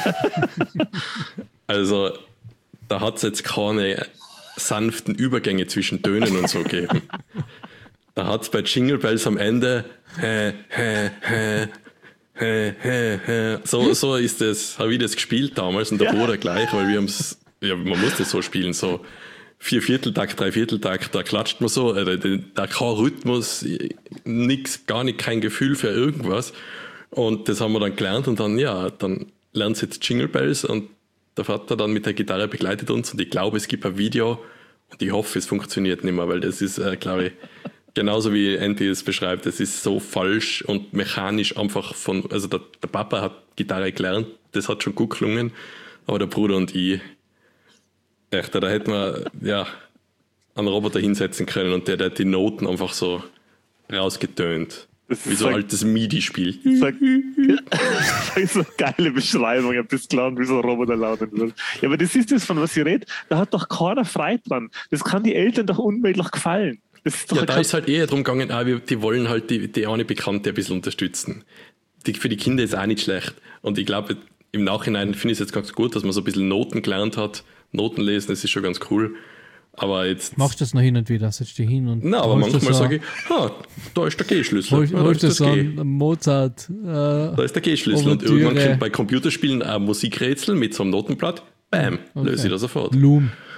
Also da hat es jetzt keine sanften Übergänge zwischen Tönen und so gegeben. Da hat es bei Jingle Bells am Ende hä, hä, hä, hä, hä, hä. So, so ist das, habe ich das gespielt damals und der ja. Bruder gleich, weil wir haben es, ja, man muss das so spielen, so vier Vierteltakt, drei Vierteltakt, da klatscht man so, äh, da kein Rhythmus, nix, gar nicht, kein Gefühl für irgendwas. Und das haben wir dann gelernt und dann, ja, dann lernt sie jetzt Jingle Bells und der Vater dann mit der Gitarre begleitet uns und ich glaube, es gibt ein Video und ich hoffe, es funktioniert nicht mehr, weil das ist, äh, glaube ich, genauso wie Andy es beschreibt, das ist so falsch und mechanisch einfach von, also der, der Papa hat Gitarre gelernt, das hat schon gut gelungen, aber der Bruder und ich, echt, da hätten wir, ja, einen Roboter hinsetzen können und der, der hat die Noten einfach so rausgetönt. Wie so ein altes MIDI-Spiel. Das ist so eine geile Beschreibung. Ich habe das gelernt, wie so ein Roboter lauten wird. Ja, aber das ist das, von was ich rede. Da hat doch keiner frei dran. Das kann die Eltern doch unmöglich gefallen. Das ist doch ja, da ist halt eher darum gegangen, ah, wir, die wollen halt die, die eine Bekannte ein bisschen unterstützen. Die, für die Kinder ist auch nicht schlecht. Und ich glaube, im Nachhinein finde ich es jetzt ganz gut, dass man so ein bisschen Noten gelernt hat. Noten lesen, das ist schon ganz cool. Aber jetzt. Machst du das noch hin und wieder? Setzt dich hin und. Na, aber manchmal sage ich, ha, da ist der G-Schlüssel. Holst ja, da ist das so ein Mozart. Äh, da ist der G-Schlüssel. Und irgendwann kommt bei Computerspielen ein Musikrätsel mit so einem Notenblatt. Bam, okay. Löse ich das sofort. Loom.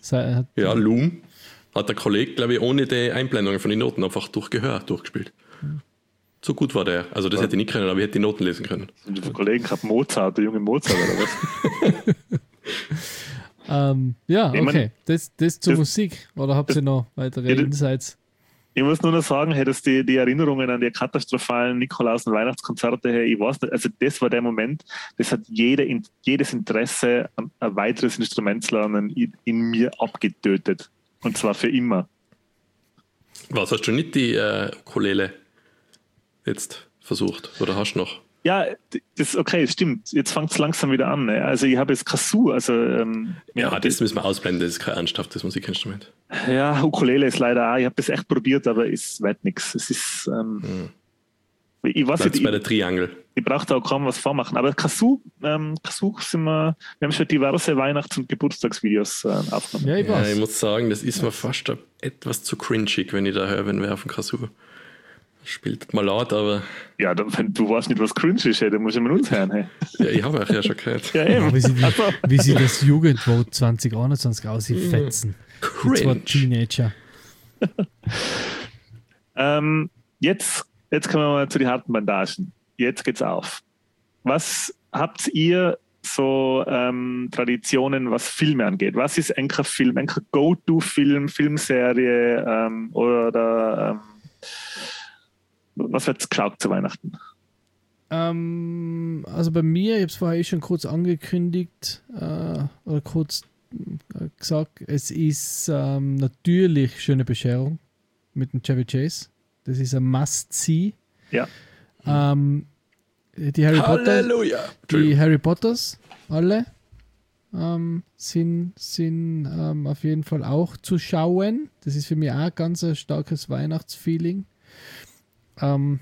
Hat, ja, Loom hat der Kollege, glaube ich, ohne die Einblendungen von den Noten einfach durch Gehör durchgespielt. Mhm. So gut war der. Also das ja. hätte ich nicht können, aber ich hätte die Noten lesen können. Und die Kollegen haben Mozart, der junge Mozart oder was? ähm, ja, okay. Ich mein, das, das zur das, Musik. Oder habt ihr noch weitere ja, Insights? Ich muss nur noch sagen, hey, dass die, die Erinnerungen an die katastrophalen Nikolaus- und Weihnachtskonzerte, hey, ich weiß nicht, also das war der Moment, das hat jede, jedes Interesse an ein weiteres Instrument zu lernen in, in mir abgetötet. Und zwar für immer. Was, hast du nicht die äh, Ukulele jetzt versucht? Oder hast du noch? Ja, das okay, stimmt. Jetzt fängt es langsam wieder an. Ne? Also ich habe jetzt Kazoo, also ähm, ja, ja, das müssen wir ausblenden, das ist kein ernsthaftes Musikinstrument. Ja, Ukulele ist leider auch, ich habe das echt probiert, aber es wird nichts. Es ist ähm, hm. ich weiß nicht, bei der Triangel. Ich, ich brauche da auch kaum was vormachen. Aber Kazoo, ähm, Kazoo sind wir, wir haben schon diverse Weihnachts- und Geburtstagsvideos äh, aufgenommen. Ja ich, ja, ich muss sagen, das ist mir fast etwas zu cringig, wenn ich da höre, wenn wir auf dem Kazoo spielt mal laut, aber... Ja, du, du weißt nicht, was cringe ist, hey, dann musst du mit uns hören. Hey. Ja, ich habe euch ja schon gehört. Ja, eben. Wie sie, die, also. wie sie das Jugendvote zwanzig einundzwanzig aussieht, Cringe. Die Teenager. ähm, jetzt, jetzt kommen wir mal zu den harten Bandagen. Jetzt geht's auf. Was habt ihr so ähm, Traditionen, was Filme angeht? Was ist ein Film, ein Go-To-Film, Filmserie ähm, oder... Ähm, was wird geschaut zu Weihnachten? Ähm, also bei mir, ich habe es vorher eh schon kurz angekündigt äh, oder kurz äh, gesagt, es ist ähm, natürlich Schöne Bescherung mit dem Chevy Chase. Das ist ein Must-See. Ja. Ähm, die Harry Halleluja. Potter, die Harry Potters, alle ähm, sind, sind ähm, auf jeden Fall auch zu schauen. Das ist für mich auch ein ganz ein starkes Weihnachtsfeeling. Ähm,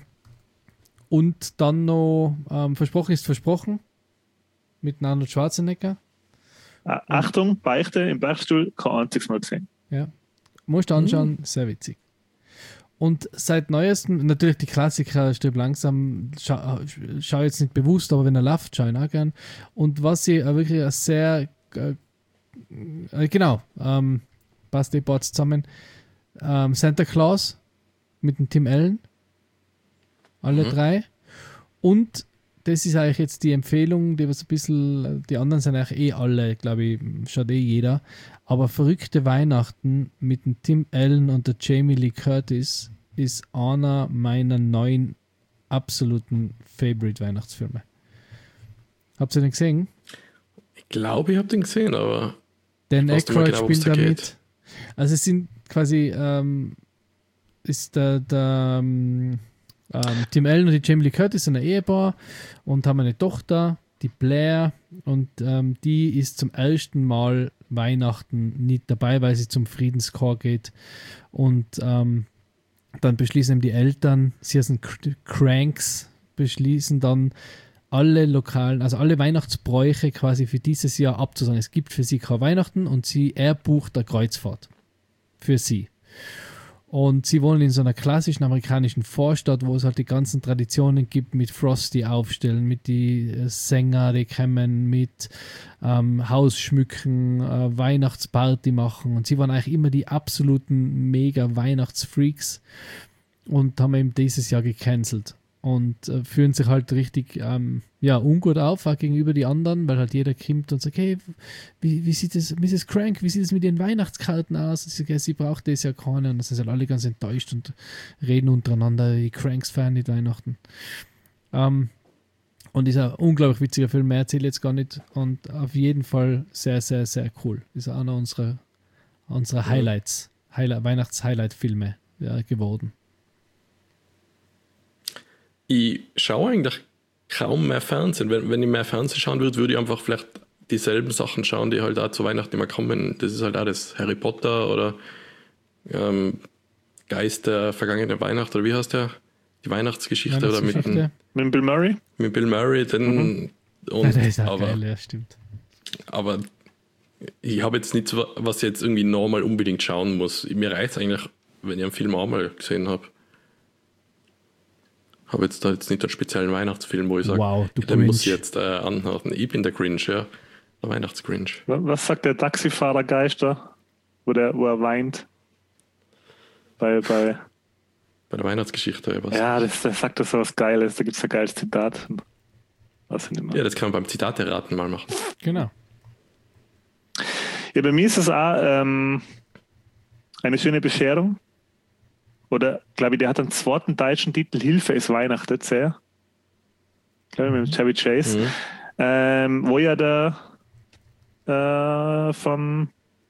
und dann noch ähm, Versprochen ist versprochen mit Arnold Schwarzenegger. Äh, Achtung, Beichte im Beichtstuhl, kein einziges Mal gesehen. Ja, musst du anschauen, mhm. Sehr witzig. Und seit neuestem, natürlich die Klassiker, Stirb langsam, schau, schau jetzt nicht bewusst, aber wenn er läuft, schau ihn auch gern. Und was ich äh, wirklich sehr, äh, äh, genau, ähm, passt die Boards zusammen, ähm, Santa Claus mit dem Tim Allen. Alle mhm. drei. Und das ist eigentlich jetzt die Empfehlung, die was ein bisschen, die anderen sind eigentlich eh alle, glaube ich, schaut eh jeder. Aber Verrückte Weihnachten mit dem Tim Allen und der Jamie Lee Curtis ist einer meiner neuen absoluten Favorite-Weihnachtsfilme. Habt ihr den gesehen? Ich glaube, ich habe den gesehen, aber Dan Aykroyd genau, spielt da mit. Also es sind quasi ähm, ist der, der ähm, Ähm, Tim Allen und die Jamie Lee Curtis sind ein Ehepaar und haben eine Tochter, die Blair, und ähm, die ist zum ersten Mal Weihnachten nicht dabei, weil sie zum Friedenschor geht. Und ähm, dann beschließen die Eltern, sie sind Cranks, beschließen dann alle lokalen, also alle Weihnachtsbräuche quasi für dieses Jahr abzusagen. Es gibt für sie kein Weihnachten und sie, er bucht eine Kreuzfahrt für sie. Und sie wohnen in so einer klassischen amerikanischen Vorstadt, wo es halt die ganzen Traditionen gibt mit Frosty aufstellen, mit die Sänger, die kommen, mit ähm, Hausschmücken, äh, Weihnachtsparty machen. Und sie waren eigentlich immer die absoluten mega Weihnachtsfreaks und haben eben dieses Jahr gecancelt. Und äh, fühlen sich halt richtig ähm, ja, ungut auf, auch gegenüber die anderen, weil halt jeder kommt und sagt, hey, wie, wie sieht das, Misses Crank, wie sieht es mit ihren Weihnachtskarten aus? Und sie, okay, sie braucht das ja keine. Und dann sind halt alle ganz enttäuscht und reden untereinander, die Cranks feiern nicht Weihnachten. Ähm, und ist ein unglaublich witziger Film, mehr erzähle ich jetzt gar nicht. Und auf jeden Fall sehr, sehr, sehr cool. Ist einer unserer, unserer Highlights, Highlight, Weihnachts-Highlight-Filme ja, geworden. Ich schaue eigentlich kaum mehr Fernsehen. Wenn, wenn ich mehr Fernsehen schauen würde, würde ich einfach vielleicht dieselben Sachen schauen, die halt auch zu Weihnachten immer kommen. Das ist halt auch das Harry Potter oder ähm, Geist der vergangenen Weihnacht, oder wie heißt der? Die Weihnachtsgeschichte, oder mit, mit Bill Murray? Mit Bill Murray, dann mhm. und, ja, das ist auch aber, geil, ja, stimmt. Aber ich habe jetzt nichts, was ich jetzt irgendwie normal unbedingt schauen muss. Mir reicht es eigentlich, wenn ich einen Film einmal gesehen habe. habe jetzt da jetzt nicht einen speziellen Weihnachtsfilm, wo ich sage, wow, ja, den muss ich jetzt äh, anhalten. Ich bin der Grinch, ja. Der Weihnachtsgrinch. Was sagt der Taxifahrer Geister? wo, der, wo er weint. Bei, bei, Bei der Weihnachtsgeschichte oder was? ja, das, das sagt das so was Geiles. Da gibt es ein geiles Zitat. Was nicht mehr. Ja, das kann man beim Zitate-Raten mal machen. Genau. Ja, bei mir ist es auch ähm, eine schöne Bescherung. Oder, glaube ich, der hat einen zweiten deutschen Titel, Hilfe, es weihnachtet sehr. Glaube ich, mit Chevy Chase. Mhm. Ähm, wo ja der äh, von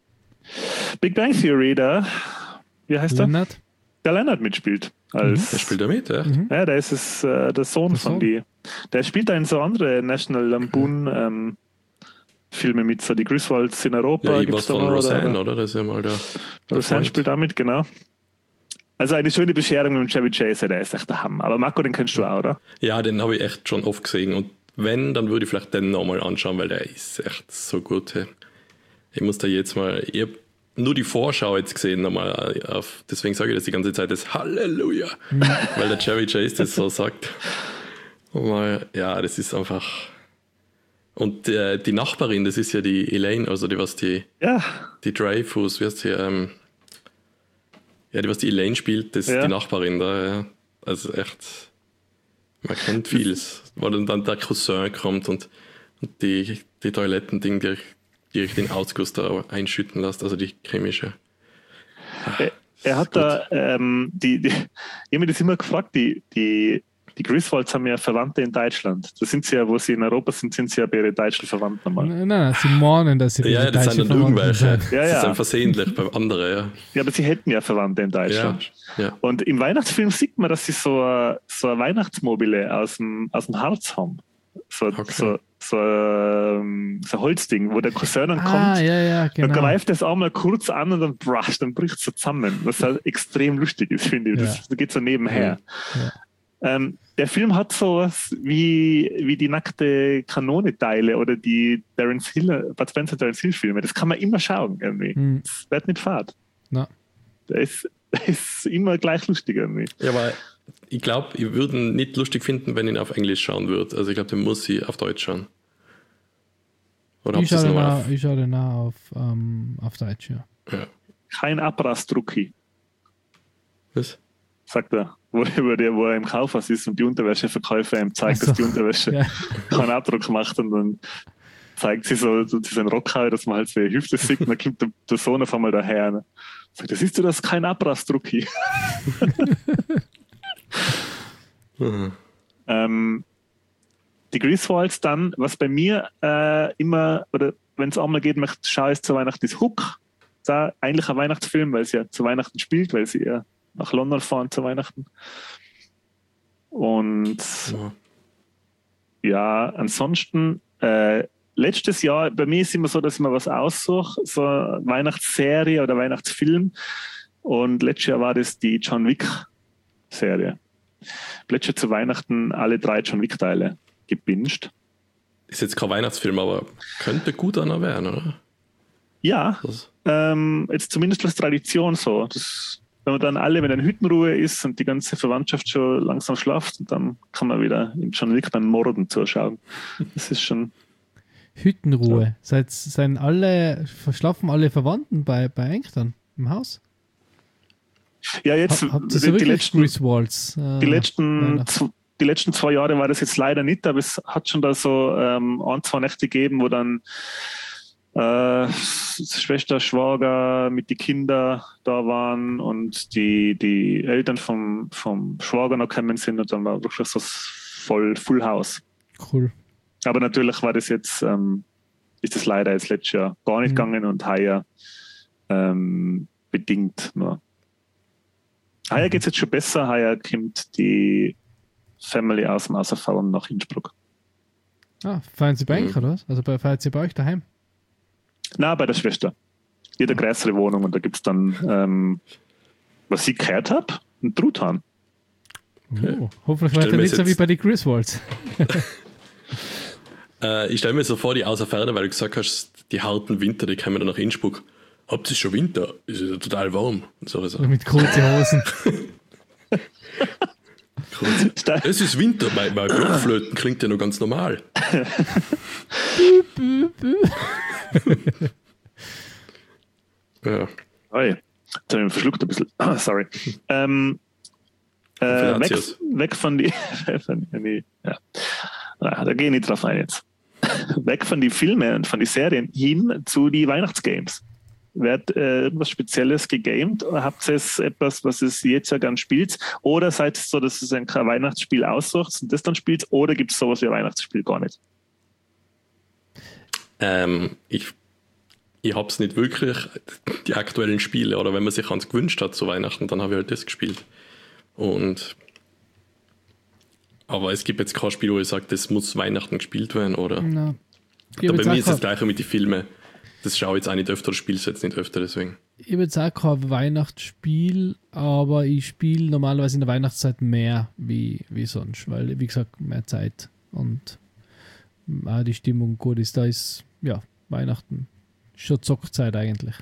Big Bang Theory, der, wie heißt der? Leonard? Der Leonard mitspielt. Als, Der spielt da mit, ja? Mhm. Ja, der ist es, äh, der Sohn Der von Sohn. die. Der spielt da in so andere National Lampoon ähm, Filme mit, so die Griswolds in Europa. Ja, ich gibt's was da von noch, Roseanne, oder? oder? Das ist ja mal der, der Roseanne Freund. spielt damit, genau. Also eine schöne Bescherung mit dem Chevy Chase, der ist echt der Hammer. Aber Marco, den kennst du auch, oder? Ja, den habe ich echt schon oft gesehen. Und wenn, dann würde ich vielleicht den nochmal anschauen, weil der ist echt so gut. Hey. Ich muss da jetzt mal, ich habe nur die Vorschau jetzt gesehen, nochmal auf, deswegen sage ich das die ganze Zeit, das Halleluja, Mhm. weil der Chevy Chase das so sagt. Und mal, ja, das ist einfach. Und äh, die Nachbarin, das ist ja die Elaine, also die, was die, Ja, die Dreyfus, wie heißt sie, ähm, ja, die, was die Elaine spielt, das ist Ja. die Nachbarin da, ja. Also echt, man kennt vieles. Weil dann der Cousin kommt und, und die, die Toilettending direkt, direkt den Ausguss da einschütten lässt, also die chemische. er, er hat da, ähm, die, die, ich habe mich das immer gefragt, die, die, die Griswolds haben ja Verwandte in Deutschland. Da sind sie ja, wo sie in Europa sind, sind sie ja bei ihren deutschen Verwandten nochmal. Nein, nein, sie mahnen, dass sie Ja, das sind dann irgendwelche. Ja, Das ja. ist dann versehentlich bei anderen, ja. Ja, aber sie hätten ja Verwandte in Ja, Deutschland. ja. Und im Weihnachtsfilm sieht man, dass sie so eine, so eine Weihnachtsmobile aus dem, aus dem Harz haben. So, Okay. so, so, ähm, so ein Holzding, wo der Cousin dann Ah, kommt. ja, ja, Dann genau. greift es einmal kurz an und dann, brasch, dann bricht es so zusammen. Was halt extrem lustig ist, finde ich. Das, das geht so nebenher. Ja. Ähm, der Film hat sowas wie, wie die nackte Kanone-Teile oder die Terence Hill, Bud Spencer Terence Hill-Filme. Das kann man immer schauen, irgendwie. Mhm. Das wird nicht fad. Na. Der ist, der ist immer gleich lustig, irgendwie. Ja, aber ich glaube, ich würde ihn nicht lustig finden, wenn ich ihn auf Englisch schauen würde. Also ich glaube, den muss ich auf Deutsch schauen. Oder Ich habt ihr es schaue nochmal den auf? auch- ich schaue den auch auf, ähm, auf Deutsch, ja. Ja. Kein Abrastrucki, Was? sagt er. Wo, wo, der, wo er im Kaufhaus ist und die Unterwäscheverkäufer ihm zeigt, Ach so. dass die Unterwäsche Ja. keinen Abdruck macht und dann zeigt sie so, so diesen Rock halt, dass man halt so eine Hüfte sieht und dann kommt der, der Sohn auf einmal daher. Ne? Sagt, das siehst du, das ist kein Abrastrucki. Mhm. ähm, die Griswolds dann, was bei mir äh, immer, oder wenn es einmal geht, möchte schaue ich zu Weihnachten, ist Hook. Das ist eigentlich ein Weihnachtsfilm, weil es ja zu Weihnachten spielt, weil sie ja nach London fahren zu Weihnachten. Und Ja. ja, ansonsten, äh, letztes Jahr, bei mir ist es immer so, dass ich mir was aussuche, so eine Weihnachtsserie oder Weihnachtsfilm. Und letztes Jahr war das die John Wick-Serie. Letztes Jahr zu Weihnachten alle drei John Wick-Teile gebinged. Ist jetzt kein Weihnachtsfilm, aber könnte gut einer werden, oder? Ja, Das, ähm, jetzt zumindest als Tradition so. Das, wenn man dann alle, wenn eine Hüttenruhe ist und die ganze Verwandtschaft schon langsam schlaft, dann kann man wieder im John Wick beim Morden zuschauen. Das ist schon. Hüttenruhe. Seid, seien alle, verschlafen alle Verwandten bei, bei Engstern im Haus? Ja, jetzt Ha, habt ihr die, so die wirklich letzten, Griswolds? Äh, die letzten, Weihnachten? z- die letzten zwei Jahre war das jetzt leider nicht, aber es hat schon da so ähm, ein, zwei Nächte gegeben, wo dann äh, Schwester, Schwager mit den Kindern da waren und die, die Eltern vom, vom Schwager noch gekommen sind und dann war wirklich so voll Full House. Cool. Aber natürlich war das jetzt, ähm, ist das leider jetzt letztes Jahr gar nicht Mhm. gegangen und heuer ähm, bedingt nur. Heuer geht es jetzt schon besser, heuer kommt die Family aus dem Außerfallen nach Innsbruck. Ah, feiern Sie bei Mhm. Enker, oder was? Also bei, feiern Sie bei euch daheim? Na, bei der Schwester. Jede größere Wohnung und da gibt es dann, ähm, was ich gehört habe, einen Truthahn. Oh, hoffentlich Stell weiter mir nicht so jetzt- wie bei den Griswolds. äh, ich stelle mir so vor, die außer Ferne, weil du gesagt hast, die harten Winter, die kommen dann nach Innsbruck. Habt ihr schon Winter? Ist ja total warm. Und so, so. Mit kurzen Hosen. Es ist Winter, bei, bei Blockflöten klingt ja noch ganz normal. Ja. verschluckt ein bisschen. Sorry. Ähm, äh, weg, weg von die, von die ja. Na, da gehe ich nicht drauf ein jetzt. Weg von die Filme und von die Serien hin zu die Weihnachtsgames. Wird äh, irgendwas Spezielles gegamed? Oder habt ihr es etwas, was es jetzt ja gern spielt? Oder seid es so, dass es ein Weihnachtsspiel aussucht und das dann spielt? Oder gibt es sowas wie ein Weihnachtsspiel gar nicht? Ähm, ich ich habe es nicht wirklich, die aktuellen Spiele. Oder wenn man sich eins gewünscht hat zu Weihnachten, dann habe ich halt das gespielt. Und aber es gibt jetzt kein Spiel, wo ich sage, das muss Weihnachten gespielt werden. Oder No. bei mir ist es das Gleiche mit den Filmen. Das schaue ich jetzt auch nicht öfter, spiele es jetzt nicht öfter, deswegen. Ich habe jetzt auch kein Weihnachtsspiel, aber ich spiele normalerweise in der Weihnachtszeit mehr wie, wie sonst, weil, wie gesagt, mehr Zeit und auch die Stimmung gut ist. Da ist, ja, Weihnachten schon Zockzeit eigentlich.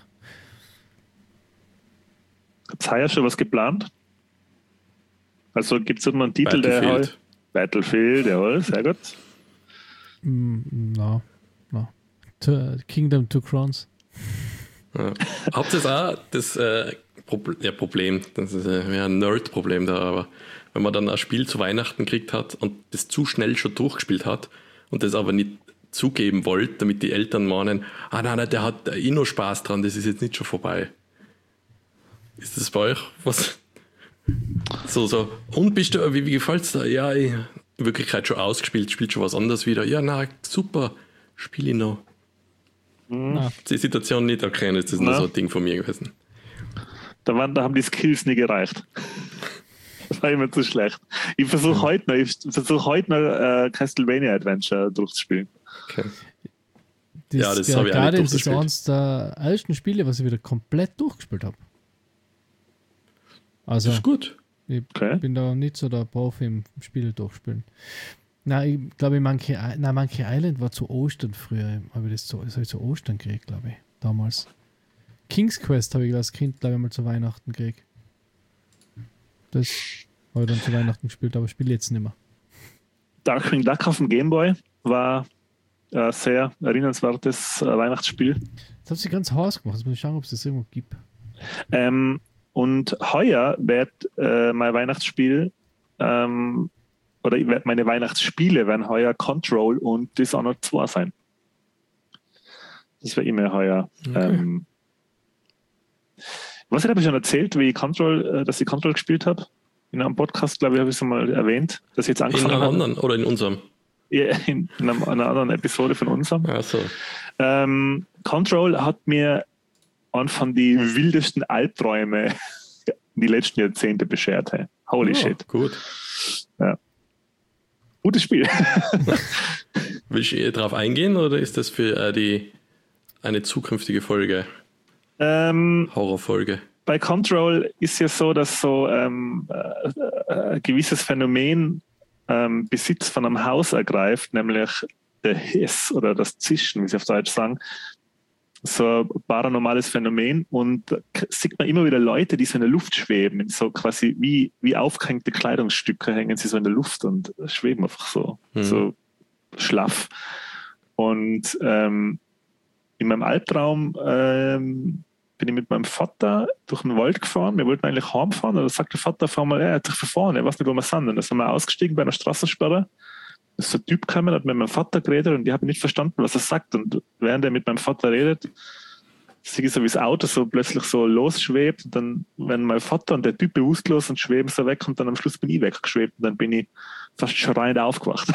Habt ihr schon was geplant? Also gibt es irgendeinen Titel, der halt... Battlefield, jawohl, sehr gut. Mm, no, no. To, Kingdom Two Crowns. Ja. Habt ihr auch das äh, Pro- ja, Problem, das ist äh, ja, ein Nerd-Problem da, aber wenn man dann ein Spiel zu Weihnachten gekriegt hat und das zu schnell schon durchgespielt hat und das aber nicht zugeben wollte, damit die Eltern meinen, ah nein, nein, der hat eh noch Spaß dran, das ist jetzt nicht schon vorbei. Ist das bei euch was? So, so. Und bist du, wie, wie gefällt es dir? Ja, ich, in Wirklichkeit schon ausgespielt, spielt schon was anderes wieder. Ja, na, super, spiele ich noch. Mhm. Die Situation nicht erkennen, das ist nur so ein Ding von mir gewesen. Da, waren, da haben die Skills nie gereicht. Das war immer zu schlecht. Ich versuche ja. heute noch, ich versuche heute noch äh, Castlevania Adventure durchzuspielen. Okay. Das, ja, das ja, habe ich auch nicht das ist eines der ersten Spiele, was ich wieder komplett durchgespielt habe. Also, das ist gut. Ich okay. bin da nicht so der Profi im Spiel durchspielen. Nein, ich glaube, Monkey, nein, Monkey Island war zu Ostern früher. Habe ich das, so, das habe ich zu Ostern gekriegt, glaube ich, damals. King's Quest habe ich als Kind, glaube ich, mal zu Weihnachten gekriegt. Das habe ich dann zu Weihnachten gespielt, aber spiele jetzt nicht mehr. Darkwing Duck auf dem Gameboy war ein sehr erinnernswertes äh, Weihnachtsspiel. Das hat sich ganz heiß gemacht. Jetzt muss ich schauen, ob es das irgendwo gibt. Ähm, und heuer wird äh, mein Weihnachtsspiel ähm, oder meine Weihnachtsspiele werden heuer Control und Dishonored zwei sein. Das wäre immer heuer. Okay. Ähm, was habe ich schon erzählt, wie Control, äh, dass ich Control gespielt habe? In einem Podcast, glaube ich, habe ich es mal erwähnt, dass ich jetzt angefangen habe. In einem anderen oder in unserem? Ja, in, in einer, einer anderen Episode von unserem. Ach so. Ähm, Control hat mir einen von die wildesten Albträume die letzten Jahrzehnte beschert. Hey. Holy oh, shit. Gut. Ja. Gutes Spiel. Willst du darauf eingehen oder ist das für äh, die eine zukünftige Folge? Ähm, Horrorfolge. Bei Control ist ja so, dass so ähm, äh, ein gewisses Phänomen ähm, Besitz von einem Haus ergreift, nämlich der Hiss oder das Zischen, wie sie auf Deutsch sagen. So ein paranormales Phänomen und da sieht man immer wieder Leute, die so in der Luft schweben, so quasi wie, wie aufgehängte Kleidungsstücke hängen sie so in der Luft und schweben einfach so, mhm. so schlaff. Und ähm, in meinem Albtraum ähm, bin ich mit meinem Vater durch den Wald gefahren. Wir wollten eigentlich heimfahren und da sagt der Vater, fahr mal, er hat sich verfahren, er weiß nicht, wo wir sind. Und dann sind wir ausgestiegen bei einer Straßensperre. Da ist so ein Typ gekommen, hat mit meinem Vater geredet und ich habe nicht verstanden, was er sagt. Und während er mit meinem Vater redet, sehe ich so, wie das Auto so plötzlich so losschwebt. Und dann werden mein Vater und der Typ bewusstlos und schweben so weg und dann am Schluss bin ich weggeschwebt und dann bin ich fast schreiend aufgewacht.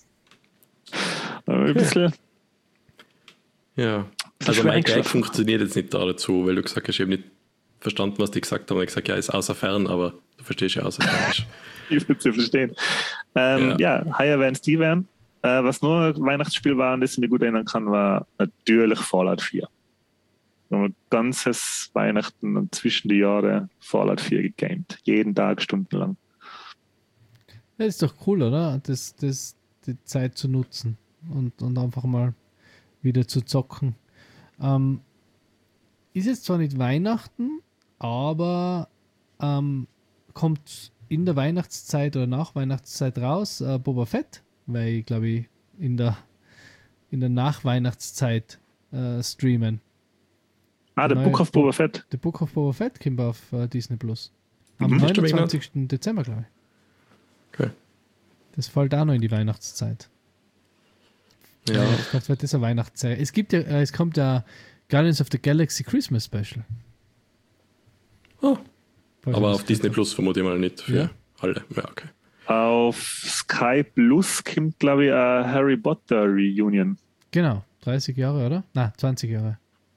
Ein bisschen... Ja, also mein Gag funktioniert jetzt nicht da dazu, weil du gesagt hast, ich habe nicht verstanden, was die gesagt haben. Ich habe gesagt, ja, ist außer Fern, aber du verstehst ja außer Fern. Ich würde es verstehen. Ähm, ja, ja heuer werden es die werden. Äh, was nur ein Weihnachtsspiel war, an das ich mich gut erinnern kann, war natürlich Fallout vier. Wir haben ein ganzes Weihnachten und zwischen die Jahre Fallout vier gegamed. Jeden Tag stundenlang. Ja, ist doch cool, oder? Das, das, die Zeit zu nutzen und, und einfach mal wieder zu zocken. Ähm, ist jetzt zwar nicht Weihnachten, aber ähm, kommt in der Weihnachtszeit oder nach Weihnachtszeit raus äh, Boba Fett, weil ich glaube ich in der in der Nachweihnachtszeit äh, streamen. Ah, der Neue Book of Bo- Boba Fett. The Book of Boba Fett kommt auf äh, Disney Plus. Am Mhm. neunundzwanzigsten Dezember, glaube ich. Okay. Das fällt auch noch in die Weihnachtszeit. Ja. Vielleicht wird das eine Weihnachtszeit. Es gibt ja, äh, es kommt ja Guardians of the Galaxy Christmas Special. Oh. Falls Aber ihr auf das Disney kennt. Plus vermute ich mal nicht für Ja. alle. Ja, okay. Auf Sky Plus kommt, glaube ich, eine Harry Potter Reunion. Genau, dreißig Jahre, oder? Nein, zwanzig Jahre.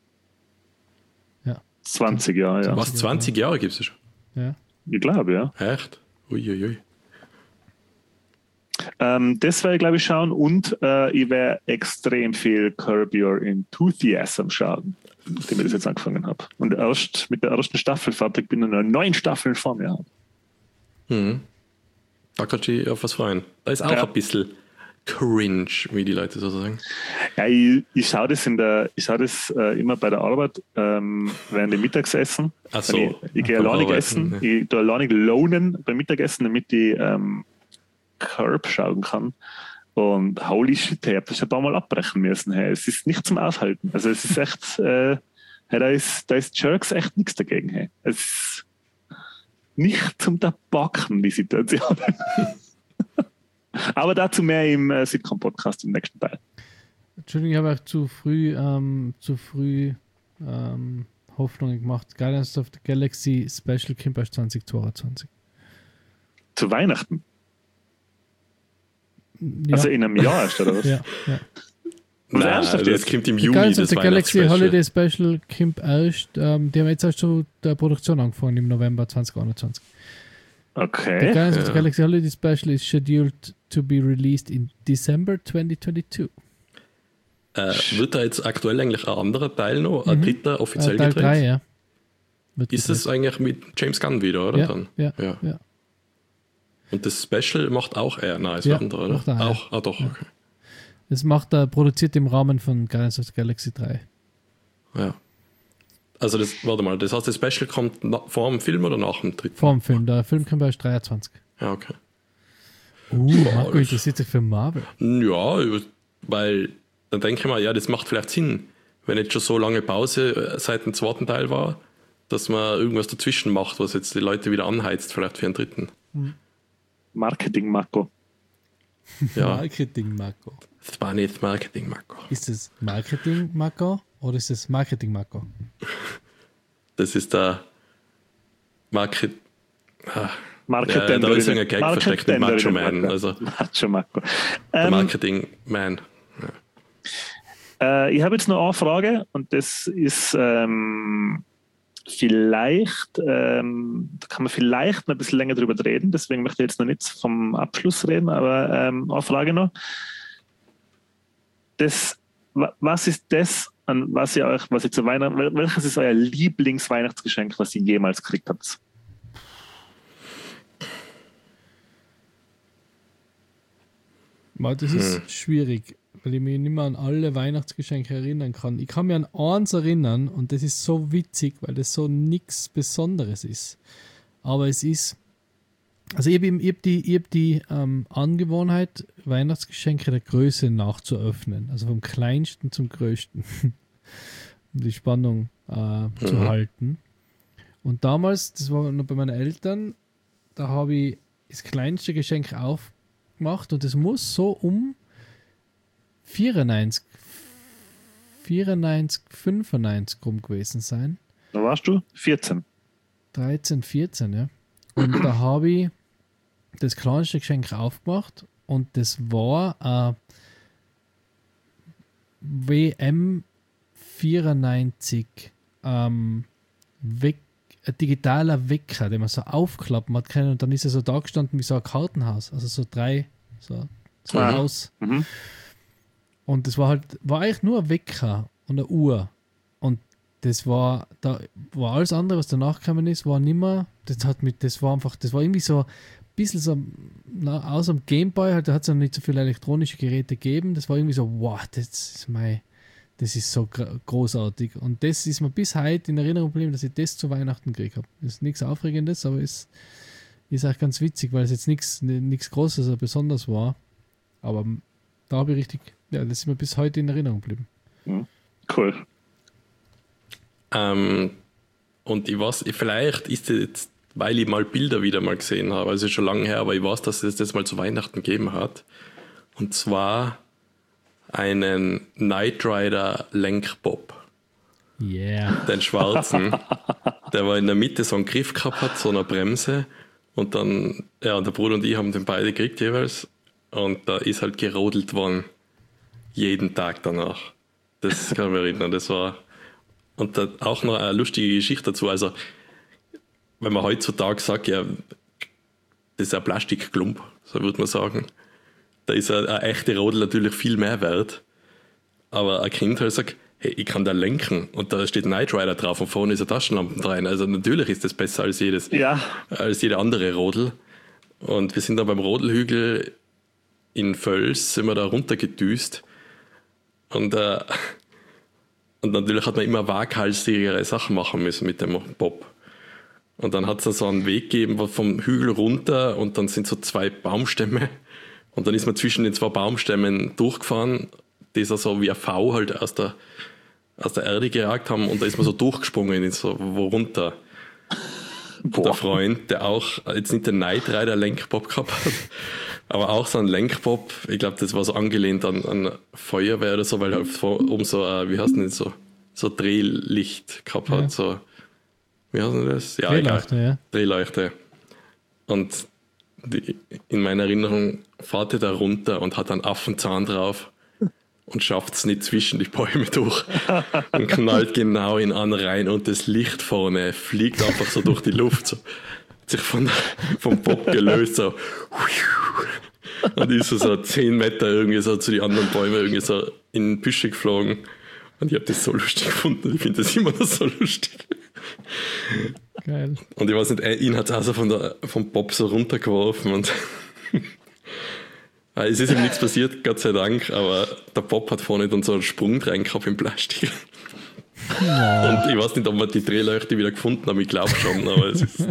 zwanzig Jahre, ja. Was, zwanzig Jahre gibt es schon? Ja. Ich glaube, ja. Echt? Uiuiui. Ähm, das werde ich, glaube ich, schauen und äh, ich werde extrem viel Curb Your Enthusiasm schauen, nachdem ich das jetzt angefangen habe. Und erst mit der ersten Staffel fertig bin und noch neun Staffeln vor mir habe. Mhm. Da kannst du dich auf was freuen. Da ist auch Ja. ein bisschen cringe, wie die Leute so sagen. Ja, ich, ich schaue das, in der, ich schau das äh, immer bei der Arbeit ähm, während dem Mittagessen. Ach so. Ich, ich gehe Beim alleinig Arbeiten, essen, ja. ich tue alleinig lohnen beim Mittagessen, damit ich ähm, Curb schauen kann. Und holy shit, ich habe das ein paar Mal abbrechen müssen. Hey. Es ist nicht zum Aushalten. Also es ist echt, äh, hey, da ist, da ist Jerks echt nichts dagegen. Hey. Es ist nicht zum Tabaken, die Situation. Aber dazu mehr im äh, Sitcom-Podcast im nächsten Teil. Entschuldigung, ich habe auch zu früh, ähm, zu früh ähm, Hoffnungen gemacht. Guardians of the Galaxy Special kommt erst zwanzig zweiundzwanzig. Zu Weihnachten. Ja, Also in einem Jahr erst, oder was? ja, ja. Was Nein, ernsthaft das jetzt? kommt im Die Juni, Guardians of das the Galaxy Weihnachtsspecial. Holiday Special kommt erst, ähm, die haben jetzt erst schon der Produktion angefangen im November zwanzig einundzwanzig. The Okay. Guardians of the Ja. Galaxy Holiday Special is scheduled to be released in December twenty twenty-two. Äh, wird da jetzt aktuell eigentlich ein anderer Teil noch, ein Mhm. dritter offiziell Äh, Teil gedreht? drei, ja. Wird Ist das gedreht. eigentlich mit James Gunn wieder, oder? Ja, Dann? ja, ja. ja. Und das Special macht auch er, nein, ist Ja, ein anderer, oder? macht er, ja. Auch, ah doch, okay. Das macht er, produziert im Rahmen von Guardians of the Galaxy drei. Ja. Also das, warte mal, das heißt, das Special kommt na, vor dem Film oder nach dem dritten? Vor dem Film. Der Film kommt erst dreiundzwanzig. Ja, okay. Uh, Marco das- interessiert sich für Marvel. Ja, weil dann denke ich mal, ja, das macht vielleicht Sinn, wenn jetzt schon so lange Pause äh, seit dem zweiten Teil war, dass man irgendwas dazwischen macht, was jetzt die Leute wieder anheizt, vielleicht für einen dritten. Marketing, Marco. Ja, Marketing, Marco. das war nicht Marketing, Marco. Ist es Marketing, Marco? Oder ist es Marketing, Marco? Das ist der Market... Ah, Market ja, da ist ein Gag versteckt mit Macho Man, also Macho Marco. der Ähm, Marketing Man. äh, ich habe jetzt noch eine Frage und das ist ähm, vielleicht, ähm, da kann man vielleicht noch ein bisschen länger drüber reden, deswegen möchte ich jetzt noch nicht vom Abschluss reden, aber ähm, eine Frage noch. Das, wa- was ist das, an was ihr euch, was ihr zu Weihnachten, wel- welches ist euer Lieblingsweihnachtsgeschenk, was ihr jemals gekriegt habt? Mal, das ist schwierig, weil ich mich nicht mehr an alle Weihnachtsgeschenke erinnern kann. Ich kann mich an eins erinnern und das ist so witzig, weil das so nichts Besonderes ist. Aber es ist, also ich habe ich hab die, ich hab die ähm, Angewohnheit, Weihnachtsgeschenke der Größe nachzuöffnen. Also vom kleinsten zum größten. Um die Spannung äh, zu halten. Und damals, das war noch bei meinen Eltern, da habe ich das kleinste Geschenk aufgemacht und es muss so um vierundneunzig, vierundneunzig, fünfundneunzig rum gewesen sein. Da warst du vierzehn. dreizehn, vierzehn, ja. Und da habe ich das kleinste Geschenk aufgemacht und das war ein W M vierundneunzig ähm, Weck, ein digitaler Wecker, den man so aufklappen hat können und dann ist er so da gestanden wie so ein Kartenhaus, also so drei, so, so Ah. ein Haus. Mhm. Und das war halt, war eigentlich nur ein Wecker und eine Uhr. Und das war, da war alles andere, was danach gekommen ist, war nimmer, das hat mit, das war einfach, das war irgendwie so ein bisschen so, na, außer dem Gameboy, halt, da hat es noch nicht so viele elektronische Geräte gegeben, das war irgendwie so, wow, das ist mein, das ist so gr- großartig. Und das ist mir bis heute in Erinnerung geblieben, dass ich das zu Weihnachten gekriegt habe. Das ist nichts Aufregendes, aber es ist auch ganz witzig, weil es jetzt nichts nichts Großes oder Besonderes war. Aber da habe ich richtig, ja, das ist mir bis heute in Erinnerung geblieben. Cool. Ähm, und ich weiß, vielleicht ist es jetzt, weil ich mal Bilder wieder mal gesehen habe, also schon lange her, aber ich weiß, dass es das mal zu Weihnachten gegeben hat. Und zwar einen Knight Rider Lenkbob. Yeah. Den schwarzen, der war in der Mitte so einen Griff gehabt hat, so eine Bremse. Und dann, ja, der Bruder und ich haben den beide gekriegt jeweils. Und da ist halt gerodelt worden. Jeden Tag danach. Das kann ich mich erinnern, das war. Und da auch noch eine lustige Geschichte dazu. Also, wenn man heutzutage sagt, ja, das ist ein Plastikklump, so würde man sagen. Da ist eine, eine echte Rodel natürlich viel mehr wert. Aber ein Kind halt sagt, hey, ich kann da lenken und da steht Knight Rider drauf und vorne ist eine Taschenlampe drin. Also natürlich ist das besser als jedes, ja. als jede andere Rodel. Und wir sind dann beim Rodelhügel in Völs, sind wir da runtergedüst. Und, äh, und natürlich hat man immer waghalsigere Sachen machen müssen mit dem Bob. Und dann hat es so einen Weg gegeben vom Hügel runter und dann sind so zwei Baumstämme. Und dann ist man zwischen den zwei Baumstämmen durchgefahren, die so wie ein V halt aus der, aus der Erde gejagt haben. Und da ist man so durchgesprungen, in so wo runter. Boah. Der Freund, der auch jetzt nicht den Knight Rider Lenkbob gehabt hat, aber auch so ein Lenkbob, ich glaube, das war so angelehnt an, an Feuerwehr oder so, weil er oben so, uh, wie heißt denn das, so, so Drehlicht gehabt hat. Ja. So, wie heißt denn das? Ja, Drehleuchte, ja. Drehleuchte. Und die, in meiner Erinnerung fährt er da runter und hat einen Affenzahn drauf und schafft es nicht zwischen die Bäume durch und knallt genau in einen rein und das Licht vorne fliegt einfach so durch die Luft, so, hat sich von, vom Bob gelöst, so und ist so, so zehn Meter irgendwie so zu den anderen Bäumen irgendwie so in die Büsche geflogen und ich habe das so lustig gefunden, ich finde das immer noch so lustig. Geil. Und ich weiß nicht, ihn hat es also von der, vom Bob so runtergeworfen und es ist ihm nichts passiert, Gott sei Dank, aber der Bob hat vorne dann so einen Sprung rein gehabt im Plastik. Ja. Und ich weiß nicht, ob wir die Drehleuchte wieder gefunden haben, ich glaube schon, aber es ist,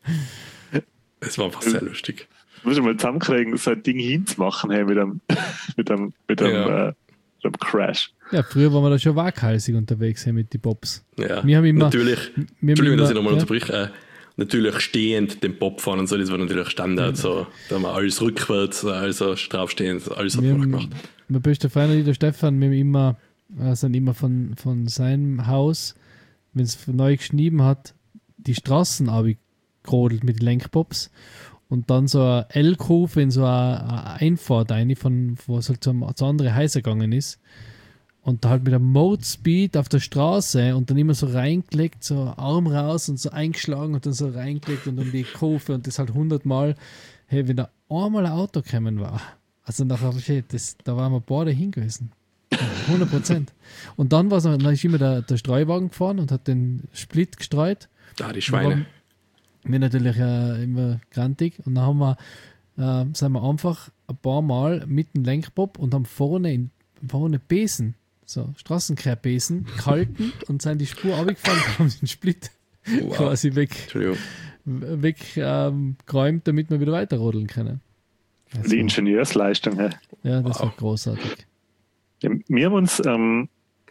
es war einfach sehr lustig. Du musst mal zusammenkriegen, so ein Ding hinzumachen, hey, mit einem, mit einem, mit einem, Ja. äh, mit einem Crash. Ja, früher waren wir da schon waghalsig unterwegs hey, mit den Bobs. Ja, Wir haben immer, natürlich, wir Entschuldigung, haben dass ich immer- nochmal ja. unterbrich, äh, natürlich stehend den Bob fahren und so, das war natürlich Standard, so, da haben wir alles rückwärts, also draufstehend, alles hat Wir man haben, gemacht. mein bester Freund, der Stefan, wir haben immer, äh, sind immer von, von seinem Haus, wenn es neu geschnieben hat, die Straßen abgerodelt mit den Lenkbobs und dann so eine L-Kurve in so eine, eine Einfahrt rein, von, wo es halt zu, einem- zu anderen Häuser gegangen ist. Und da halt mit einem Mode Speed auf der Straße und dann immer so reingelegt, so Arm raus und so eingeschlagen und dann so reingelegt und um die Kurve und das halt hundertmal. Hey, wenn da einmal ein Auto gekommen war, also nachher, shit, das, da waren wir beide hingewiesen. hundert Prozent. Und dann, war's, noch- dann ist immer der, der Streuwagen gefahren und hat den Split gestreut. Ah, die Schweine. Wir natürlich äh, immer grantig und dann haben wir, äh, sind wir einfach ein paar Mal mit dem Lenkbob und haben vorne, in, vorne Besen, so Straßenkehrbesen, gehalten und sind die Spur runtergefahren und haben den Split Wow. quasi weg, Entschuldigung. weg ähm, geräumt, damit wir wieder weiterrodeln können. Das Die war, Ingenieursleistung, hey. ja, das Wow. war großartig. Ja, wir haben uns, ähm,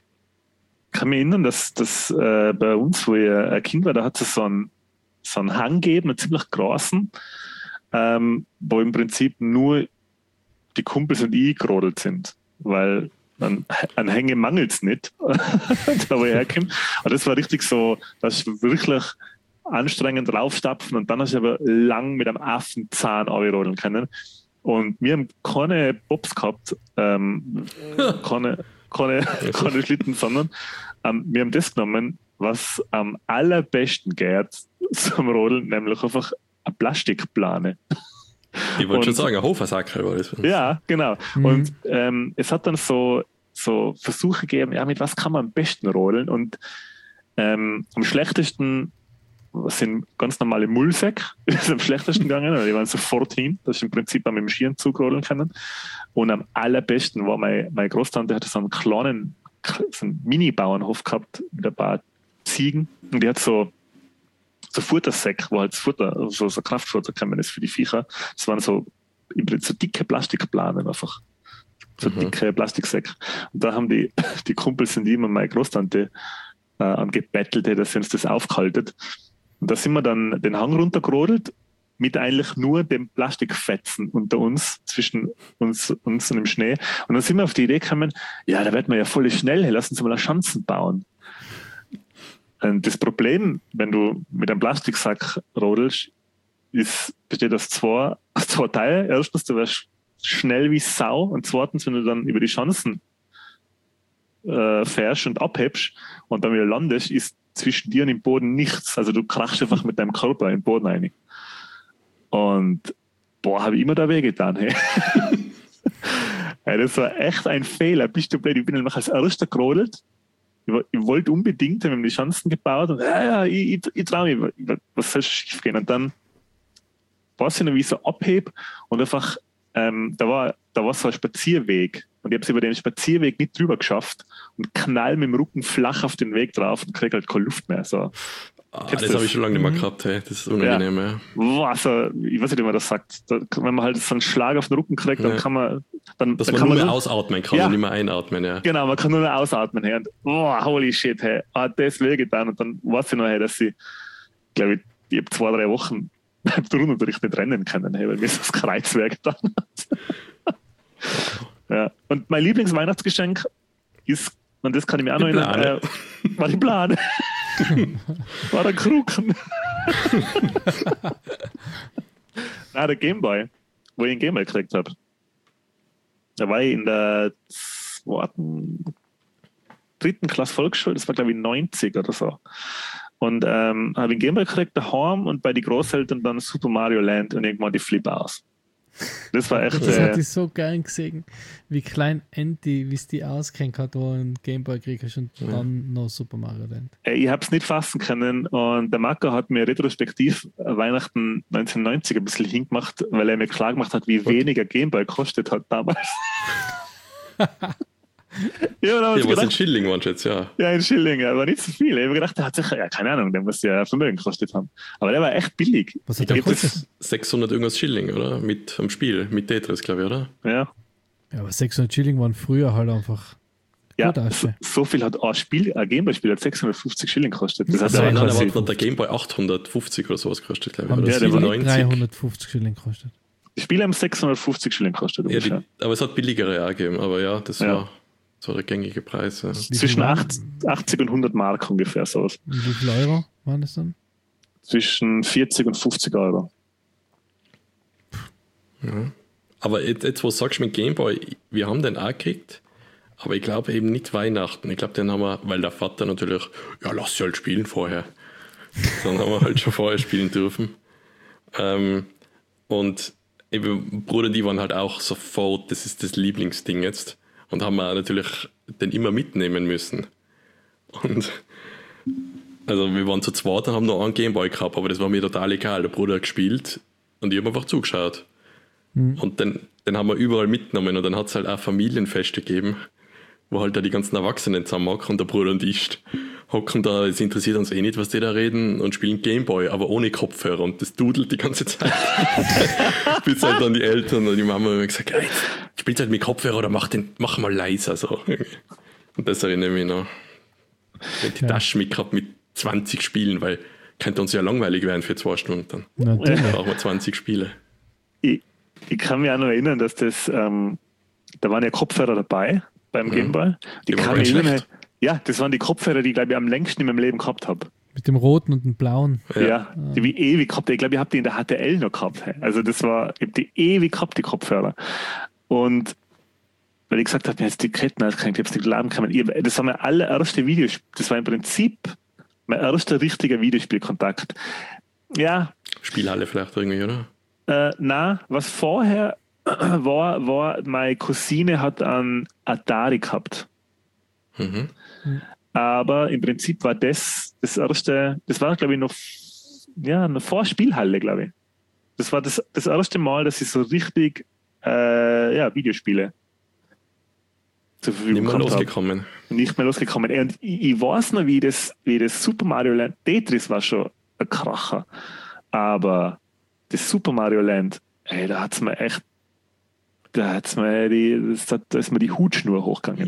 kann mich erinnern, dass, dass äh, bei uns, wo ich ein Kind war, da hat es so einen, so einen Hang gegeben, einen ziemlich großen, ähm, wo im Prinzip nur die Kumpels und ich gerodelt sind, weil an, an Hänge mangelt es nicht, da wo ich herkomme. Aber das war richtig so, das ist wirklich anstrengend raufstapfen und dann hast du aber lang mit einem Affenzahn rodeln können. Und wir haben keine Bobs gehabt, ähm, keine, keine, keine Schlitten, sondern ähm, wir haben das genommen, was am allerbesten geht zum Rodeln, nämlich einfach eine Plastikplane. Ich wollte schon Und- sagen, ein Hofersackel war das. Ja, genau. Mhm. Und ähm, es hat dann so, so Versuche gegeben, ja, mit was kann man am besten rodeln? Und ähm, am schlechtesten sind ganz normale Mullsäcke, ist am schlechtesten gegangen, weil die waren sofort hin, dass ich im Prinzip mit dem Skierenzug rodeln können. Und am allerbesten war mein, meine Großtante, hatte so einen kleinen, so einen Mini-Bauernhof gehabt mit ein paar Ziegen und die hat so so Futtersäcke, wo halt das Futter, so, so Kraftfutter kann ist für die Viecher. Das waren so, im Prinzip so dicke Plastikplanen einfach. So Mhm. dicke Plastiksäcke. Und da haben die, die Kumpels und die immer meine Großtante äh, äh, und gebettelt hätte, dass sie uns das aufgehalten. Und da sind wir dann den Hang runtergerodelt mit eigentlich nur dem Plastikfetzen unter uns, zwischen uns, uns und dem Schnee. Und dann sind wir auf die Idee gekommen, ja, da wird man ja voll schnell, hey, lass uns mal eine Schanzen bauen. Und das Problem, wenn du mit einem Plastiksack rodelst, ist, besteht aus zwei, aus zwei Teilen. Erstens, du wirst schnell wie Sau, und zweitens, wenn du dann über die Schanzen äh, fährst und abhebst und dann wieder landest, ist zwischen dir und dem Boden nichts. Also du krachst einfach mit deinem Körper in den Boden rein. Und boah, habe ich immer da wehgetan. Hey. Hey, das war echt ein Fehler. Bist du blöd? Ich bin nämlich als Erster gerodelt. Ich, ich wollte unbedingt, wir haben die Chancen gebaut und ja, ja, ich, ich, ich traue mich, was soll schief gehen? Und dann weiß ich noch, wie ich so abhebe und einfach, ähm, da war, da war so ein Spazierweg und ich habe es über den Spazierweg nicht drüber geschafft und knall mit dem Rücken flach auf den Weg drauf und kriege halt keine Luft mehr. So. Ah, das, das habe ich schon lange nicht mehr gehabt, hey. Das ist unangenehm. Ja. Ja. Boah, also, ich weiß nicht, wie man das sagt. Da, wenn man halt so einen Schlag auf den Rücken kriegt, dann ja. kann man... Dann, Dass dann man kann nur man mehr ausatmen kann ja. und nicht mehr einatmen. Ja. Genau, man kann nur mehr ausatmen. Hey. Und, boah, holy shit, hey, hat das wehgetan. Und dann weiß ich noch, hey, dass ich, glaube ich, ich habe zwei, drei Wochen beim Turnunterricht nicht rennen können, hey, weil mir das Kreuz wehgetan hat. Ja. Und mein Lieblingsweihnachtsgeschenk ist, und das kann ich mir auch noch erinnern, äh, war die Plane. War der Kruken. Nein, der Gameboy, wo ich einen Gameboy gekriegt habe. Da war ich in der zweiten, dritten Klasse Volksschule, das war glaube ich neunzig oder so. Und ähm, habe ich einen Gameboy gekriegt daheim und bei den Großeltern dann Super Mario Land und irgendwann die Flip aus. Das war echt. Das äh, hatte ich so gern gesehen, wie klein Andy, wie es die auskennt hat, wo ein Gameboy kriegst und ja. dann noch Super Mario Land. Ich habe es nicht fassen können und der Marco hat mir retrospektiv Weihnachten neunzehnhundertneunzig ein bisschen hingemacht, weil er mir klar gemacht hat, wie wenig ein Gameboy gekostet hat damals. Ja, ja, was in Schilling waren jetzt, ja. Ja, in Schilling, aber nicht so viel. Ich habe gedacht, der hat sicher, ja, keine Ahnung, der muss ja Vermögen gekostet haben. Aber der war echt billig. Was hat der gekostet? sechshundert irgendwas Schilling, oder? Mit am Spiel, mit Tetris, glaube ich, oder? Ja. Ja, aber sechshundert Schilling waren früher halt einfach. Ja, so, so viel hat ein Spiel, ein Gameboy-Spiel hat sechshundertfünfzig Schilling gekostet. Das also hat nein, nein, hat der Gameboy achthundertfünfzig oder sowas gekostet, glaube ich. Oder ja, der war dreihundertfünfzig Schilling gekostet. Die Spiele haben sechshundertfünfzig Schilling gekostet. Ja, die, aber es hat billigere auch gegeben, aber ja, das ja. war. So der gängige Preis. Ja. Zwischen achtzig und hundert Mark ungefähr sowas. Und wie viel Euro waren das dann? Zwischen vierzig und fünfzig Euro. Ja. Aber jetzt, jetzt, wo du sagst mit Gameboy, wir haben den auch gekriegt, aber ich glaube eben nicht Weihnachten. Ich glaube, den haben wir, weil der Vater natürlich, ja, lass sie halt spielen vorher. Dann haben wir halt schon vorher spielen dürfen. Ähm, und eben, Bruder, die waren halt auch sofort, das ist das Lieblingsding jetzt. Und haben wir natürlich den immer mitnehmen müssen. Und also wir waren zu zweit und haben noch einen Gameboy gehabt, aber das war mir total egal. Der Bruder hat gespielt und ich habe einfach zugeschaut. Mhm. Und den, den haben wir überall mitgenommen und dann hat es halt auch Familienfeste gegeben, wo halt da die ganzen Erwachsenen zusammenhocken und der Bruder und ich hocken da, es interessiert uns eh nicht, was die da reden und spielen Gameboy, aber ohne Kopfhörer und das dudelt die ganze Zeit. Bis halt dann die Eltern und die Mama haben gesagt, hey, spielt halt mit Kopfhörer oder mach, den, mach mal leiser. So. Und das erinnere ich mich noch. Ich hab die ja. Tasche mitgehabt mit zwanzig Spielen, weil könnte uns ja langweilig werden für zwei Stunden. Dann brauchen wir zwanzig Spiele. Ich, ich kann mich auch noch erinnern, dass das, ähm, da waren ja Kopfhörer dabei beim ja. Gameboy. Die, die kann mich erinnern. Ja, das waren die Kopfhörer, die ich glaube ich am längsten in meinem Leben gehabt habe. Mit dem roten und dem blauen. Ja, ja. Die wie ewig gehabt. Ich glaube, ich habe die in der H T L noch gehabt. Also das war, ich habe die ewig gehabt, die Kopfhörer. Und weil ich gesagt habe, mir jetzt die Ketten ausgehängt, ich habe es nicht laden können. Ich, das war mein allererste Videospiel. Das war im Prinzip mein erster richtiger Videospielkontakt. Ja. Spielhalle vielleicht irgendwie, oder? Äh, nein, was vorher war, war, meine Cousine hat einen Atari gehabt. Mhm. Aber im Prinzip war das das erste, das war glaube ich noch, ja, eine Vorspielhalle, glaube ich. Das war das, das erste Mal, dass ich so richtig äh, ja, Videospiele zur Verfügung nicht mehr losgekommen. Habe. Nicht mehr losgekommen. Und ich, ich weiß noch, wie das, wie das Super Mario Land, Tetris war schon ein Kracher, aber das Super Mario Land, ey, da hat es mir echt da, hat's mir die, da ist mir die Hutschnur hochgegangen.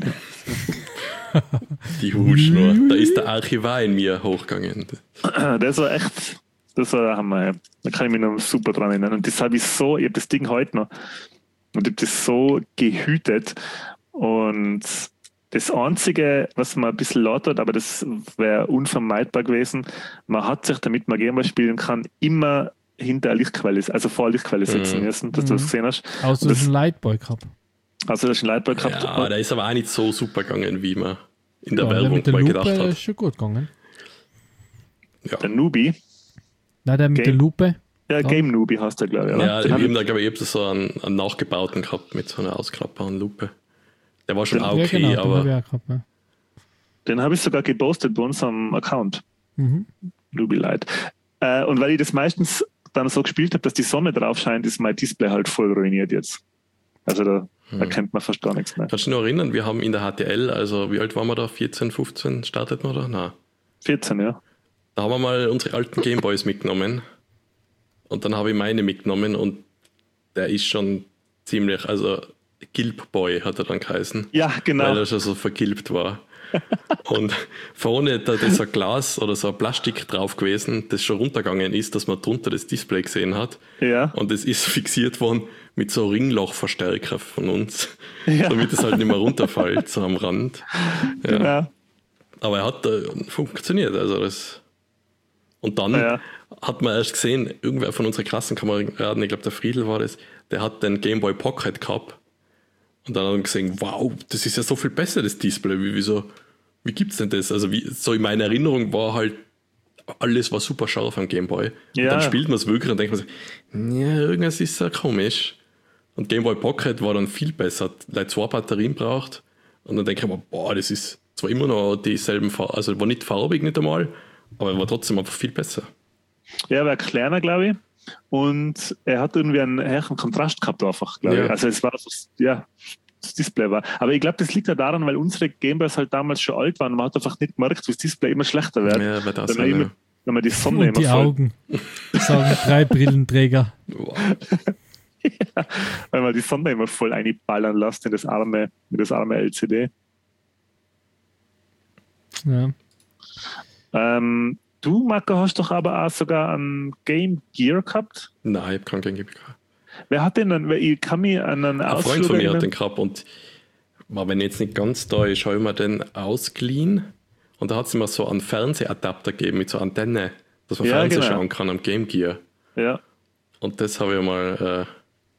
Die Hutschnur. Da ist der Archivar in mir hochgegangen. Das war echt, das war der Hammer. Da kann ich mich noch super dran erinnern. Und das habe ich so, ich habe das Ding heute noch und ich habe das so gehütet. Und das Einzige, was man ein bisschen laut hat, aber das wäre unvermeidbar gewesen, man hat sich, damit man Gameboy spielen kann, immer hinter eine Lichtquelle, also vor eine Lichtquelle setzen Mhm. müssen, dass du das gesehen hast. Außer das, das ein Lightboy gehabt. also das ist ein Lightboy gehabt. Ja, der ist aber auch nicht so super gegangen, wie man in der Ja, der Werbung mit der mal Lupe gedacht hat. ist schon gut gegangen. Ja, Der Nubi, Nein, der mit Game- der Lupe. ja, Ja. Game Nubi heißt der, glaube ich. Oder? ja Den ich hab habe ich, da, glaube ich, ich hab so einen, einen nachgebauten gehabt mit so einer ausklappbaren Lupe. Der war schon Den- auch Ja, okay, genau, den aber habe ich auch gehabt. Ja. den habe ich sogar gepostet bei unserem Account, Mhm. Nubi Light. Äh, und weil ich das meistens dann so gespielt habe, dass die Sonne drauf scheint, ist mein Display halt voll ruiniert jetzt. Also da Hm. erkennt man fast gar nichts mehr. kannst du dich noch erinnern, wir haben in der H T L, also wie alt waren wir da? vierzehn, fünfzehn startet man da? Nein. vierzehn, ja. Da haben wir mal unsere alten Gameboys mitgenommen. Und dann habe ich meine mitgenommen und der ist schon ziemlich, also Gilbboy hat er dann geheißen. Ja, genau. Weil er schon so vergilbt war. Und vorne da ist ein Glas oder so ein Plastik drauf gewesen, das schon runtergegangen ist, dass man drunter das Display gesehen hat. Ja. Und es ist fixiert worden mit so Ringlochverstärker von uns, Ja. damit es halt nicht mehr runterfällt, so am Rand. Ja. Genau. Aber er hat äh, funktioniert. Also das und dann Ja. hat man erst gesehen, irgendwer von unseren Klassenkameraden, ich glaube der Friedel war das, der hat den Game Boy Pocket gehabt. Und dann hat man gesehen, wow, das ist ja so viel besser, das Display. Wie, wieso, wie gibt's denn das? Also wie, so in meiner Erinnerung war halt, alles war super scharf am Game Boy. Und Ja. dann spielt man es wirklich und denkt man sich, ja, irgendwas ist ja komisch. Und Game Boy Pocket war dann viel besser, hat like zwei Batterien braucht. Und dann denke ich mir, boah, das ist zwar immer noch dieselben Farben, also war nicht farbig nicht einmal, aber war trotzdem einfach viel besser. Ja, er war kleiner, glaube ich. Und er hat irgendwie einen höheren Kontrast gehabt, einfach, glaube Ja. ich. Also es war so, ja, das Display war. Aber ich glaube, das liegt ja daran, weil unsere Gameboys halt damals schon alt waren. Man hat einfach nicht gemerkt, wie das Display immer schlechter wird. Ja, weil das wenn, man sein, immer, wenn man die Sonne Und immer die voll, Augen. Sagen drei Brillenträger. wow. weil man die Sonne immer voll einballern lässt in das arme, in das arme L C D. Ja. Ähm, du, Marco, hast doch aber auch sogar einen Game Gear gehabt. Nein, ich habe keinen Game gehabt. Wer hat den dann? Weil ich kann mich an einen Ein Ausflug Freund von mir hat erinnern. den gehabt und war, wenn ich jetzt nicht ganz da ist, habe ich mir den ausgeliehen und da hat es immer so einen Fernsehadapter gegeben mit so Antenne, dass man Ja, Fernsehen genau. schauen kann am Game Gear. Ja. Und das habe ich mal, äh,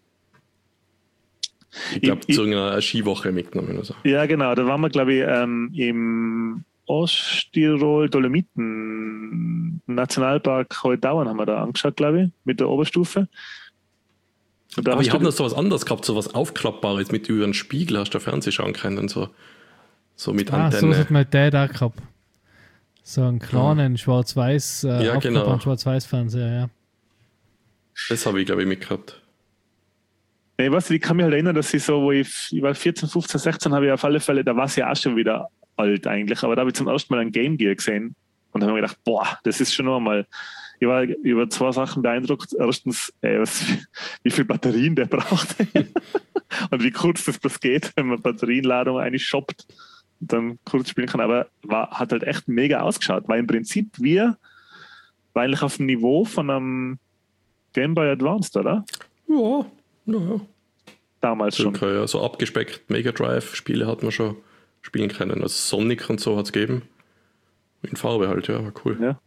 ich Ich- glaube, ich- zu irgendeiner Skiwoche mitgenommen oder so. Ja, genau. Da waren wir, glaube ich, ähm, im Osttirol Dolomiten Nationalpark Heudauern haben wir da angeschaut, glaube ich, mit der Oberstufe. Und da Aber hast ich du- habe noch so was anderes gehabt, so was Aufklappbares mit über einen Spiegel, hast du Fernsehen schauen können und so. So mit Ah, so Antenne. hat mein Dad auch gehabt. So einen kleinen schwarz-weiß, äh, Ja, genau. aufklappbaren Schwarz-Weiß-Fernseher, ja. Das habe ich, glaube ich, mitgehabt. Nee, weißt du, ich kann mich halt erinnern, dass ich so, wo ich, ich war vierzehn, fünfzehn, sechzehn, habe ich auf alle Fälle, da war sie auch schon wieder alt eigentlich, aber da habe ich zum ersten Mal ein Game Gear gesehen und habe mir gedacht, boah, das ist schon noch einmal, ich war über zwei Sachen beeindruckt. Erstens, ey, was, wie viel Batterien der braucht und wie kurz das bloß geht, wenn man Batterienladung eine shoppt und dann kurz spielen kann, aber war, hat halt echt mega ausgeschaut, war im Prinzip wie, war eigentlich auf dem Niveau von einem Game Boy Advanced, oder? Ja, naja. Damals schon. Okay, ja, so abgespeckt Mega Drive-Spiele hat man schon spielen können. Also Sonic und so hat es gegeben. In Farbe halt, ja, war cool. Ja.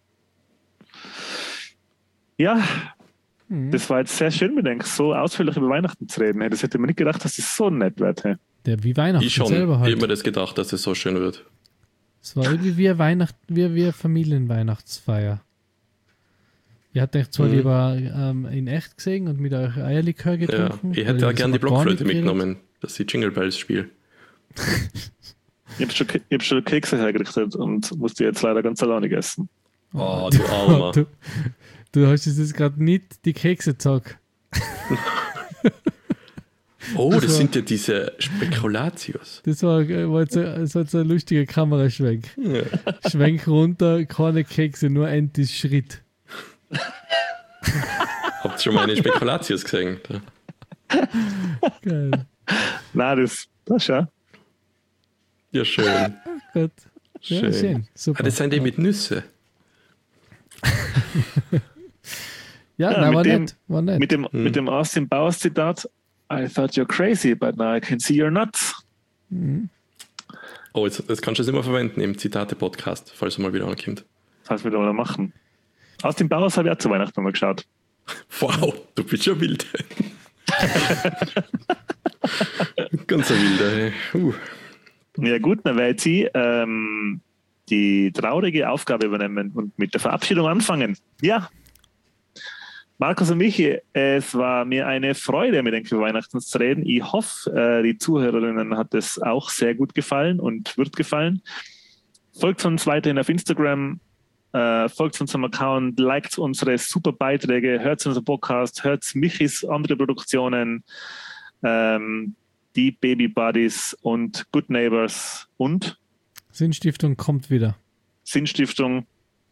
Ja, Mhm. das war jetzt sehr schön, mir denke so ausführlich über Weihnachten zu reden. Hey, das hätte man nicht gedacht, dass das so nett wird. Hey. Der wie Weihnachten Ich schon, selber ich halt. habe mir das gedacht, dass es so schön wird. Es war irgendwie wie eine Weihnacht, wie, wie eine Familienweihnachtsfeier. Ihr habt euch zwar Mhm. lieber ähm, in echt gesehen und mit euch Eierlikör Ja, getrunken. ich weil hätte ja das gerne die aber gar Blockflöte nicht geredet. mitgenommen, dass ich Jingle Bells spiele. Ich habe schon, ich hab schon Kekse hergerichtet und musste jetzt leider ganz alleine essen. Oh, du Armer. Du, du hast es jetzt gerade nicht die Kekse gesagt. Oh, das Das war- sind ja diese Spekulatius. Das war, äh, war, jetzt ein, das war jetzt ein lustiger Kameraschwenk. Ja. Schwenk runter, keine Kekse, nur Entis Schritt. Habt ihr schon meine Spekulatius gesehen? Da. Geil. Na, das, das ja. Ja, schön. Gut. Ja, Schön. schön. Super. Ah, das sind die mit Nüsse. Ja, Ja, nein, mit war dem- nett. War nett. Mit dem, mit dem Austin Powers Zitat, I thought you're crazy, but now I can see you're nuts. Oh, jetzt, das kannst du jetzt immer verwenden im Zitate-Podcast, falls er mal wieder ankommt. Das heißt, wir da mal machen. Austin Powers habe ich auch zu Weihnachten mal geschaut. Wow, du bist schon wild. Ganz ein wilder. Hey. Uh. Ja gut, dann werde ich ähm, die traurige Aufgabe übernehmen und mit der Verabschiedung anfangen. Ja, Markus und Michi, es war mir eine Freude, mit euch über Weihnachten zu reden. Ich hoffe, äh, die Zuhörerinnen hat es auch sehr gut gefallen und wird gefallen. Folgt uns weiterhin auf Instagram, äh, folgt unserem Account, liked unsere super Beiträge, hört unseren Podcast, hört Michis andere Produktionen, ähm, die Baby Buddies und Good Neighbors und Sinnstiftung kommt wieder. Sinnstiftung.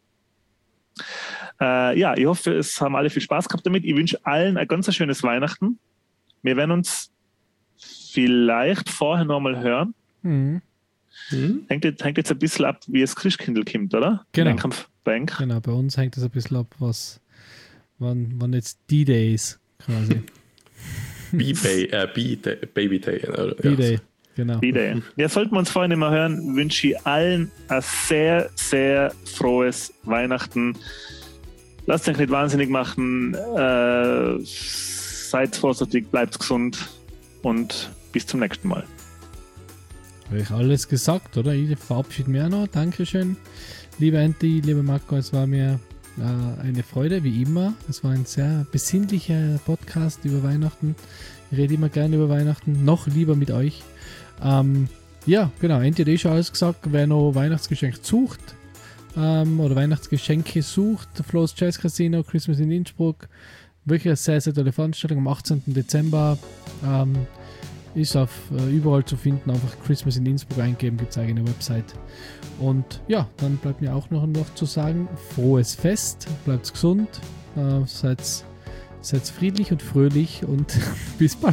Äh, ja, ich hoffe, es haben alle viel Spaß gehabt damit. Ich wünsche allen ein ganz schönes Weihnachten. Wir werden uns vielleicht vorher nochmal hören. Mhm. Hm? Hängt jetzt, hängt jetzt ein bisschen ab, wie es Christkindl kommt, oder? Genau. Bank. Genau, bei uns hängt das ein bisschen ab, was wann, wann jetzt D-Day ist, quasi. B-Day, äh, B-Day, Baby Day. Oder? D-Day, Ja. genau. Wieder. Ja, sollten wir uns vorher nicht mehr hören, wünsche ich allen ein sehr, sehr frohes Weihnachten. Lasst euch nicht wahnsinnig machen. Äh, seid vorsichtig, bleibt gesund und bis zum nächsten Mal. Habe ich alles gesagt, oder? Ich verabschiede mich auch noch. Dankeschön. Lieber Andy, lieber Marco, es war mir äh, eine Freude, wie immer. Es war ein sehr besinnlicher Podcast über Weihnachten. Ich rede immer gerne über Weihnachten, noch lieber mit euch. Ähm, ja, genau, Andy hat eh schon alles gesagt. Wer noch Weihnachtsgeschenk sucht ähm, oder Weihnachtsgeschenke sucht, Flo's Jazz Casino, Christmas in Innsbruck, wirklich eine sehr, sehr tolle Veranstaltung am achtzehnten Dezember. Ähm, ist auf äh, überall zu finden, einfach Christmas in Innsbruck eingeben, gibt es eigene Website. Und ja, dann bleibt mir auch noch, noch zu sagen, frohes Fest, bleibt gesund, äh, seid, seid friedlich und fröhlich und bis bald.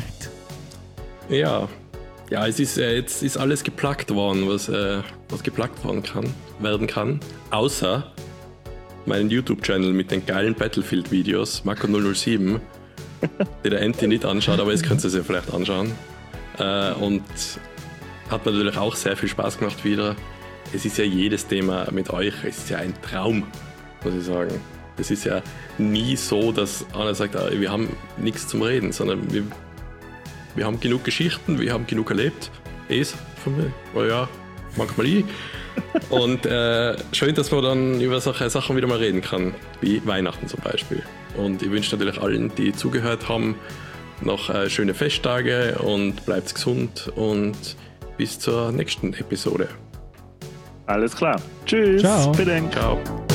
Ja. Ja, es ist äh, jetzt ist alles geplagt worden, was, äh, was geplagt worden kann, werden kann, außer meinen YouTube-Channel mit den geilen Battlefield-Videos, Marco null null sieben, die der Anti nicht anschaut, aber jetzt könnt ihr es ja vielleicht anschauen. Äh, und hat mir natürlich auch sehr viel Spaß gemacht wieder. Es ist ja jedes Thema mit euch, es ist ja ein Traum, muss ich sagen. Es ist ja nie so, dass einer sagt, ah, wir haben nichts zum Reden, sondern wir, wir haben genug Geschichten, wir haben genug erlebt. Es von mir, oh ja, manchmal ich. Und äh, schön, dass man dann über solche Sachen wieder mal reden kann, wie Weihnachten zum Beispiel. Und ich wünsche natürlich allen, die zugehört haben, noch äh, schöne Festtage und bleibt gesund und bis zur nächsten Episode. Alles klar. Tschüss. Ciao. Vielen Dank. Ciao.